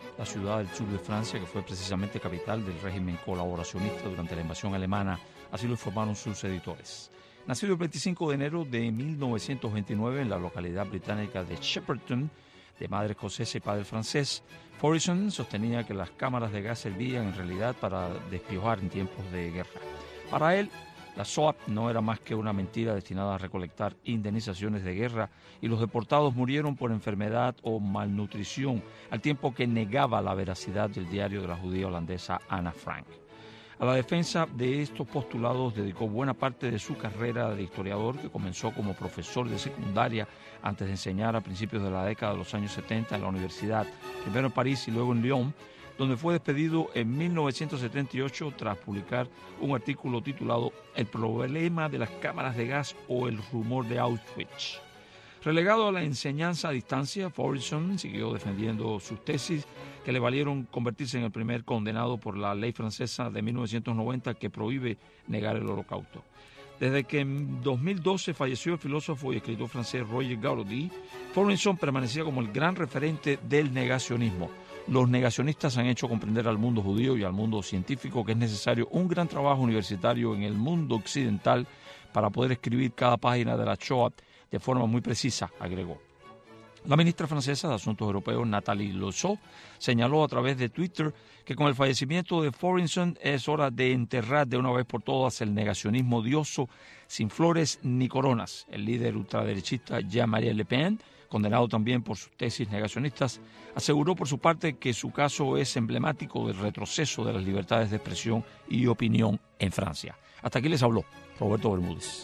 la ciudad del sur de Francia, que fue precisamente capital del régimen colaboracionista durante la invasión alemana, así lo informaron sus editores. Nacido el 25 de enero de 1929 en la localidad británica de Shepperton, de madre escocesa y padre francés, Forison sostenía que las cámaras de gas servían en realidad para despiojar en tiempos de guerra. Para él, la SOAP no era más que una mentira destinada a recolectar indemnizaciones de guerra y los deportados murieron por enfermedad o malnutrición, al tiempo que negaba la veracidad del diario de la judía holandesa Anna Frank. A la defensa de estos postulados dedicó buena parte de su carrera de historiador, que comenzó como profesor de secundaria antes de enseñar a principios de la década de los años 70 en la universidad, primero en París y luego en Lyon, donde fue despedido en 1978 tras publicar un artículo titulado El problema de las cámaras de gas o el rumor de Auschwitz. Relegado a la enseñanza a distancia, Forison siguió defendiendo sus tesis que le valieron convertirse en el primer condenado por la ley francesa de 1990 que prohíbe negar el Holocausto. Desde que en 2012 falleció el filósofo y escritor francés Roger Gaudy, Forison permanecía como el gran referente del negacionismo. Los negacionistas han hecho comprender al mundo judío y al mundo científico que es necesario un gran trabajo universitario en el mundo occidental para poder escribir cada página de la Shoah de forma muy precisa, agregó. La ministra francesa de Asuntos Europeos, Nathalie Loiseau, señaló a través de Twitter que con el fallecimiento de Forison es hora de enterrar de una vez por todas el negacionismo odioso, sin flores ni coronas. El líder ultraderechista Jean-Marie Le Pen, condenado también por sus tesis negacionistas, aseguró por su parte que su caso es emblemático del retroceso de las libertades de expresión y opinión en Francia. Hasta aquí les habló Roberto Bermúdez.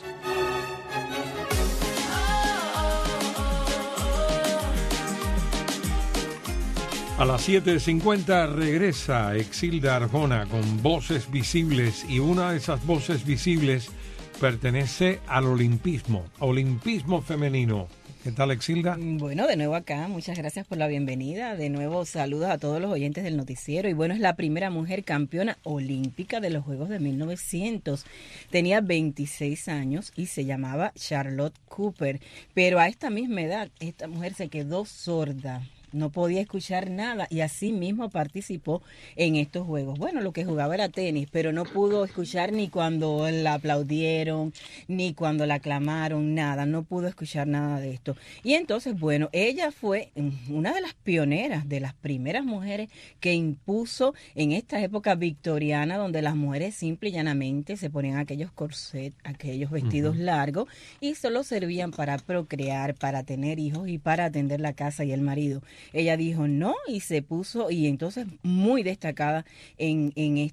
A las 7:50 regresa Exilda Arjona con Voces Visibles, y una de esas voces visibles pertenece al olimpismo femenino. ¿Qué tal, Exilda? Bueno, de nuevo acá, muchas gracias por la bienvenida. De nuevo saludos a todos los oyentes del noticiero. Y bueno, es la primera mujer campeona olímpica de los Juegos de 1900. Tenía 26 años y se llamaba Charlotte Cooper. Pero a esta misma edad, esta mujer se quedó sorda. No podía escuchar nada y así mismo participó en estos juegos. Bueno, lo que jugaba era tenis, pero no pudo escuchar ni cuando la aplaudieron, ni cuando la aclamaron, nada. No pudo escuchar nada de esto. Y entonces, bueno, ella fue una de las pioneras, de las primeras mujeres que impuso en esta época victoriana, donde las mujeres simple y llanamente se ponían aquellos corsets, aquellos vestidos largos, y solo servían para procrear, para tener hijos y para atender la casa y el marido. Ella dijo no y se puso, y entonces muy destacada en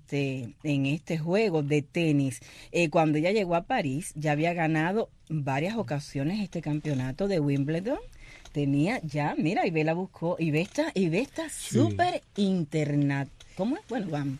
este juego de tenis. Cuando ella llegó a París, ya había ganado varias ocasiones este campeonato de Wimbledon. Tenía ya, mira, y ve la buscó, y ve esta súper internacional. ¿Cómo es? Bueno, vamos.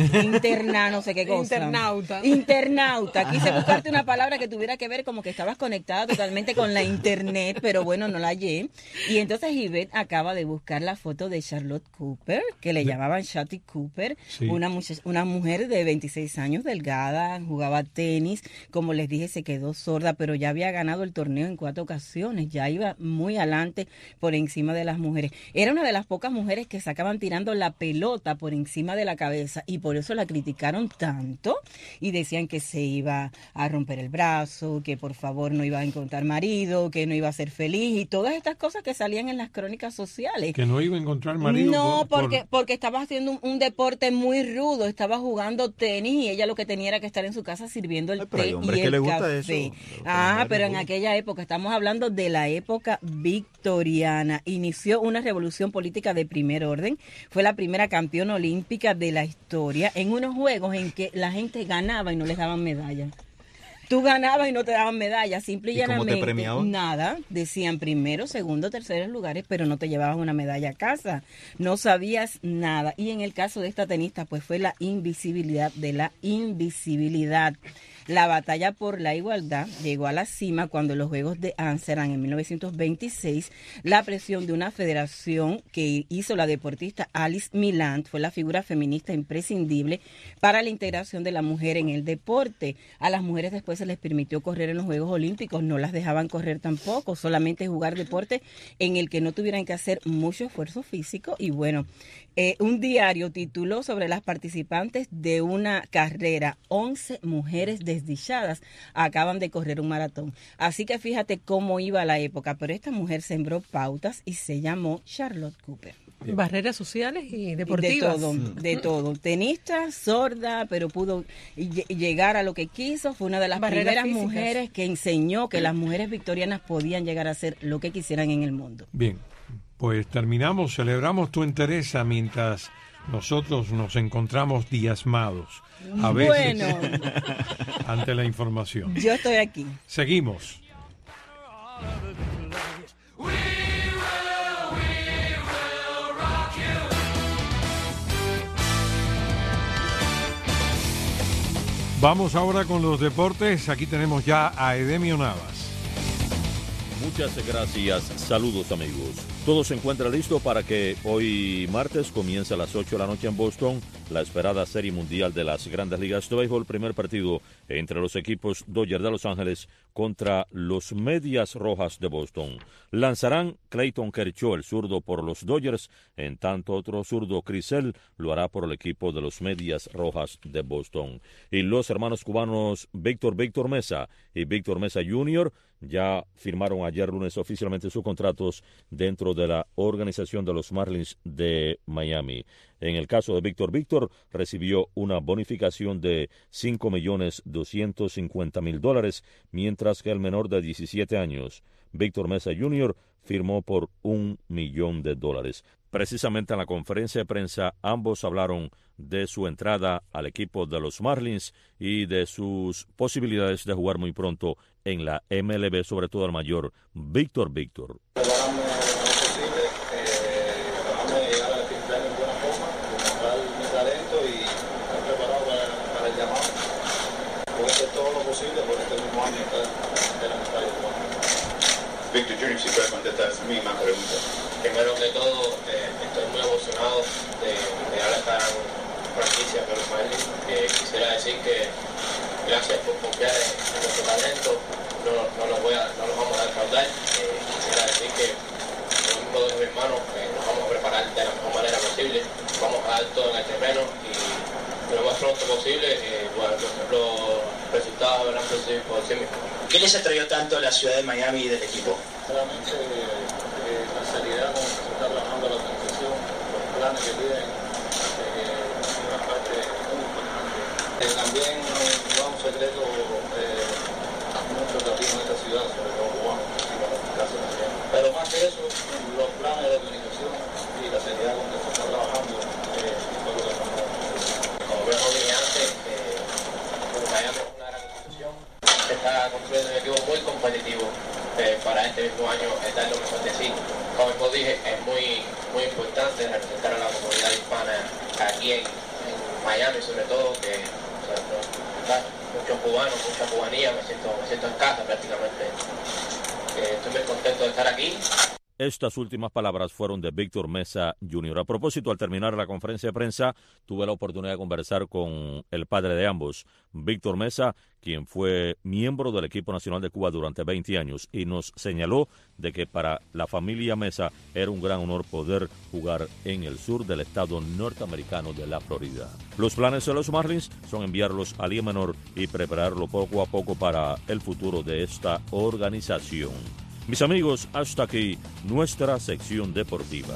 No sé qué cosa. Internauta. Quise buscarte una palabra que tuviera que ver como que estabas conectada totalmente con la internet, pero bueno, no la hallé. Y entonces Ivette acaba de buscar la foto de Charlotte Cooper, que le llamaban Shotty Cooper, sí. Una mujer de 26 años, delgada, jugaba tenis, como les dije, se quedó sorda, pero ya había ganado el torneo en 4 ocasiones, ya iba muy adelante por encima de las mujeres. Era una de las pocas mujeres que sacaban tirando la pelota por encima de la cabeza, y por eso la criticaron tanto y decían que se iba a romper el brazo, que por favor no iba a encontrar marido, que no iba a ser feliz y todas estas cosas que salían en las crónicas sociales. Que no iba a encontrar marido. No, porque estaba haciendo un deporte muy rudo, estaba jugando tenis y ella lo que tenía era que estar en su casa sirviendo el té y el café. Pero en aquella época, estamos hablando de la época victoriana, inició una revolución política de primer orden, fue la primera campeona olímpica de la historia en unos juegos en que la gente ganaba y no les daban medalla. Tú ganabas y no te daban medalla, simple y llanamente. ¿Cómo te premiaban? Nada, decían primero, segundo, terceros lugares, pero no te llevabas una medalla a casa, no sabías nada. Y en el caso de esta tenista, pues fue la invisibilidad de la invisibilidad. La batalla por la igualdad llegó a la cima cuando en los Juegos de Ámsterdam en 1926, la presión de una federación que hizo la deportista Alice Miland fue la figura feminista imprescindible para la integración de la mujer en el deporte. A las mujeres después se les permitió correr en los Juegos Olímpicos, no las dejaban correr tampoco, solamente jugar deporte en el que no tuvieran que hacer mucho esfuerzo físico. Y bueno, Un diario tituló sobre las participantes de una carrera. 11 mujeres desdichadas acaban de correr un maratón. Así que fíjate cómo iba la época. Pero esta mujer sembró pautas y se llamó Charlotte Cooper. Barreras sociales y deportivas. De todo. Tenista, sorda, pero pudo llegar a lo que quiso. Fue una de las primeras mujeres que enseñó que las mujeres victorianas podían llegar a hacer lo que quisieran en el mundo. Bien. Pues terminamos, celebramos tu entereza mientras nosotros nos encontramos diezmados, a veces, ante la información. Yo estoy aquí. Seguimos. Vamos ahora con los deportes. Aquí tenemos ya a Edemio Navas. Muchas gracias, saludos amigos. Todo se encuentra listo para que hoy martes comience a las 8 de la noche en Boston la esperada Serie Mundial de las Grandes Ligas de Béisbol, primer partido entre los equipos Dodgers de Los Ángeles contra los Medias Rojas de Boston. Lanzarán Clayton Kershaw, el zurdo, por los Dodgers, en tanto otro zurdo, Chris Sale, lo hará por el equipo de los Medias Rojas de Boston. Y los hermanos cubanos Víctor Mesa y Víctor Mesa Jr. ya firmaron ayer lunes oficialmente sus contratos dentro de la organización de los Marlins de Miami. En el caso de Víctor recibió una bonificación de $5.250.000, mientras que el menor de 17 años, Víctor Mesa Jr., firmó por $1 millón. Precisamente en la conferencia de prensa, ambos hablaron de su entrada al equipo de los Marlins y de sus posibilidades de jugar muy pronto en la MLB, sobre todo el mayor Víctor. Víctor Jr., si puede contestar mi más pregunta. Primero que todo, estoy muy emocionado de llegar a esta franquicia de los Marlins. Quisiera decir que gracias por confiar en nuestro talento, no los vamos a defraudar. Quisiera decir que lo mismo de mis hermanos, nos vamos a preparar de la mejor manera posible, vamos a dar todo en el terreno y lo más pronto posible, los resultados habrán producido por sí mismos. ¿Qué les atrayó tanto a la ciudad de Miami y del equipo? Realmente la seriedad con que se está trabajando la organización, los planes que tienen, es una parte muy importante. También no es un secreto mucho que aquí en esta ciudad, sobre todo cubanos, pero más que eso, los planes de organización y la seriedad con que se está trabajando es lo que estamos haciendo. Como vemos antes, Miami es una gran institución, está construyendo un equipo muy competitivo. Para este mismo año dar lo mejor de sí. Como dije, es muy importante representar a la comunidad hispana aquí en Miami, sobre todo, que muchos cubanos, mucha cubanía, me siento en casa prácticamente. Estoy muy contento de estar aquí. Estas últimas palabras fueron de Víctor Mesa Jr. A propósito, al terminar la conferencia de prensa, tuve la oportunidad de conversar con el padre de ambos, Víctor Mesa, quien fue miembro del equipo nacional de Cuba durante 20 años, y nos señaló de que para la familia Mesa era un gran honor poder jugar en el sur del estado norteamericano de la Florida. Los planes de los Marlins son enviarlos a Liga Menor y prepararlo poco a poco para el futuro de esta organización. Mis amigos, hasta aquí nuestra sección deportiva.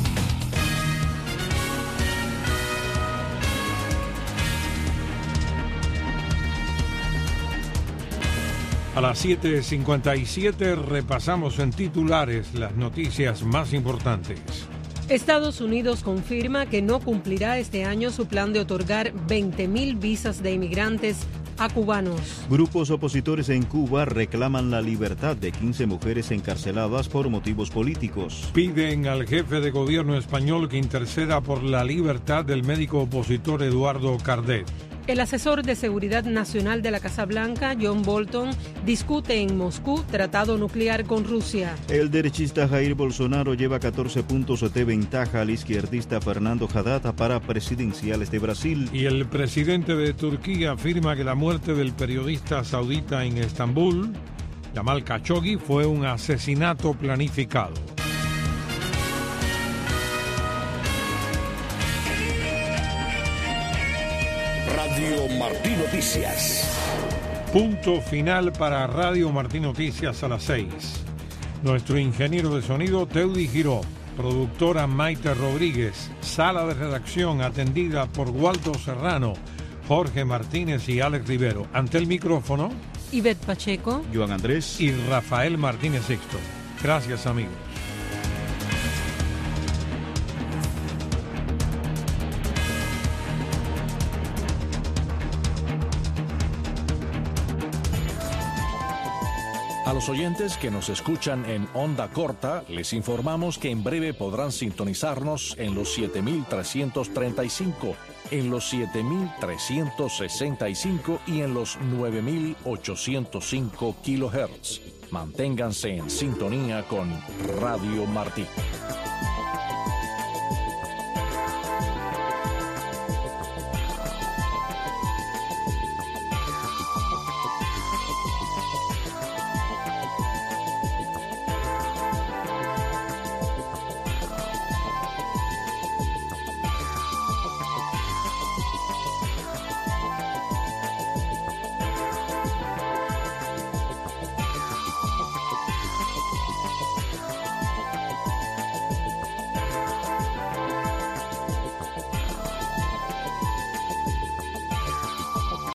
A las 7:57 repasamos en titulares las noticias más importantes. Estados Unidos confirma que no cumplirá este año su plan de otorgar 20.000 visas de inmigrantes a cubanos. Grupos opositores en Cuba reclaman la libertad de 15 mujeres encarceladas por motivos políticos. Piden al jefe de gobierno español que interceda por la libertad del médico opositor Eduardo Cardet. El asesor de Seguridad Nacional de la Casa Blanca, John Bolton, discute en Moscú tratado nuclear con Rusia. El derechista Jair Bolsonaro lleva 14 puntos de ventaja al izquierdista Fernando Haddad para presidenciales de Brasil. Y el presidente de Turquía afirma que la muerte del periodista saudita en Estambul, Jamal Khashoggi, fue un asesinato planificado. Radio Martí Noticias. Punto final para Radio Martí Noticias a las 6. Nuestro ingeniero de sonido, Teudi Giró. Productora Maite Rodríguez. Sala de redacción atendida por Waldo Serrano, Jorge Martínez y Alex Rivero. Ante el micrófono, Ivette Pacheco, Joan Andrés y Rafael Martínez Sixto. Gracias, amigos. A los oyentes que nos escuchan en onda corta, les informamos que en breve podrán sintonizarnos en los 7335, en los 7365 y en los 9805 kHz. Manténganse en sintonía con Radio Martí.